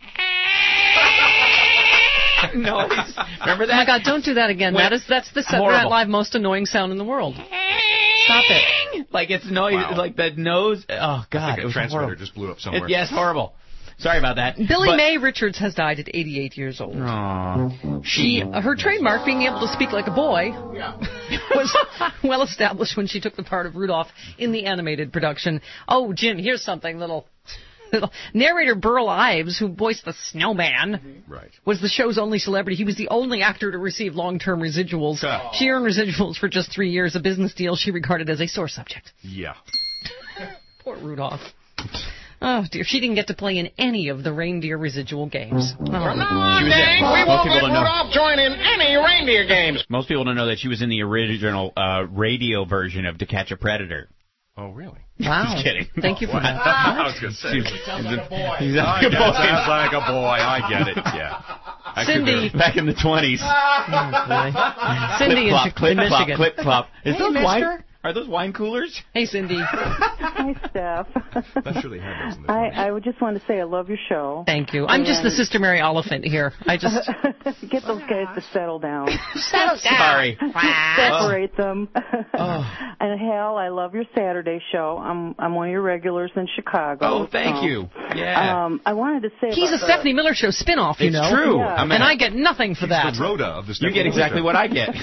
noise. Remember that? Oh, my God, don't do that again. When, that is, that's the Saturday Night Live most annoying sound in the world. Stop it. Like it's noise, wow. Like the nose. Oh, God. Like a it was transmitter horrible. just blew up somewhere. It, yes, horrible. Sorry about that. Billy but, Mae Richards has died at eighty-eight years old. Aww. She, uh, her trademark, being able to speak like a boy, yeah. was well established when she took the part of Rudolph in the animated production. Oh, Jim, here's something little. little. Narrator Burl Ives, who voiced the Snowman, right. was the show's only celebrity. He was the only actor to receive long-term residuals. Oh. She earned residuals for just three years, a business deal she regarded as a sore subject. Yeah. Poor Rudolph. Oh, dear. She didn't get to play in any of the reindeer residual games. Oh. Come on, Dave. We won't let Rudolph join in any reindeer games. Most people don't know that she was in the original uh, radio version of To Catch a Predator. Oh, really? Wow. Just kidding. Thank you for that. I was going to say. He sounds like a boy. He's like a boy. Sounds like a boy. I get it. Yeah. I Cindy. Back in the twenties. Oh, Cindy clip, in, clip, in clip, Michigan. Clip, clop. Is Hey, those mister. wine? Are those wine coolers? Hey, Cindy. Hi, Steph. That's really had those in the I, I would just want to say I love your show. Thank you. I'm and just the Sister Mary Oliphant here. I just get those guys to settle down. settle down. Sorry. Separate them. Oh. And Hal, I love your Saturday show. I'm I'm one of your regulars in Chicago. Oh, thank so, you. Yeah. Um, I wanted to say he's a about Stephanie the, Miller Show spinoff, you it's know. true. Yeah. And I get nothing for he's that. the Rhoda of the Stephanie You get exactly show. what I get.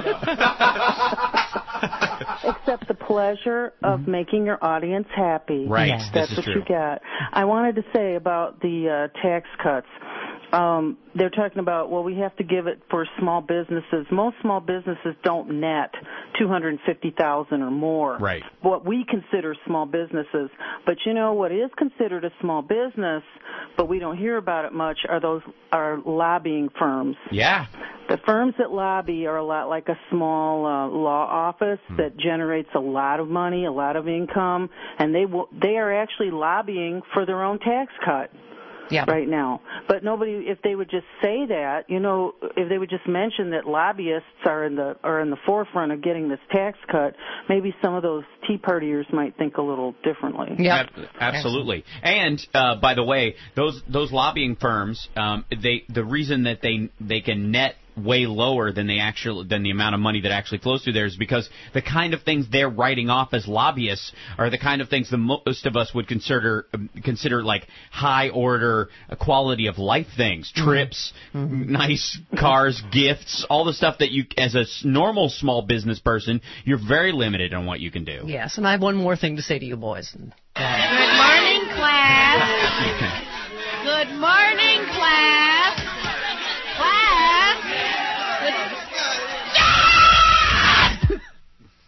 Except the pleasure of making your audience happy. Right. Yeah. This That's is what true. you got. I wanted to say about the uh, tax cuts. Um, they're talking about, well, we have to give it for small businesses. Most small businesses don't net two hundred fifty thousand dollars or more. Right. What we consider small businesses. But you know what is considered a small business, but we don't hear about it much, are those are lobbying firms. Yeah. The firms that lobby are a lot like a small uh, law office hmm. that generates a lot of money, a lot of income, and they will, they are actually lobbying for their own tax cut. Yeah. Right now. But nobody, if they would just say that, you know, if they would just mention that lobbyists are in the are in the forefront of getting this tax cut, maybe some of those Tea Partiers might think a little differently. Yeah, absolutely. And uh, by the way, those those lobbying firms, um, they the reason that they they can net way lower than the actual than the amount of money that actually flows through there is because the kind of things they're writing off as lobbyists are the kind of things the most of us would consider consider like high order quality of life things, trips, mm-hmm. nice cars, gifts, all the stuff that you as a normal small business person you're very limited on what you can do. Yes, and I have one more thing to say to you boys. Good morning, class. Good morning, class. Class.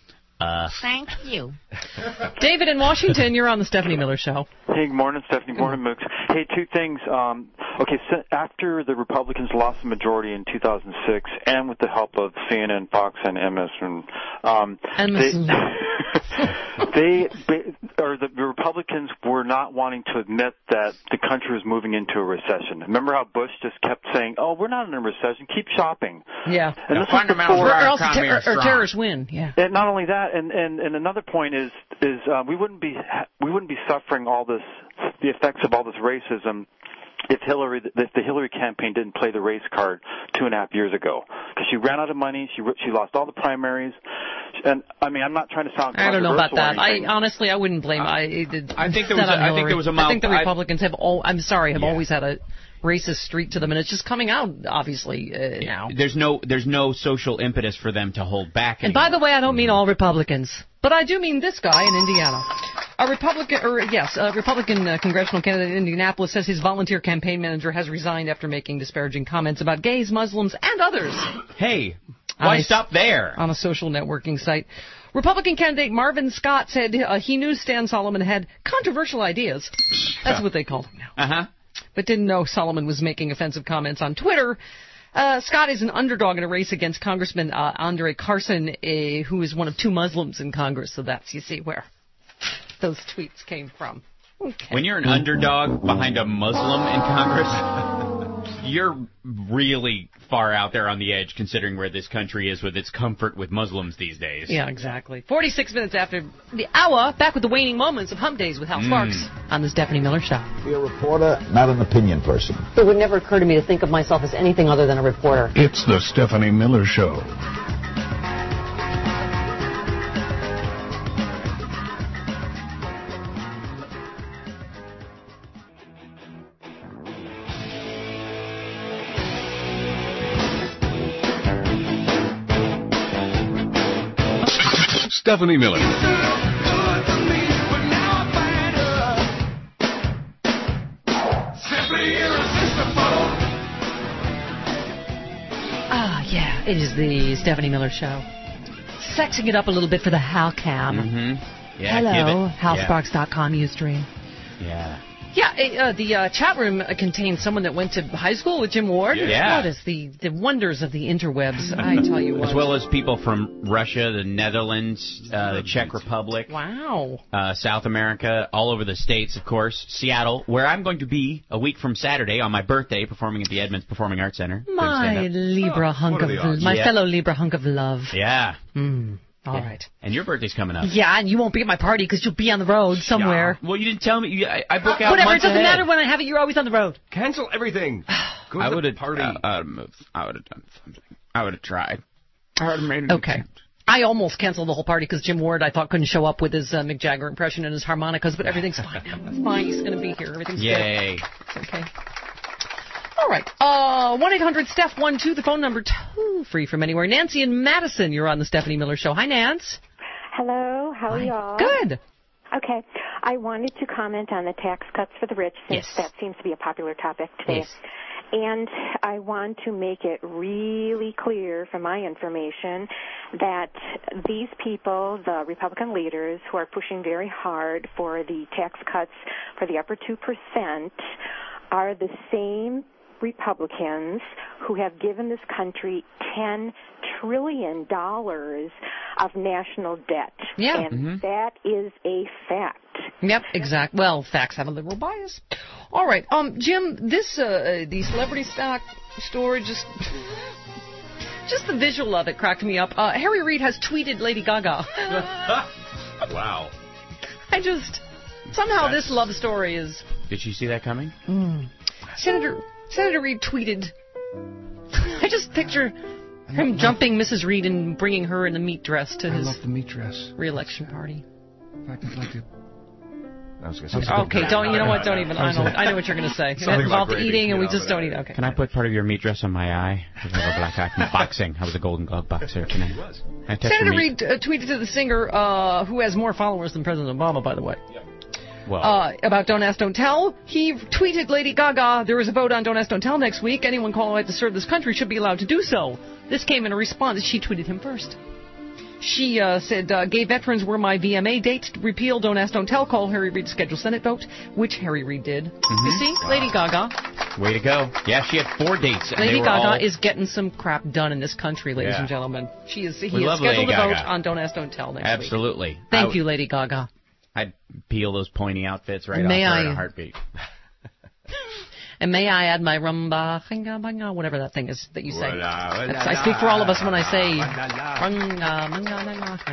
Uh. Thank you. David in Washington, you're on the Stephanie Miller Show. Hey, good morning, Stephanie. Good morning, Mooks. Hey, two things. Um, okay, so after the Republicans lost the majority in two thousand six, and with the help of C N N, Fox, and M S N, um, they, they, or the Republicans were not wanting to admit that the country was moving into a recession. Remember how Bush just kept saying, "Oh, we're not in a recession. Keep shopping." Yeah. And the this fundamentals before, or, else ter- or, or terrorists win. Yeah. And not only that, and, and, and another point is is uh, we wouldn't be we wouldn't be suffering all this the effects of all this racism if Hillary if the Hillary campaign didn't play the race card two and a half years ago, because she ran out of money, she she lost all the primaries, and I mean I'm not trying to sound I don't know about that. I anything. honestly I wouldn't blame. Uh, I it, I think there was a, I think there was a mild, I think the Republicans have all I'm sorry have yeah. always had a racist streak to them, and it's just coming out obviously uh, now. There's no there's no social impetus for them to hold back anymore. And by the way, I don't mean all Republicans, but I do mean this guy in Indiana. A Republican, or yes, a Republican uh, congressional candidate in Indianapolis says his volunteer campaign manager has resigned after making disparaging comments about gays, Muslims, and others. Hey, why on stop a, there? On a social networking site. Republican candidate Marvin Scott said uh, he knew Stan Solomon had controversial ideas. That's what they call him now. Uh-huh. But didn't know Solomon was making offensive comments on Twitter. Uh, Scott is an underdog in a race against Congressman uh, Andre Carson, uh, who is one of two Muslims in Congress. So that's, you see, where those tweets came from. Okay. When you're an underdog behind a Muslim in Congress, you're really far out there on the edge, considering where this country is with its comfort with Muslims these days. Yeah, exactly. forty-six minutes after the hour, back with the waning moments of Hump Days with Hal Sparks mm. on the Stephanie Miller Show. Be a reporter, not an opinion person. It would never occur to me to think of myself as anything other than a reporter. It's the Stephanie Miller Show. Stephanie Miller. Ah, yeah, it is the Stephanie Miller Show. Sexing it up a little bit for the Hal Cam. Mm-hmm. Yeah, hello, give it. hal sparks dot com Ustream. Yeah. Yeah, uh, the uh, chat room contains someone that went to high school with Jim Ward. Yeah. What is the, the wonders of the interwebs, I tell you what. As well as people from Russia, the Netherlands, uh, the Czech Republic. Wow. Uh, South America, all over the States, of course. Seattle, where I'm going to be a week from Saturday on my birthday, performing at the Edmonds Performing Arts Center. My Libra oh, hunk of love. My yeah. fellow Libra hunk of love. Yeah. Mm. All yeah. right. And your birthday's coming up. Yeah, and you won't be at my party because you'll be on the road somewhere. Yeah. Well, you didn't tell me. You, I, I book out Whatever, months it doesn't ahead. matter when I have it. You're always on the road. Cancel everything. Go to I would have party. Uh, uh, I would have done something. I would have tried. I would have made an Okay. attempt. I almost canceled the whole party because Jim Ward, I thought, couldn't show up with his uh, Mick Jagger impression and his harmonicas, but everything's fine now. It's fine. He's going to be here. Everything's Yay. good. It's okay. All right. Uh, one eight hundred Steph one two, the phone number two, free from anywhere. Nancy in Madison, you're on the Stephanie Miller Show. Hi, Nance. Hello, how are Hi. y'all? Good. Okay, I wanted to comment on the tax cuts for the rich since yes. that seems to be a popular topic today. Yes. And I want to make it really clear from my information that these people, the Republican leaders who are pushing very hard for the tax cuts for the upper two percent, are the same Republicans who have given this country ten trillion dollars of national debt. Yeah. And mm-hmm. that is a fact. Yep, exact. Well, facts have a liberal bias. All right. Um, Jim, this, uh, the celebrity stock story, just, just the visual of it cracked me up. Uh, Harry Reid has tweeted Lady Gaga. Wow. I just, somehow That's... this love story is... Did you see that coming? Mm. Senator... Senator Reid tweeted, I just picture him jumping Missus Reid and bringing her in the meat dress to I his love the meat dress. re-election party. In fact, I'd like to... I was gonna say okay, don't, you know what, don't even, I know, I know what you're going to say. It involved eating and we just don't eat, okay. Can I put part of your meat dress on my eye? I have a black eye from boxing. I was a Golden Glove boxer. Can I, he was. I touch Senator your meat? Reid uh, tweeted to the singer, uh, who has more followers than President Obama, by the way. Yep. Well. Uh, about Don't Ask, Don't Tell. He tweeted Lady Gaga, there is a vote on Don't Ask, Don't Tell next week. Anyone qualified to serve this country should be allowed to do so. This came in a response. She tweeted him first. She uh, said, uh, gay veterans were my V M A date. Repeal, don't ask, don't tell. Call Harry Reid to schedule Senate vote, which Harry Reid did. Mm-hmm. You see, wow. Lady Gaga. Way to go. Yeah, she had four dates. And Lady they were Gaga all... is getting some crap done in this country, ladies yeah. and gentlemen. She is. He we is scheduled to vote Gaga. on Don't Ask, Don't Tell next Absolutely. week. Thank I, you, Lady Gaga. I'd peel those pointy outfits right May off her I... in a heartbeat. And may I add my rumba, hinga, banga, whatever that thing is that you say. I speak for all of us when I say runga, manga,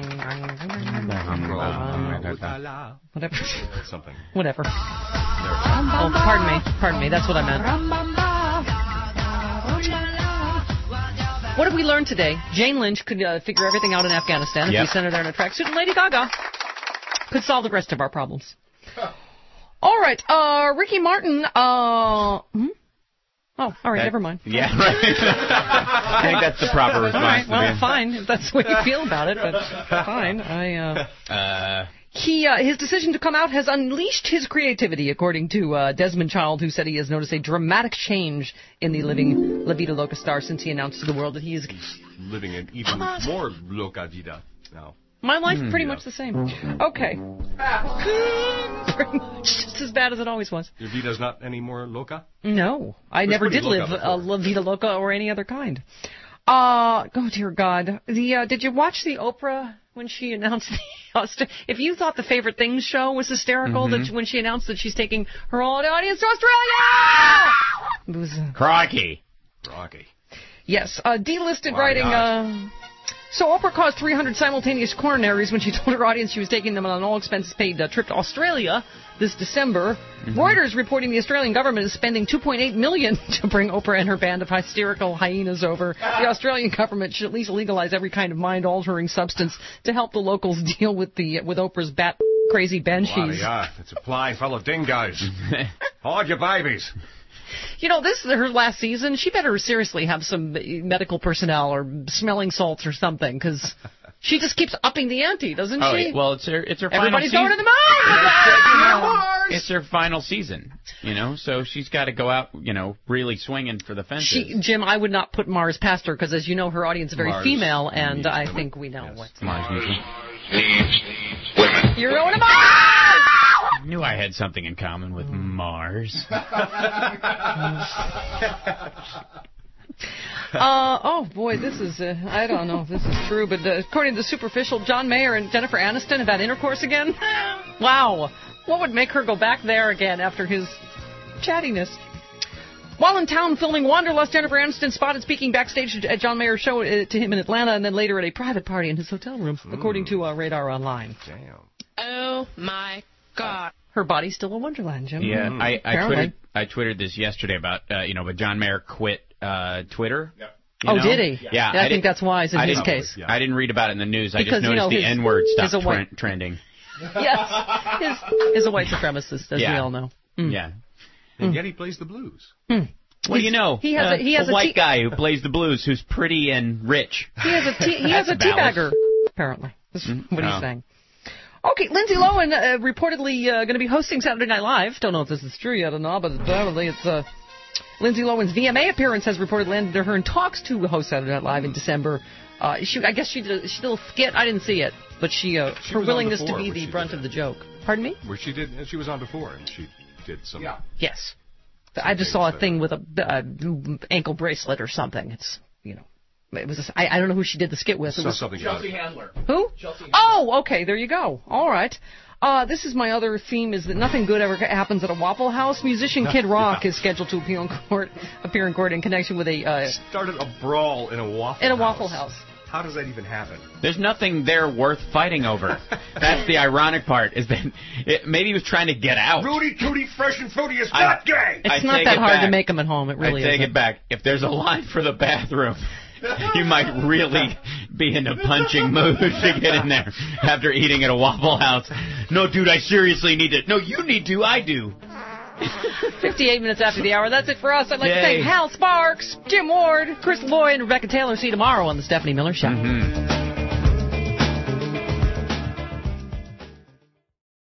manga, whatever. Something. Whatever. Oh, pardon me. Pardon me. That's what I meant. What did we learn today? Jane Lynch could uh, figure everything out in Afghanistan yep. if we sent her there in a tracksuit. And Lady Gaga could solve the rest of our problems. All right, uh, Ricky Martin, uh, hmm? oh, all right, that, never mind. Yeah, right. I think that's the proper response. All right, well, fine, if that's the way you feel about it, but fine. I, uh, uh he, uh, his decision to come out has unleashed his creativity, according to, uh, Desmond Child, who said he has noticed a dramatic change in the living La Vida Loca star since he announced to the world that he is living an even more Loca Vida now. My life's mm, pretty yeah. much the same. Okay. Pretty much just as bad as it always was. Your Vida's not any more Loca? No. I it's never did live a La Vida Loca or any other kind. Uh, oh, dear God. The uh, Did you watch the Oprah when she announced the Australia? If you thought the Favorite Things show was hysterical, mm-hmm. that when she announced that she's taking her whole audience to Australia! It was, uh, Crikey. Crikey. Yes. Uh, delisted Why writing... Uh, So Oprah caused three hundred simultaneous coronaries when she told her audience she was taking them on an all-expenses-paid uh, trip to Australia this December. Mm-hmm. Reuters reporting the Australian government is spending two point eight million dollars to bring Oprah and her band of hysterical hyenas over. The Australian government should at least legalize every kind of mind-altering substance to help the locals deal with the with Oprah's bat crazy banshees. Yeah, it's a fly full of dingoes. Hold your babies. You know, this is her last season. She better seriously have some medical personnel or smelling salts or something, because she just keeps upping the ante, doesn't oh, she? Well, it's her. It's her Everybody's final going season. to the moon. It's her final season, you know. So she's got to go out, you know, really swinging for the fences. She, Jim, I would not put Mars past her, because as you know, her audience is very Mars female, and I women. think we know yes. what's Mars needs women. You're going to Mars. I knew I had something in common with Mars. uh, oh, boy, this is, uh, I don't know if this is true, but uh, according to Superficial, John Mayer and Jennifer Aniston have had intercourse again. Wow. What would make her go back there again after his chattiness? While in town filming Wanderlust, Jennifer Aniston spotted speaking backstage at John Mayer's show uh, to him in Atlanta, and then later at a private party in his hotel room, Ooh. according to uh, Radar Online. Damn. Oh, my God. Her body's still a wonderland, Jim. Yeah, mm-hmm. I, I twittered I twittered this yesterday about, uh, you know, but John Mayer quit uh, Twitter. Yep. Oh, know? Did he? Yeah. yeah I, I think that's wise in I his case. Yeah. I didn't read about it in the news. Because, I just noticed you know, the his, N-word stopped white, tre- trending. Yes, his, is a white supremacist, as yeah. we all know. Mm. Yeah. And mm. yet he plays the blues. Mm. Well, you know, he has uh, a, he has a, a white tea- guy who plays the blues who's pretty and rich. He has a tea- he has a teabagger, apparently. That's mm-hmm. what he's oh. saying. Okay, Lindsay Lohan uh, reportedly uh, going to be hosting Saturday Night Live. Don't know if this is true yet or not, but apparently it's uh, Lindsay Lohan's V M A appearance has reportedly landed her in talks to host Saturday Night Live in December. Uh, she, I guess she did, she did a skit. I didn't see it, but she, uh, she her willingness before, to be the brunt of the joke. Pardon me? Where she did, she was on before, and she did some. Yeah. Yes. I just saw a thing with a uh, ankle bracelet or something. It's, you know, it was. A, I, I don't know who she did the skit with. It was something Chelsea Handler. Who? Chelsea Handler. Oh, okay. There you go. All right. Uh, this is my other theme: is that nothing good ever happens at a Waffle House. Musician Kid Rock yeah. is scheduled to appear in court, appear in court in connection with a uh, started a brawl in a Waffle in a House. Waffle House. How does that even happen? There's nothing there worth fighting over. That's the ironic part, is that it, maybe he was trying to get out. Rudy Tooty Fresh and Fruity is not gay! It's I not that it hard back. to make him at home. It really is. I take isn't. it back. If there's a line for the bathroom, you might really be in a punching mood to get in there after eating at a Waffle House. No, dude, I seriously need it. No, you need to. I do. fifty-eight minutes after the hour. That's it for us. I'd like Yay. to thank Hal Sparks, Jim Ward, Chris Lloyd, and Rebecca Taylor. See you tomorrow on The Stephanie Miller Show. Mm-hmm.